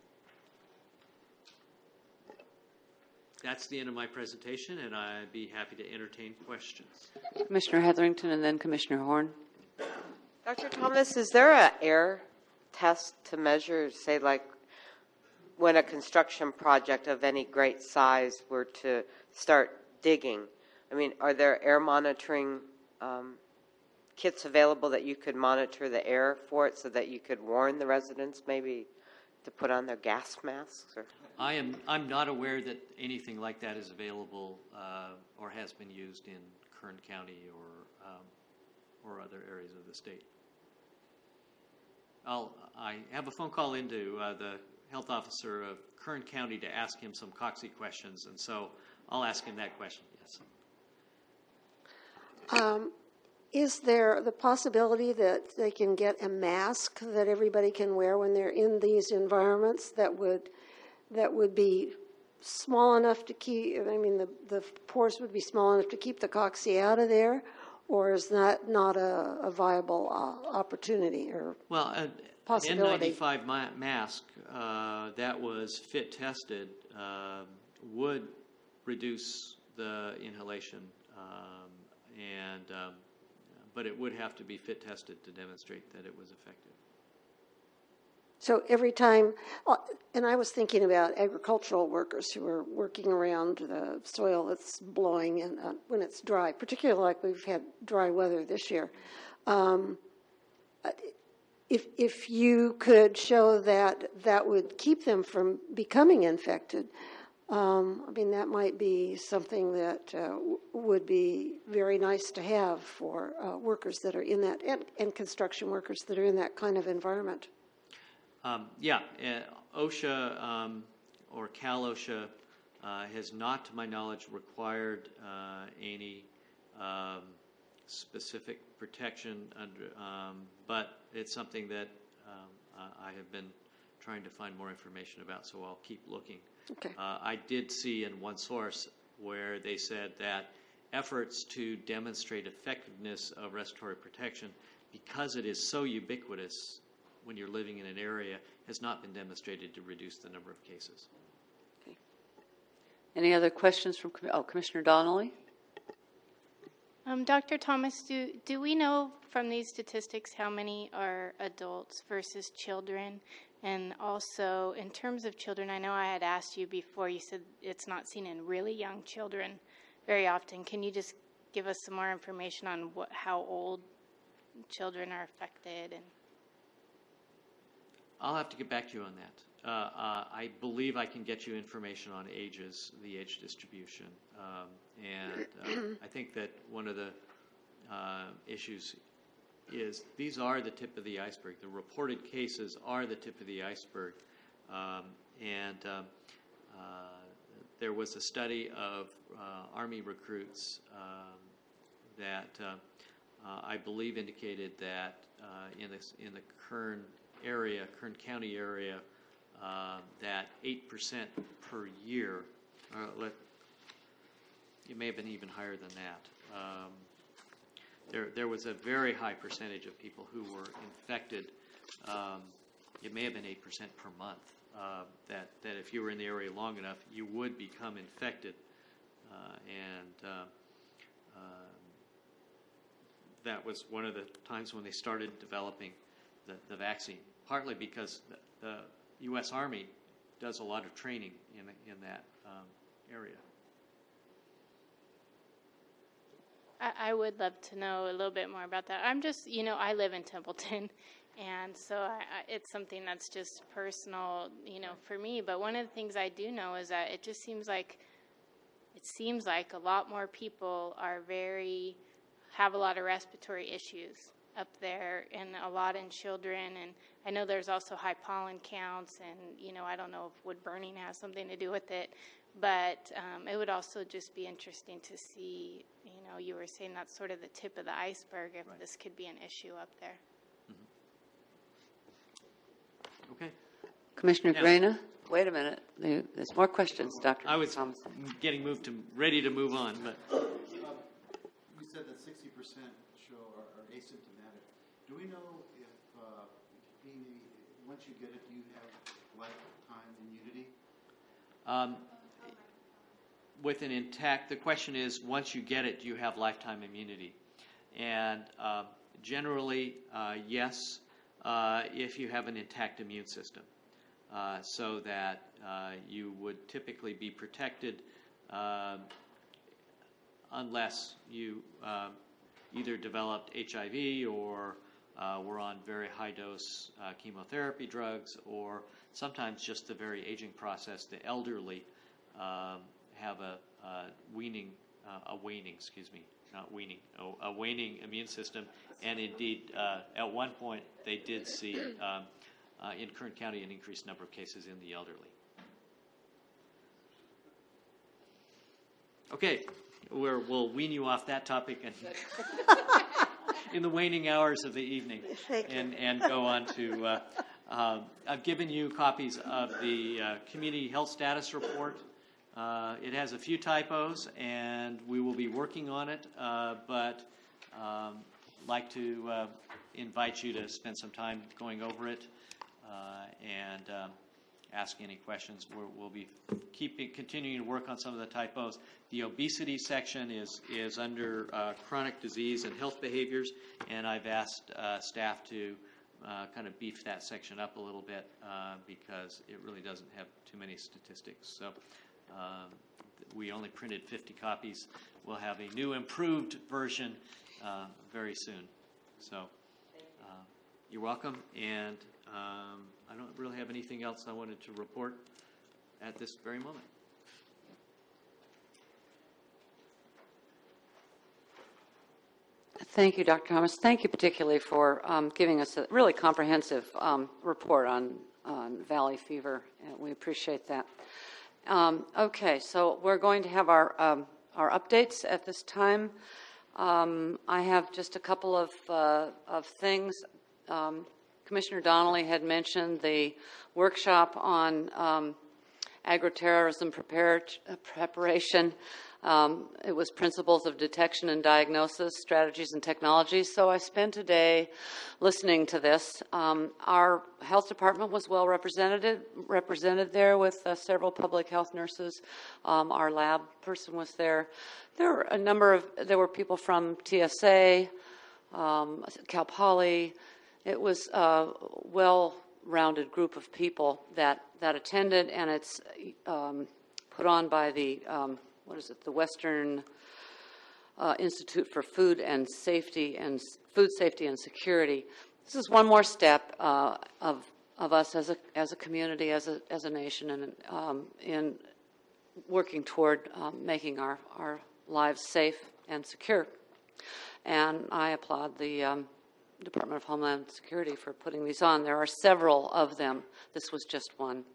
that's the end of my presentation, and I'd be happy to entertain questions. Commissioner Hetherington and then Commissioner Horn. Doctor Thomas, is there an air test to measure, say, like when a construction project of any great size were to start digging? I mean, are there air monitoring um, kits available that you could monitor the air for it so that you could warn the residents maybe to put on their gas masks? Or? I am I'm not aware that anything like that is available uh, or has been used in Kern County or um, or other areas of the state. I'll, I have a phone call into uh, the health officer of Kern County to ask him some cocci questions, and so I'll ask him that question, yes. Um, is there the possibility that they can get a mask that everybody can wear when they're in these environments that would that would be small enough to keep, I mean, the, the pores would be small enough to keep the cocci out of there? Or is that not a, a viable uh, opportunity or well, uh, possibility? N ninety-five ma mask uh, that was fit tested uh, would reduce the inhalation, um, and um, but it would have to be fit tested to demonstrate that it was effective. So every time, uh, and I was thinking about agricultural workers who are working around the soil that's blowing and uh, when it's dry, particularly like we've had dry weather this year. Um, if if you could show that that would keep them from becoming infected, um, I mean that might be something that uh, w would be very nice to have for uh, workers that are in that and, and construction workers that are in that kind of environment. Um, yeah, uh, OSHA um, or Cal OSHA uh, has not, to my knowledge, required uh, any um, specific protection, under, um, but it's something that um, I have been trying to find more information about, so I'll keep looking. Okay. Uh, I did see in one source where they said that efforts to demonstrate effectiveness of respiratory protection, because it is so ubiquitous when you're living in an area, has not been demonstrated to reduce the number of cases. Okay. Any other questions from, oh, Commissioner Donnelly? Um, Doctor Thomas, do, do we know from these statistics how many are adults versus children? And also, in terms of children, I know I had asked you before, you said it's not seen in really young children very often. Can you just give us some more information on what, how old children are affected? And I'll have to get back to you on that. Uh, uh, I believe I can get you information on ages, the age distribution. Um, and uh, I think that one of the uh, issues is these are the tip of the iceberg. The reported cases are the tip of the iceberg. Um, and um, uh, there was a study of uh, Army recruits um, that uh, uh, I believe indicated that uh, in, this, in the Kern area, Kern County area, uh, that eight percent per year, uh, let, it may have been even higher than that. Um, there, there was a very high percentage of people who were infected. Um, it may have been eight percent per month. Uh, that, that if you were in the area long enough, you would become infected. Uh, and uh, uh, that was one of the times when they started developing the, the vaccine, partly because the, the U S Army does a lot of training in, in that um, area. I, I would love to know a little bit more about that. I'm just, you know, I live in Templeton, and so I, I, it's something that's just personal, you know, for me. But one of the things I do know is that it just seems like, it seems like a lot more people are very, have a lot of respiratory issues up there, and a lot in children. And I know there's also high pollen counts, and, you know, I don't know if wood burning has something to do with it. But um, it would also just be interesting to see, you know, you were saying that's sort of the tip of the iceberg, if right. this could be an issue up there. Mm-hmm. Okay. Commissioner now, Grena? Wait a minute. There's more questions, Doctor I was Thomas. getting moved to, ready to move on, but. Uh, you said that sixty percent show are, are asymptomatic. Do we know if, uh, being, once you get it, do you have lifetime immunity? Um, with an intact, the question is, once you get it, do you have lifetime immunity? And uh, generally, uh, yes, uh, if you have an intact immune system. Uh, so that uh, you would typically be protected uh, unless you uh, either developed H I V or uh, were on very high-dose uh, chemotherapy drugs, or sometimes just the very aging process. The elderly um, have a, a weaning, uh, a waning, excuse me, not weaning, a, a waning immune system, and indeed, uh, at one point, they did see. Um, Uh, in Kern County, an increased number of cases in the elderly. Okay, we're, we'll wean you off that topic and in the waning hours of the evening, and, and go on to. Uh, uh, I've given you copies of the uh, Community Health Status Report. Uh, it has a few typos, and we will be working on it, uh, but um, like to uh, invite you to spend some time going over it. Uh, and um, ask any questions. We're, we'll be keeping, continuing to work on some of the typos. The obesity section is is under uh, chronic disease and health behaviors, and I've asked uh, staff to uh, kind of beef that section up a little bit uh, because it really doesn't have too many statistics. So um, we only printed fifty copies. We'll have a new improved version uh, very soon. So uh, you're welcome. And Um, I don't really have anything else I wanted to report at this very moment. Thank you, Doctor Thomas. Thank you particularly for um, giving us a really comprehensive um, report on, on valley fever. And we appreciate that. Um, okay, so we're going to have our, um, our updates at this time. Um, I have just a couple of, uh, of things. Um, Commissioner Donnelly had mentioned the workshop on um, agroterrorism prepare, uh, preparation. Um, it was principles of detection and diagnosis, strategies and technologies. So I spent a day listening to this. Um, our health department was well represented, represented there with uh, several public health nurses. Um, our lab person was there. There were a number of, there were people from T S A, um, Cal Poly. It was a well-rounded group of people that, that attended, and it's um, put on by the um, what is it, the Western uh, Institute for Food and Safety and Food Safety and Security. This is one more step uh, of of us as a as a community, as a as a nation, and um, in working toward um, making our our lives safe and secure. And I applaud the um, Department of Homeland Security for putting these on. There are several of them. This was just one.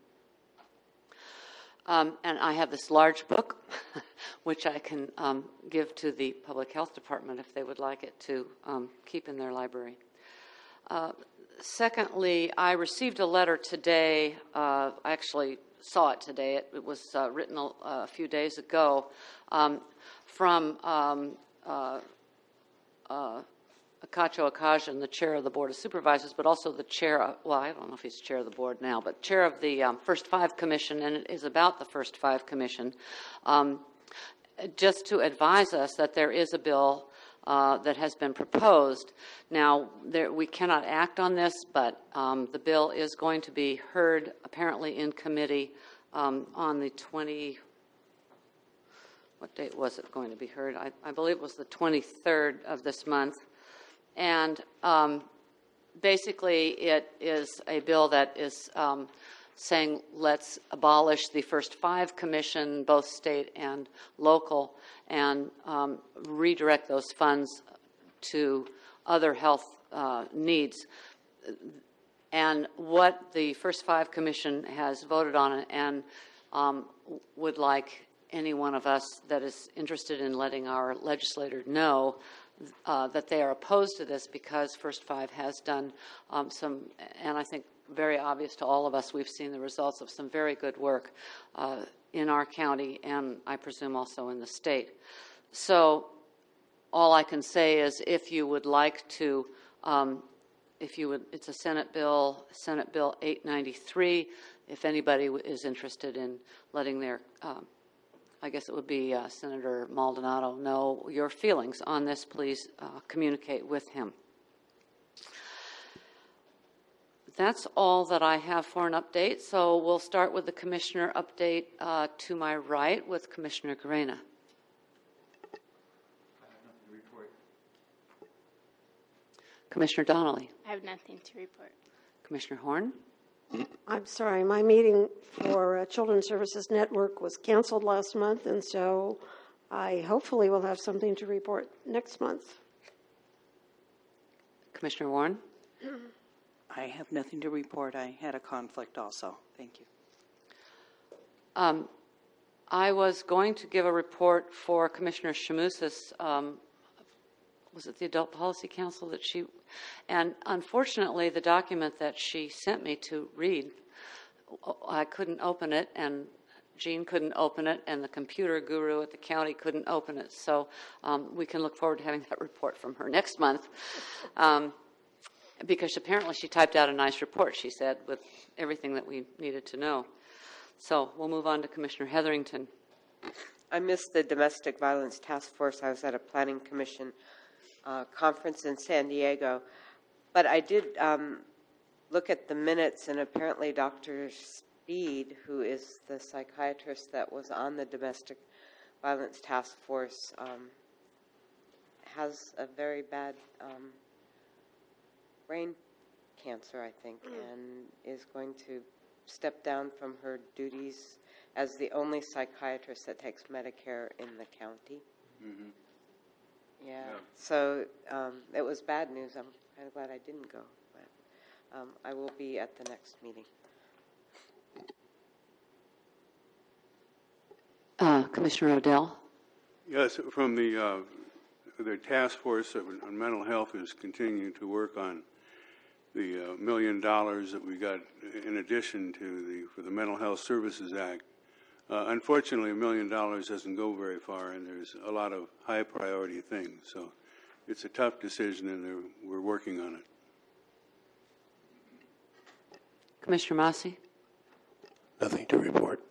Um, and I have this large book, which I can um, give to the Public Health Department if they would like it to um, keep in their library. Uh, secondly, I received a letter today. Uh, I actually saw it today. It, it was uh, written a, a few days ago um, from um, uh, uh, Akacho Akajian, the chair of the Board of Supervisors, but also the chair of, well, I don't know if he's chair of the board now, but chair of the um, First Five Commission, and it is about the First Five Commission, um, just to advise us that there is a bill uh, that has been proposed. Now, there, we cannot act on this, but um, the bill is going to be heard apparently in committee um, on the twenty, what date was it going to be heard? I, I believe it was the twenty-third of this month. And um, basically, it is a bill that is um, saying let's abolish the First Five Commission, both state and local, and um, redirect those funds to other health uh, needs. And what the First Five Commission has voted on and um, would like any one of us that is interested in letting our legislator know Uh, that they are opposed to this, because First Five has done um, some, and I think very obvious to all of us, we've seen the results of some very good work uh, in our county and I presume also in the state. So all I can say is if you would like to, um, if you would, it's a Senate bill, Senate Bill eight ninety-three, if anybody is interested in letting their um, I guess it would be uh, Senator Maldonado know your feelings on this, please uh, communicate with him. That's all that I have for an update, so we'll start with the commissioner update uh, to my right with Commissioner Garena. I have nothing to report. Commissioner Donnelly. I have nothing to report. Commissioner Horn. I'm sorry, my meeting for uh, Children's Services Network was canceled last month, and so I hopefully will have something to report next month. Commissioner Warren? I have nothing to report. I had a conflict also. Thank you. Um, I was going to give a report for Commissioner Shamoussis. Um, was it the Adult Policy Council that she, and unfortunately the document that she sent me to read, I couldn't open it, and Jean couldn't open it, and the computer guru at the county couldn't open it. So um, we can look forward to having that report from her next month. Um, because apparently she typed out a nice report, she said, with everything that we needed to know. So we'll move on to Commissioner Hetherington. I missed the Domestic Violence Task Force. I was at a Planning Commission uh, conference in San Diego. But I did um, look at the minutes, and apparently Doctor Speed, who is the psychiatrist that was on the Domestic Violence Task Force, um, has a very bad um, brain cancer, I think, mm. and is going to step down from her duties as the only psychiatrist that takes Medicare in the county. Mm-hmm. Yeah. yeah. So um, it was bad news. I'm kind of glad I didn't go, but um, I will be at the next meeting. Uh, Commissioner O'Dell. Yes, from the uh, the task force on mental health is continuing to work on the uh, million dollars that we got in addition to the, for the Mental Health Services Act. Uh, unfortunately, a million dollars doesn't go very far, and there's a lot of high priority things. So it's a tough decision, and we're working on it. Commissioner Massey? Nothing to report.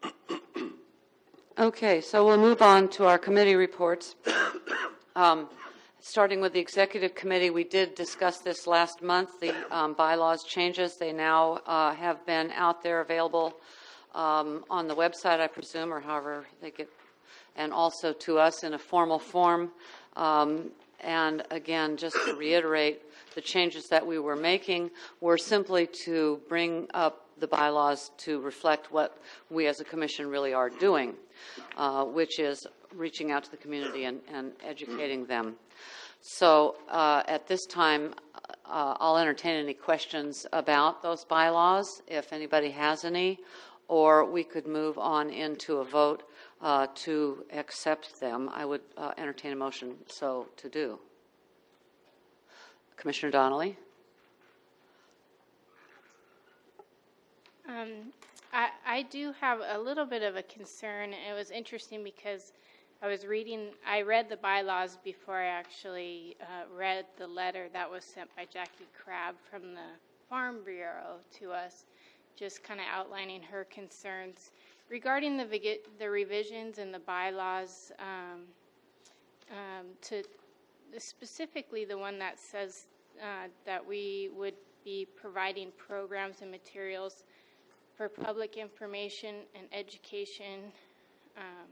Okay, so we'll move on to our committee reports. Um, starting with the Executive Committee, we did discuss this last month, the um, bylaws changes. They now uh, have been out there available um, on the website, I presume, or however they get, and also to us in a formal form. Um, and again, just to reiterate, the changes that we were making were simply to bring up the bylaws to reflect what we as a commission really are doing, uh, which is reaching out to the community and, and educating them. So uh, at this time, uh, I'll entertain any questions about those bylaws, if anybody has any, or we could move on into a vote uh, to accept them. I would uh, entertain a motion so to do. Commissioner Donnelly? Um, I, I do have a little bit of a concern. It was interesting because I was reading, I read the bylaws before I actually uh, read the letter that was sent by Jackie Crabb from the Farm Bureau to us, just kind of outlining her concerns. Regarding the, the revisions in the bylaws, um, um, to specifically the one that says uh, that we would be providing programs and materials for public information and education. Um,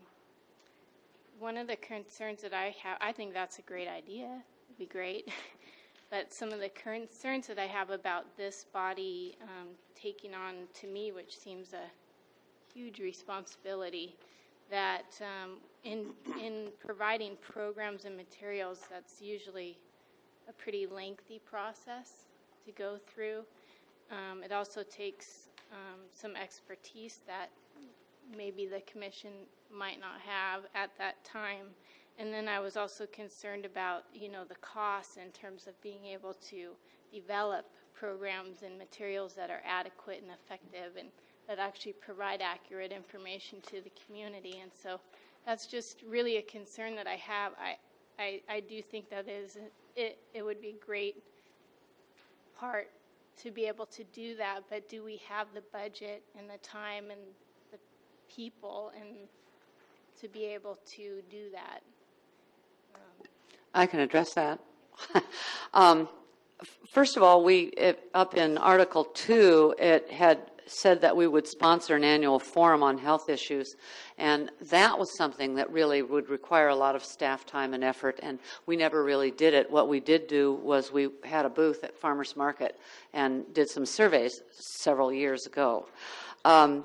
one of the concerns that I have, I think that's a great idea, it'd be great, but some of the concerns that I have about this body um, taking on, to me, which seems a huge responsibility, that um, in, in providing programs and materials, that's usually a pretty lengthy process to go through. Um, it also takes um, some expertise that maybe the commission might not have at that time. And then I was also concerned about, you know, the costs in terms of being able to develop programs and materials that are adequate and effective and that actually provide accurate information to the community. And so that's just really a concern that I have. I, I, I do think that is it, it would be a great part to be able to do that, but do we have the budget and the time and the people and to be able to do that? Um, I can address that. um, first of all, we it, up in Article two, it had said that we would sponsor an annual forum on health issues, and that was something that really would require a lot of staff time and effort, and we never really did it. What we did do was we had a booth at Farmers Market and did some surveys several years ago. Um,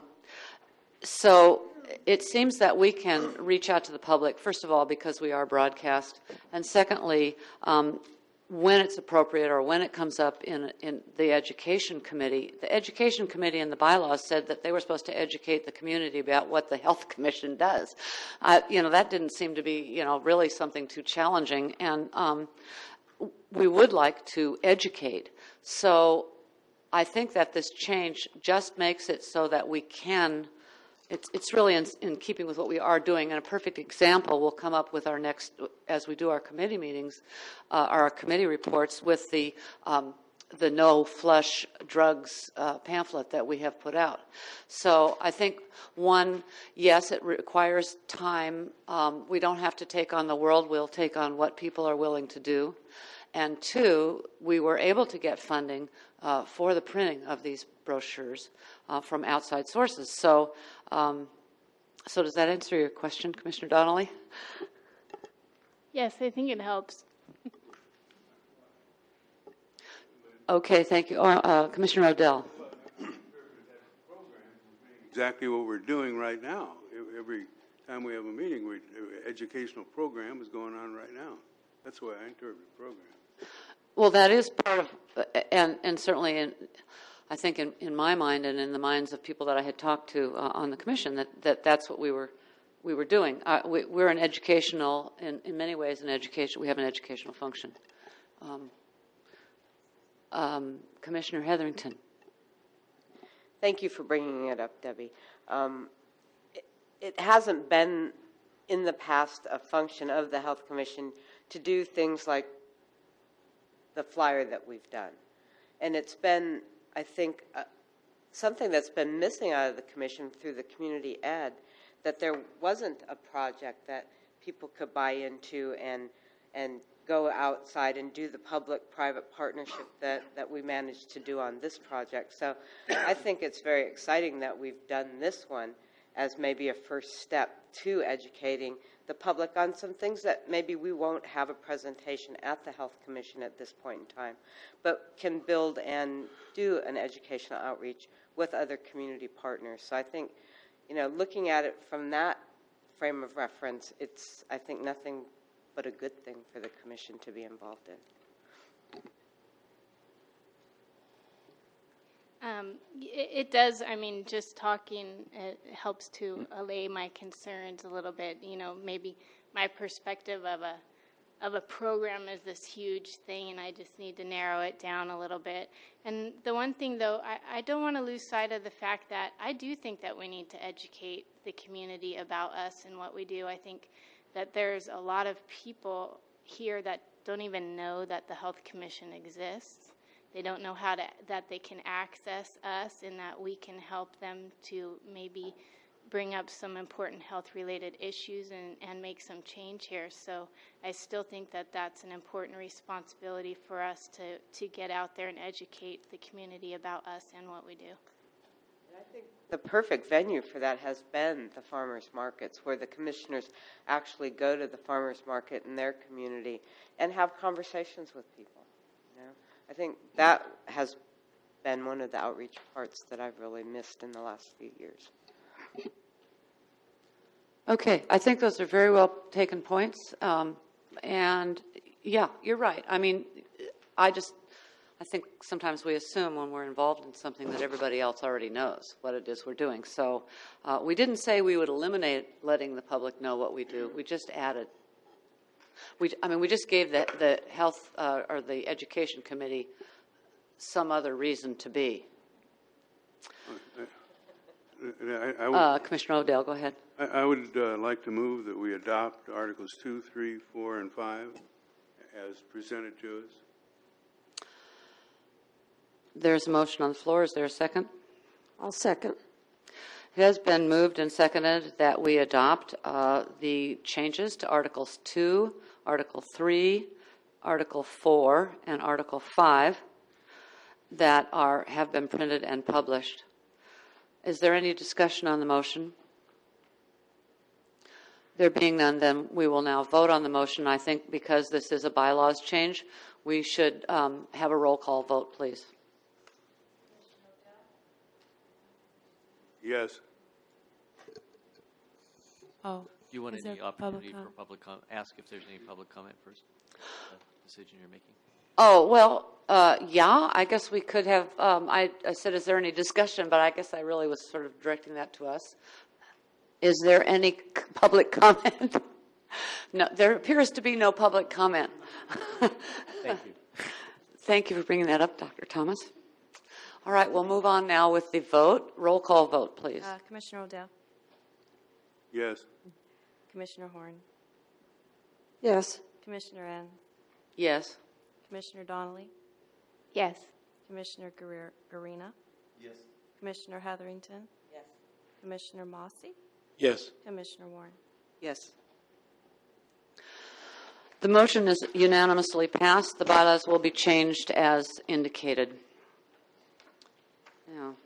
so it seems that we can reach out to the public, first of all, because we are broadcast, and secondly, um, when it's appropriate or when it comes up in in the Education Committee. The Education Committee in the bylaws said that they were supposed to educate the community about what the Health Commission does. Uh, you know, that didn't seem to be, you know, really something too challenging, and um, we would like to educate. So I think that this change just makes it so that we can. It's, it's really in, in keeping with what we are doing, and a perfect example will come up with our next, as we do our committee meetings, uh, our committee reports, with the um, the no flush drugs uh, pamphlet that we have put out. So I think, one, yes, it requires time. Um, we don't have to take on the world. We'll take on what people are willing to do. And two, we were able to get funding uh, for the printing of these brochures uh, from outside sources. So, um, so does that answer your question, Commissioner Donnelly? Yes, I think it helps. Okay, thank you. Uh, uh, Commissioner O'Dell. Exactly what we're doing right now. Every time we have a meeting, we, educational program is going on right now. That's the way I interpret the program. Well, that is part of, and, and certainly in, I think in, in my mind and in the minds of people that I had talked to uh, on the commission, that, that that's what we were we were doing. Uh, we, we're an educational, in, in many ways, an education. We have an educational function. Um, Um, Commissioner Hetherington. Thank you for bringing it up, Debbie. Um, it, it hasn't been in the past a function of the Health Commission to do things like the flyer that we've done. And it's been, I think, uh, something that's been missing out of the commission through the community ed, that there wasn't a project that people could buy into and and go outside and do the public-private partnership that, that we managed to do on this project. So I think it's very exciting that we've done this one as maybe a first step to educating the public on some things that maybe we won't have a presentation at the Health Commission at this point in time, but can build and do an educational outreach with other community partners. So I think, you know, looking at it from that frame of reference, it's, I think, nothing but a good thing for the commission to be involved in. Um, it, it does, I mean, just talking, it helps to allay my concerns a little bit. You know, maybe my perspective of a of a program is this huge thing, and I just need to narrow it down a little bit. And the one thing, though, I, I don't want to lose sight of the fact that I do think that we need to educate the community about us and what we do. I think that there's a lot of people here that don't even know that the Health Commission exists. They don't know how to, that they can access us and that we can help them to maybe bring up some important health-related issues and, and make some change here. So I still think that that's an important responsibility for us to, to get out there and educate the community about us and what we do. I think the perfect venue for that has been the farmers markets, where the commissioners actually go to the farmers market in their community and have conversations with people. You know, I think that has been one of the outreach parts that I've really missed in the last few years. Okay, I think those are very well taken points. Um, and yeah, you're right. I mean, I just, I think sometimes we assume when we're involved in something that everybody else already knows what it is we're doing. So uh, we didn't say we would eliminate letting the public know what we do. We just added. We, I mean, we just gave the, the health uh, or the education committee some other reason to be. I, I would, uh, Commissioner O'Dell, go ahead. I, I would uh, like to move that we adopt Articles two, three, four, and five as presented to us. There's a motion on the floor. Is there a second? I'll second. It has been moved and seconded that we adopt uh, the changes to Articles two, Article three, Article four, and Article five that are have been printed and published. Is there any discussion on the motion? There being none, then we will now vote on the motion. I think because this is a bylaws change, we should um, have a roll call vote, please. Yes. Oh. Do you want Is any there opportunity public for public comment? Ask if there's any public comment first. The decision you're making. Oh, well, uh, yeah, I guess we could have, um, I, I said, is there any discussion? But I guess I really was sort of directing that to us. Is there any c- public comment? No, there appears to be no public comment. Thank you. Thank you for bringing that up, Doctor Thomas. All right, we'll move on now with the vote. Roll call vote, please. Uh, Commissioner O'Dell. Yes. Commissioner Horn. Yes. Commissioner N. Yes. Commissioner Donnelly. Yes. Commissioner Guerrero- Garina. Yes. Commissioner Hetherington. Yes. Commissioner Mossy. Yes. Commissioner Warren. Yes. The motion is unanimously passed. The bylaws will be changed as indicated. Now,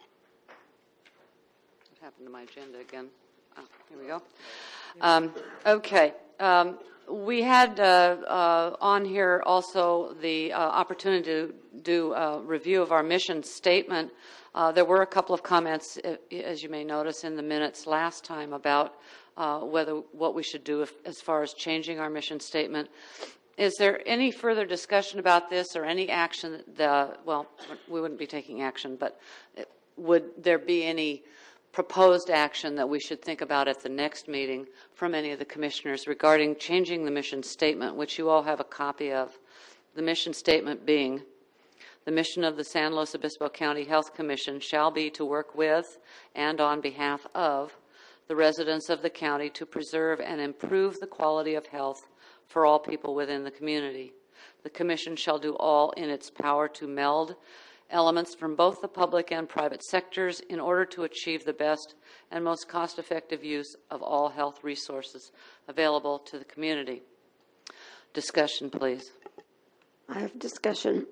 what happened to my agenda again? Oh, here we go. Um, okay. Um, we had uh, uh, on here also the uh, opportunity to do a review of our mission statement. Uh, there were a couple of comments, as you may notice, in the minutes last time about uh, whether what we should do if, as far as changing our mission statement. Is there any further discussion about this or any action? The, well, we wouldn't be taking action, but would there be any proposed action that we should think about at the next meeting from any of the commissioners regarding changing the mission statement, which you all have a copy of? The mission statement being The mission of the San Luis Obispo County Health Commission shall be to work with and on behalf of the residents of the county to preserve and improve the quality of health for all people within the community. The Commission shall do all in its power to meld elements from both the public and private sectors in order to achieve the best and most cost-effective use of all health resources available to the community. Discussion, please. I have discussion.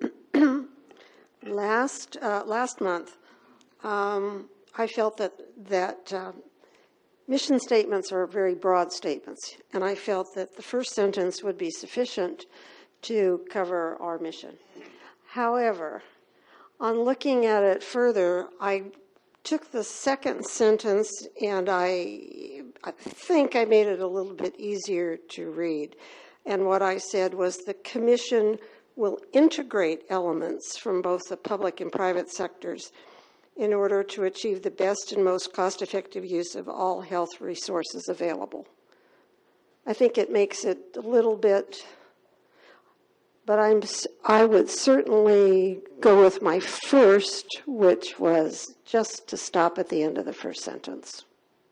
last uh, last month, um, I felt that that uh, mission statements are very broad statements, and I felt that the first sentence would be sufficient to cover our mission. However, on looking at it further, I took the second sentence and I, I think I made it a little bit easier to read. And what I said was the Commission will integrate elements from both the public and private sectors in order to achieve the best and most cost-effective use of all health resources available. I think it makes it a little bit, but I'm, I would certainly go with my first, which was just to stop at the end of the first sentence.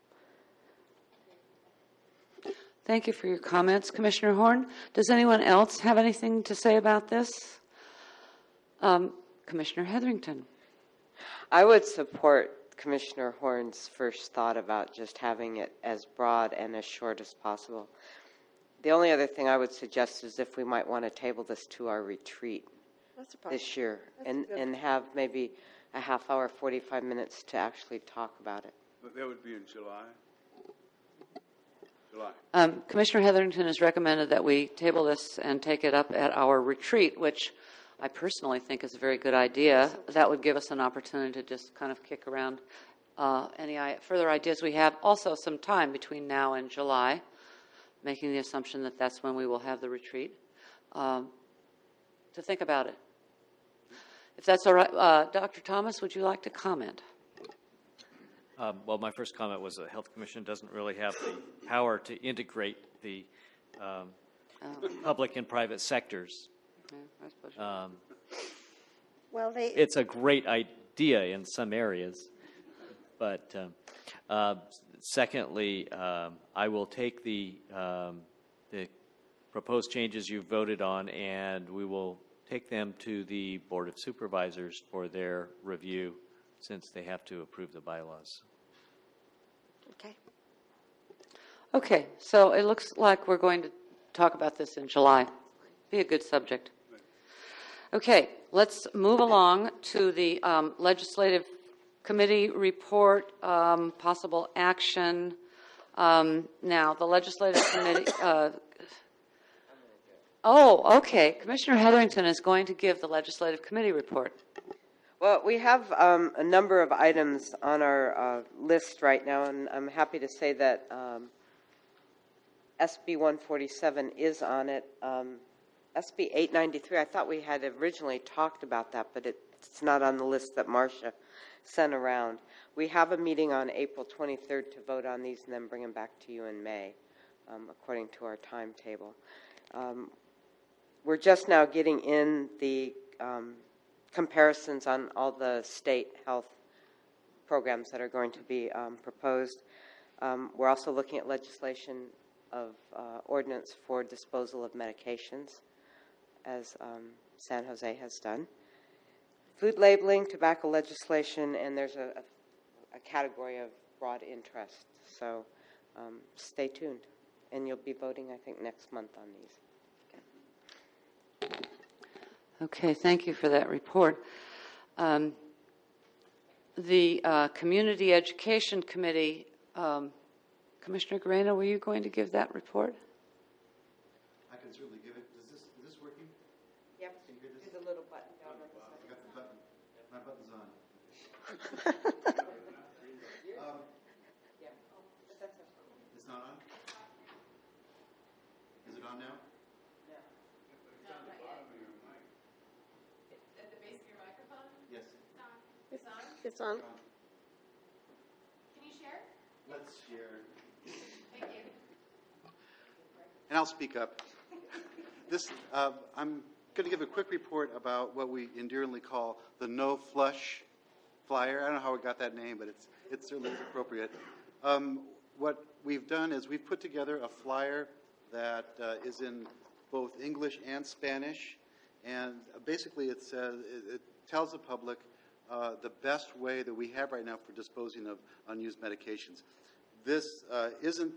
Thank you for your comments, Commissioner Horn. Does anyone else have anything to say about this? Um, Commissioner Hetherington. I would support Commissioner Horn's first thought about just having it as broad and as short as possible. The only other thing I would suggest is if we might want to table this to our retreat That's this year and, good and have maybe a half hour, forty-five minutes to actually talk about it. But that would be in July. July. Um, Commissioner Hetherington has recommended that we table this and take it up at our retreat, which I personally think is a very good idea. That would give us an opportunity to just kind of kick around uh, any I- further ideas we have. Also, some time between now and July, making the assumption that that's when we will have the retreat, um, to think about it. If that's all right, uh, Doctor Thomas, would you like to comment? Um, well, my first comment was the Health Commission doesn't really have the power to integrate the um, Oh. public and private sectors. Okay, I suppose. Um, Well, they. it's a great idea in some areas, but um, uh, secondly, um, I will take the um, the proposed changes you voted on, and we will take them to the Board of Supervisors for their review, since they have to approve the bylaws. Okay. Okay, so it looks like we're going to talk about this in July. Be a good subject. Okay, let's move along to the um, legislative committee report, um, possible action. Um, now, the legislative committee. Uh, oh, okay. Commissioner Hetherington is going to give the legislative committee report. Well, we have um, a number of items on our uh, list right now, and I'm happy to say that um, S B one forty-seven is on it. Um, S B eight ninety-three, I thought we had originally talked about that, but it's not on the list that Marcia sent around. We have a meeting on April twenty-third to vote on these and then bring them back to you in May, um, according to our timetable. Um, we're just now getting in the um, comparisons on all the state health programs that are going to be um, proposed. Um, we're also looking at legislation of uh, ordinance for disposal of medications, as um, San Jose has done. Food labeling, tobacco legislation, and there's a, a, a category of broad interest. So um, stay tuned. And you'll be voting, I think, next month on these. Okay, thank you for that report. Um, the uh, Community Education Committee, um, Commissioner Guerrero, were you going to give that report? I can certainly give it. Is this, is this working? Yep. Can you hear this? There's a little button down I on the got the button. My button's on. um, it's not on? Is it on now? Yes. It's on. It's on. Can you share? Let's share. Thank you. And I'll speak up. This, uh, I'm going to give a quick report about what we endearingly call the no flush flyer. I don't know how we got that name, but it's it certainly is appropriate. Um, what we've done is we've put together a flyer that uh, is in both English and Spanish, and basically it says it, it tells the public uh, the best way that we have right now for disposing of unused medications. This uh, isn't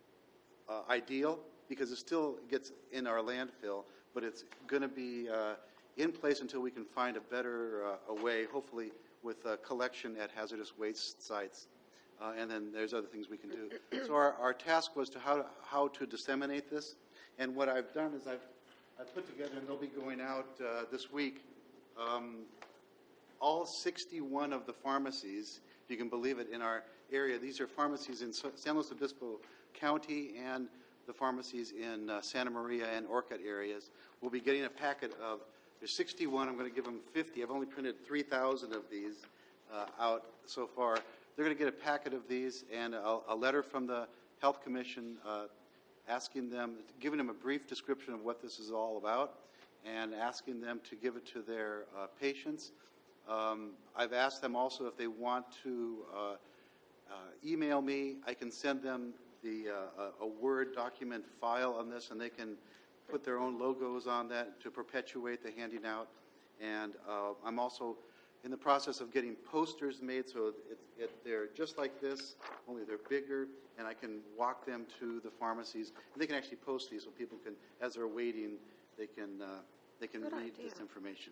uh, ideal because it still gets in our landfill, but it's going to be uh, in place until we can find a better uh, a way, hopefully with uh, collection at hazardous waste sites. Uh, and then there's other things we can do. So our, our task was to how, to how to disseminate this. And what I've done is I've, I've put together, and they'll be going out uh, this week, um, all sixty-one of the pharmacies, if you can believe it, in our area. These are pharmacies in San Luis Obispo County and the pharmacies in uh, Santa Maria and Orcutt areas. We'll be getting a packet of, there's sixty-one, I'm going to give them fifty. I've only printed three thousand of these uh, out so far. They're going to get a packet of these and a, a letter from the Health Commission uh, asking them, giving them a brief description of what this is all about and asking them to give it to their uh, patients. Um, I've asked them also if they want to uh, uh, email me. I can send them the uh, a, a Word document file on this, and they can put their own logos on that to perpetuate the handing out. And uh, I'm also in the process of getting posters made, so it, it, they're just like this, only they're bigger, and I can walk them to the pharmacies. And they can actually post these so people can, as they're waiting, they can uh, they can Good read idea. this information.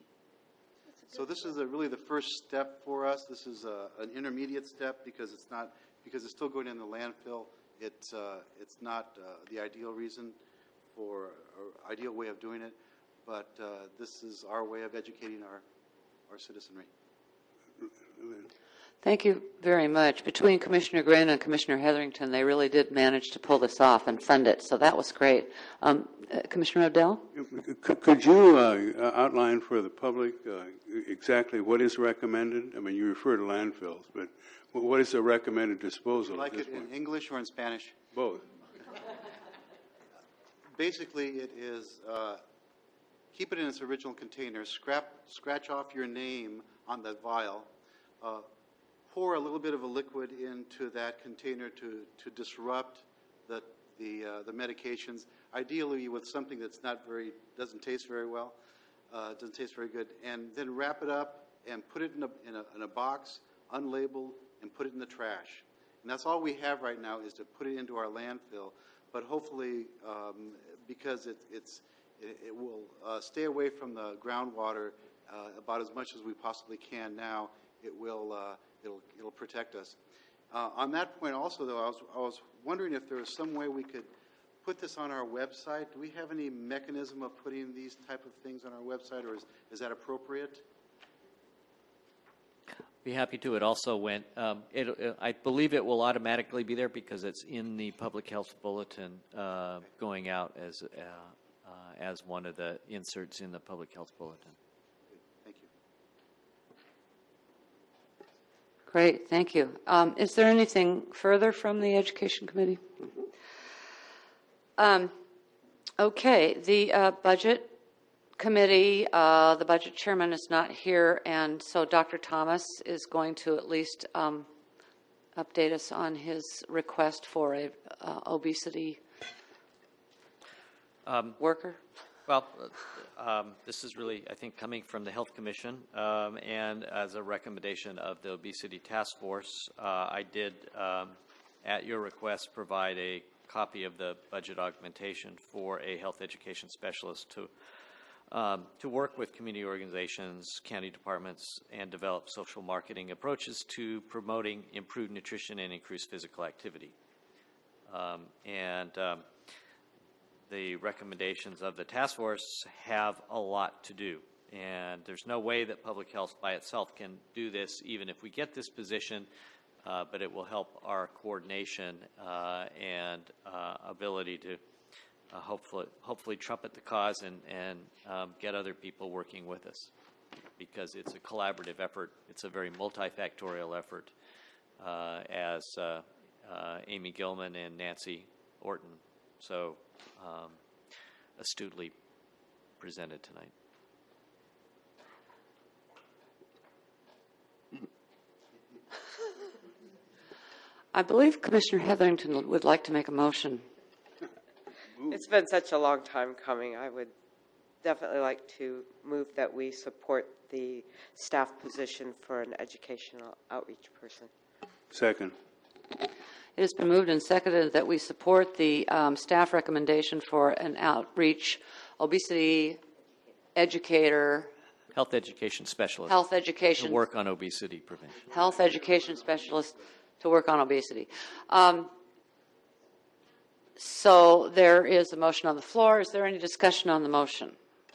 So this is a, really the first step for us. This is a, an intermediate step because it's not because it's still going in the landfill. It's uh, it's not uh, the ideal reason for or ideal way of doing it, but uh, this is our way of educating our our citizenry. Thank you very much. Between Commissioner Green and Commissioner Hetherington, they really did manage to pull this off and fund it, so that was great. Um, uh, Commissioner O'Dell? Could, could you uh, outline for the public uh, exactly what is recommended? I mean, you refer to landfills, but what is the recommended disposal? Would you like at this it point? in English or in Spanish? Both. Basically, it is uh, keep it in its original container, scrap, scratch off your name on that vial, uh, pour a little bit of a liquid into that container to, to disrupt the, the, uh, the medications, ideally with something that's not very, doesn't taste very well, uh, doesn't taste very good, and then wrap it up and put it in a, in a, in a box, unlabeled, and put it in the trash. And that's all we have right now is to put it into our landfill, but hopefully, um, because it, it's, it, it will uh, stay away from the groundwater uh, about as much as we possibly can now, it will uh, it'll, it'll protect us. Uh, on that point also, though, I was, I was wondering if there was some way we could put this on our website. Do we have any mechanism of putting these type of things on our website, or is, is that appropriate? Be happy to. It also went, um, it, it, I believe it will automatically be there because it's in the public health bulletin uh, going out as, uh, uh, as one of the inserts in the public health bulletin. Thank you. Great, thank you. Um, is there anything further from the Education Committee? Um, okay, the uh, Budget Committee, uh, the Budget Chairman is not here, and so Doctor Thomas is going to at least um, update us on his request for a uh, obesity um, worker. Well, uh, um, this is really, I think, coming from the Health Commission, um, and as a recommendation of the Obesity Task Force, uh, I did, um, at your request, provide a copy of the budget augmentation for a health education specialist to um, to work with community organizations, county departments, and develop social marketing approaches to promoting improved nutrition and increased physical activity. Um, and um, the recommendations of the task force have a lot to do. And there's no way that public health by itself can do this, even if we get this position, uh, but it will help our coordination uh, and uh, ability to uh, hopefully hopefully trumpet the cause and, and um, get other people working with us, because it's a collaborative effort. It's a very multifactorial effort, uh, as uh, uh, Amy Gilman and Nancy Orton so um, astutely presented tonight. I believe Commissioner Heatherington would like to make a motion. It's been such a long time coming. I would definitely like to move that we support the staff position for an educational outreach person. Second. It has been moved and seconded that we support the um, staff recommendation for an outreach obesity educator, Health education specialist. health education, To work on obesity prevention. health education specialist to work on obesity. Um, so there is a motion on the floor. Is there any discussion on the motion?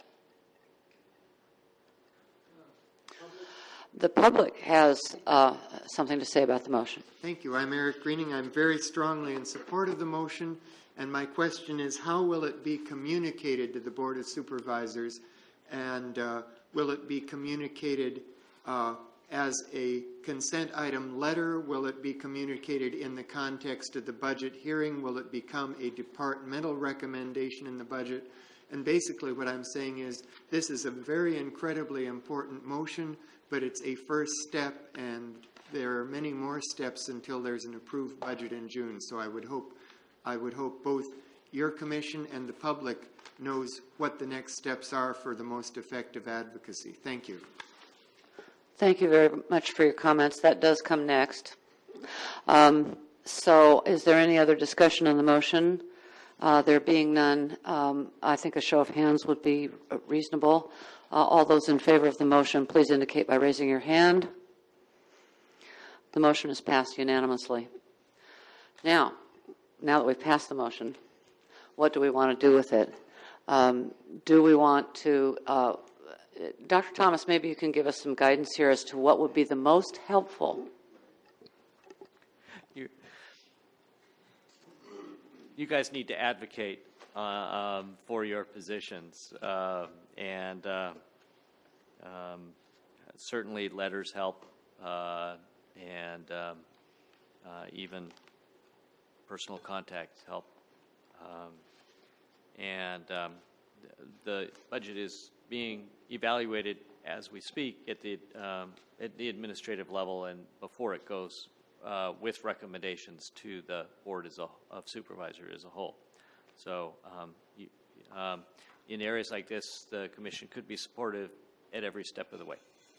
The public has uh, something to say about the motion. Thank you. I'm Eric Greening. I'm very strongly in support of the motion, and my question is, how will it be communicated to the Board of Supervisors, and uh, will it be communicated uh, as a consent item letter? Will it be communicated in the context of the budget hearing? Will it become a departmental recommendation in the budget? And basically what I'm saying is, this is a very incredibly important motion, but it's a first step, and there are many more steps until there's an approved budget in June. So I would hope, I would hope both your commission and the public knows what the next steps are for the most effective advocacy. Thank you. Thank you very much for your comments. That does come next. Um, so is there any other discussion on the motion? Uh, there being none, um, I think a show of hands would be reasonable. Uh, all those in favor of the motion, please indicate by raising your hand. The motion is passed unanimously. Now, now that we've passed the motion, what do we want to do with it? Um, do we want to, uh, Doctor Thomas, maybe you can give us some guidance here as to what would be the most helpful. You, you guys need to advocate uh, um, for your positions, uh, and uh, um, certainly letters help, uh, and um, uh, even personal contacts help. Um, and um, the budget is being evaluated as we speak at the um, at the administrative level, and before it goes uh, with recommendations to the board as a, of supervisor as a whole. So um, you, um, in areas like this, the commission could be supportive at every step of the way.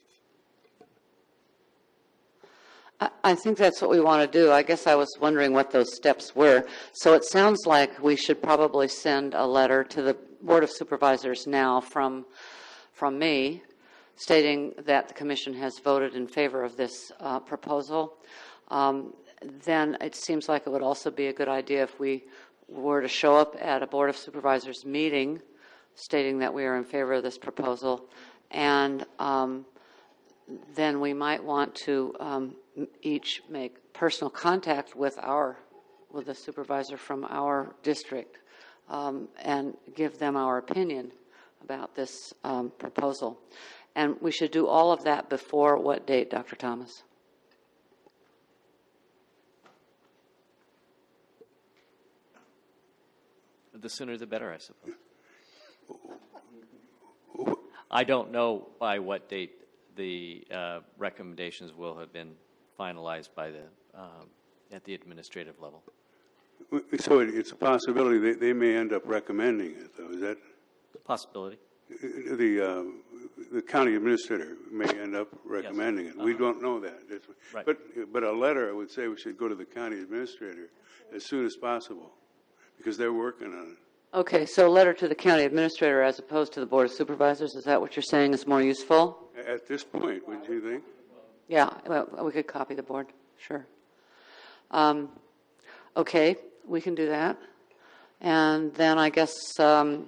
I, I think that's what we want to do. I guess I was wondering what those steps were. So it sounds like we should probably send a letter to the Board of Supervisors now from from me, stating that the Commission has voted in favor of this uh, proposal. Um, then it seems like it would also be a good idea if we were to show up at a Board of Supervisors meeting stating that we are in favor of this proposal, and um, then we might want to um, each make personal contact with our with a supervisor from our district um, and give them our opinion about this um, proposal. And we should do all of that before what date, Doctor Thomas? The sooner the better, I suppose. I don't know by what date the uh, recommendations will have been finalized by the um, at the administrative level. So it, it's a possibility they, they may end up recommending it, though. Is that possibility? The uh, the county administrator may end up recommending yes. it. Uh-huh. We don't know that. It's, right. But but a letter, I would say, we should go to the county administrator as soon as possible, because they're working on it. Okay, so a letter to the county administrator as opposed to the Board of Supervisors, is that what you're saying is more useful? At this point, would you think? Yeah, well, we could copy the board, sure. Um, okay, we can do that. And then I guess um,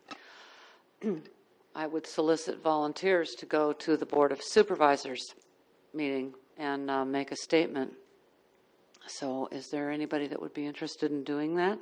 I would solicit volunteers to go to the Board of Supervisors meeting and uh, make a statement. So is there anybody that would be interested in doing that?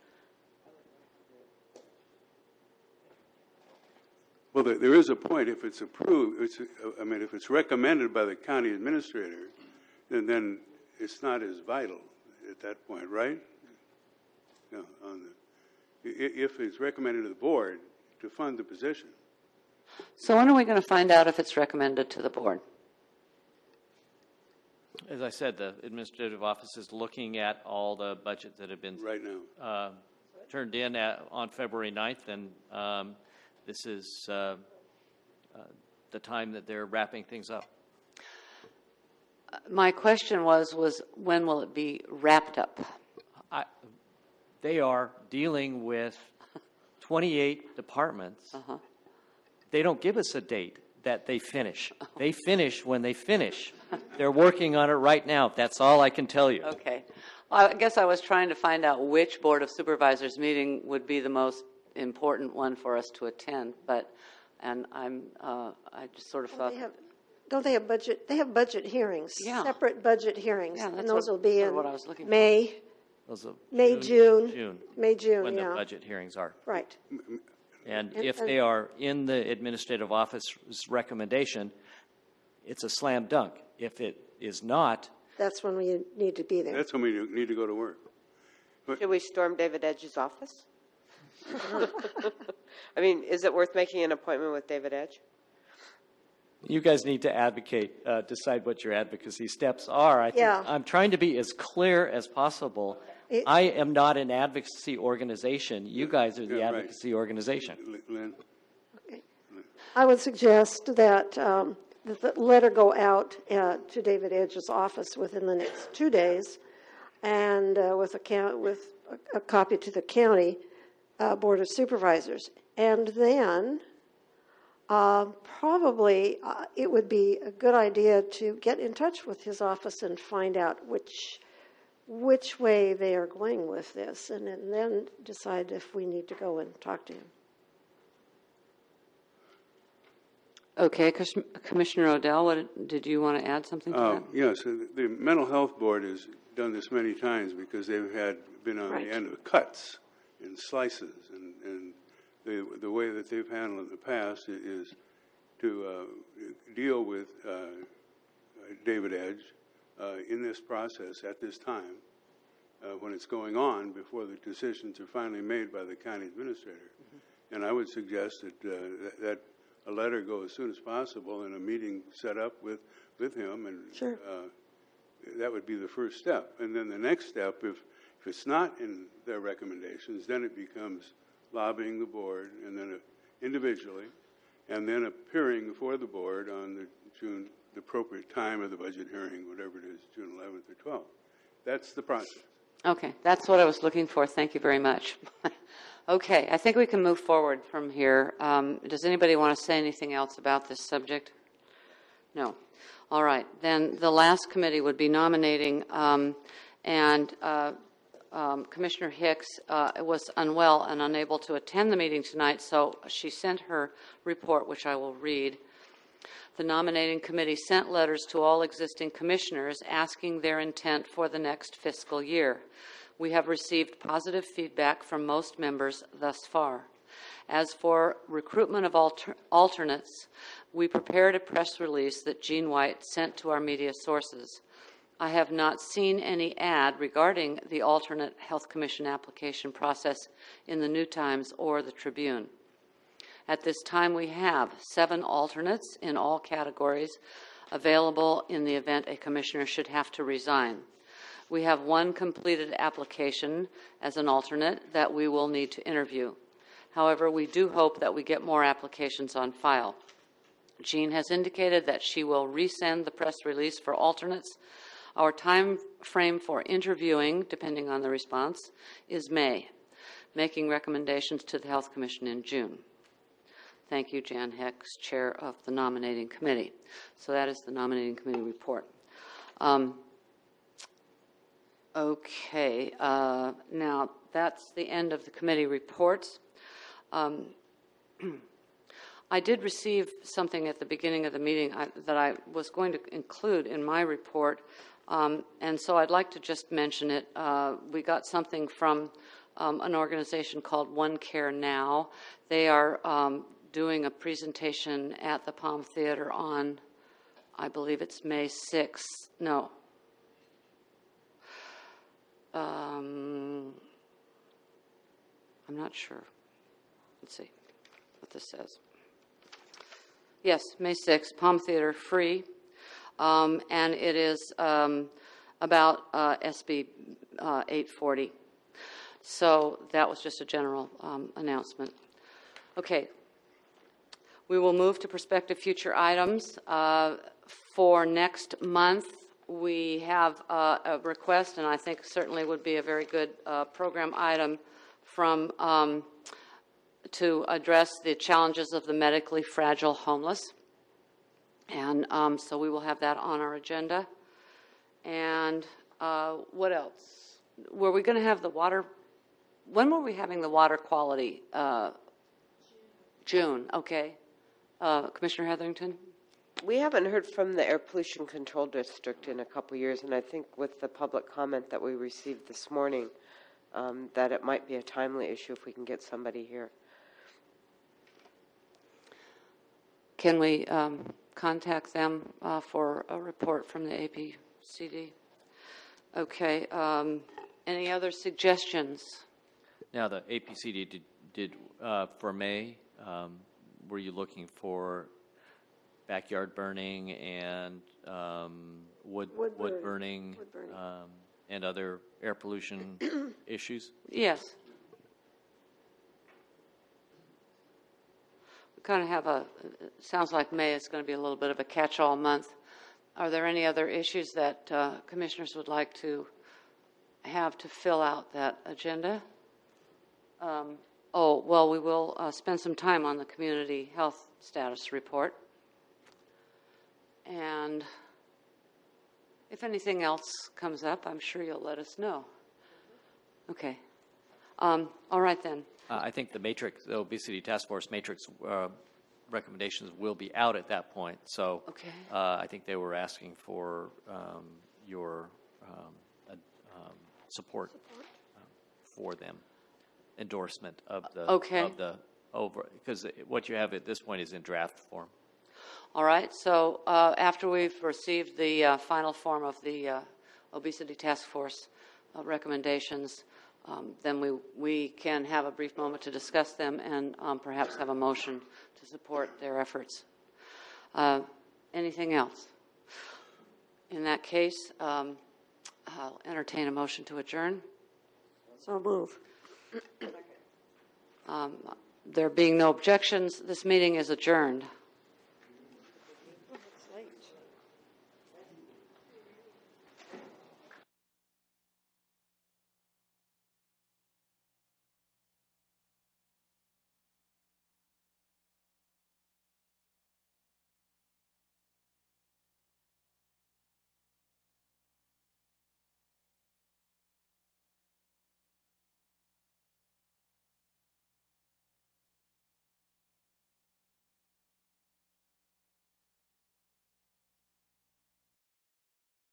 Well, there, there is a point. If it's approved, it's, I mean, if it's recommended by the county administrator, then, then it's not as vital at that point, right? No, on the, if it's recommended to the board to fund the position. So when are we going to find out if it's recommended to the board? As I said, the administrative office is looking at all the budgets that have been right now uh, turned in at, on February ninth, and um, this is uh, uh, the time that they're wrapping things up. My question was, was when will it be wrapped up? I, they are dealing with twenty-eight departments. Uh-huh. They don't give us a date that they finish. They finish when they finish. They're working on it right now. That's all I can tell you. Okay. Well, I guess I was trying to find out which Board of Supervisors meeting would be the most important one for us to attend, but, and I'm, uh, I just sort of Well, thought. they have, don't they have budget, they have budget hearings, Yeah. separate budget hearings. Yeah, And that's those what- will be sort of in what I was looking for. May, Those are May, June. June. May, June, When yeah. the budget hearings are. Right. And And- if and- they are in the administrative office's recommendation, it's a slam dunk. If it is not, That's when we need to be there. That's when we need to go to work. Should we storm David Edge's office? I mean, is it worth making an appointment with David Edge? you guys need to advocate, uh, decide what your advocacy steps are. I think Yeah. I'm trying to be as clear as possible. It- I am not an advocacy organization. You guys are the Yeah, right. advocacy organization. Lynn? I would suggest that um, that the letter go out uh, to David Edge's office within the next two days, and uh, with a count, with a, a copy to the county uh, Board of Supervisors, and then uh, probably uh, it would be a good idea to get in touch with his office and find out which which way they are going with this, and, and then decide if we need to go and talk to him. Okay, Commis- Commissioner Odell, what, did you want to add something to Uh, that? Yes, the the Mental Health Board has done this many times because they've had, been on Right. the end of cuts and slices, and, and the, the way that they've handled it in the past i- is to uh, deal with uh, David Edge uh, in this process at this time, uh, when it's going on, before the decisions are finally made by the county administrator. Mm-hmm. And I would suggest that, uh, that, that a letter go as soon as possible and a meeting set up with, with him, and Sure. uh, that would be the first step. And then the next step, if, if it's not in their recommendations, then it becomes lobbying the board, and then uh, individually, and then appearing before the board on the June, the appropriate time of the budget hearing, whatever it is, June eleventh or twelfth. That's the process. Okay, that's what I was looking for. Thank you very much. Okay, I think we can move forward from here. Um, does anybody want to say anything else about this subject? No. All right, then the last committee would be nominating, um, and uh, um, Commissioner Hicks uh, was unwell and unable to attend the meeting tonight, so she sent her report, which I will read. The nominating committee sent letters to all existing commissioners asking their intent for the next fiscal year. We have received positive feedback from most members thus far. As for recruitment of alter alternates, we prepared a press release that Jean White sent to our media sources. I have not seen any ad regarding the alternate Health Commission application process in the New Times or the Tribune. At this time, we have seven alternates in all categories available in the event a commissioner should have to resign. We have one completed application as an alternate that we will need to interview. However, we do hope that we get more applications on file. Jean has indicated that she will resend the press release for alternates. Our time frame for interviewing, depending on the response, is May, making recommendations to the Health Commission in June. Thank you, Jan Hicks, Chair of the Nominating Committee. So that is the Nominating Committee report. Um, okay, uh, now that's the end of the committee reports. Um, I did receive something at the beginning of the meeting I, that I was going to include in my report, um, and so I'd like to just mention it. Uh, we got something from um, an organization called One Care Now. They are um, doing a presentation at the Palm Theater on, I believe it's May sixth. No. Um, I'm not sure. Let's see what this says. Yes, May sixth, Palm Theater, free. um, and it is um, about uh, S B uh, eight forty. So that was just a general um, announcement. Okay. We will move to prospective future items. Uh, for next month, we have uh, a request, and I think certainly would be a very good uh, program item from um, to address the challenges of the medically fragile homeless. And um, so we will have that on our agenda. And uh, what else? Were we going to have the water? When were we having the water quality? Uh, June, okay. Uh, Commissioner Heatherington? We haven't heard from the Air Pollution Control District in a couple years, and I think with the public comment that we received this morning, um, that it might be a timely issue if we can get somebody here. Can we um, contact them uh, for a report from the A P C D? Okay. Um, any other suggestions? Now, the A P C D did, did uh, for May, um, were you looking for backyard burning and um, wood, Wood wood burn- burning, wood burning. Um, and other air pollution issues? Yes. We kind of have a, it sounds like May is going to be a little bit of a catch-all month. Are there any other issues that uh, commissioners would like to have to fill out that agenda? Um, oh, well, we will uh, spend some time on the community health status report. And if anything else comes up, I'm sure you'll let us know. Okay. Um, all right, then. Uh, I think the matrix, the obesity task force matrix uh, recommendations will be out at that point. So okay. uh, I think they were asking for um, your um, uh, um, support, support? Uh, for them, endorsement of the okay. of the over, because what you have at this point is in draft form. All right. So uh, after we've received the uh, final form of the uh, obesity task force uh, recommendations, um, then we we can have a brief moment to discuss them and um, perhaps have a motion to support their efforts. Uh, anything else? In that case, um, I'll entertain a motion to adjourn. So move. Um, there being no objections, this meeting is adjourned.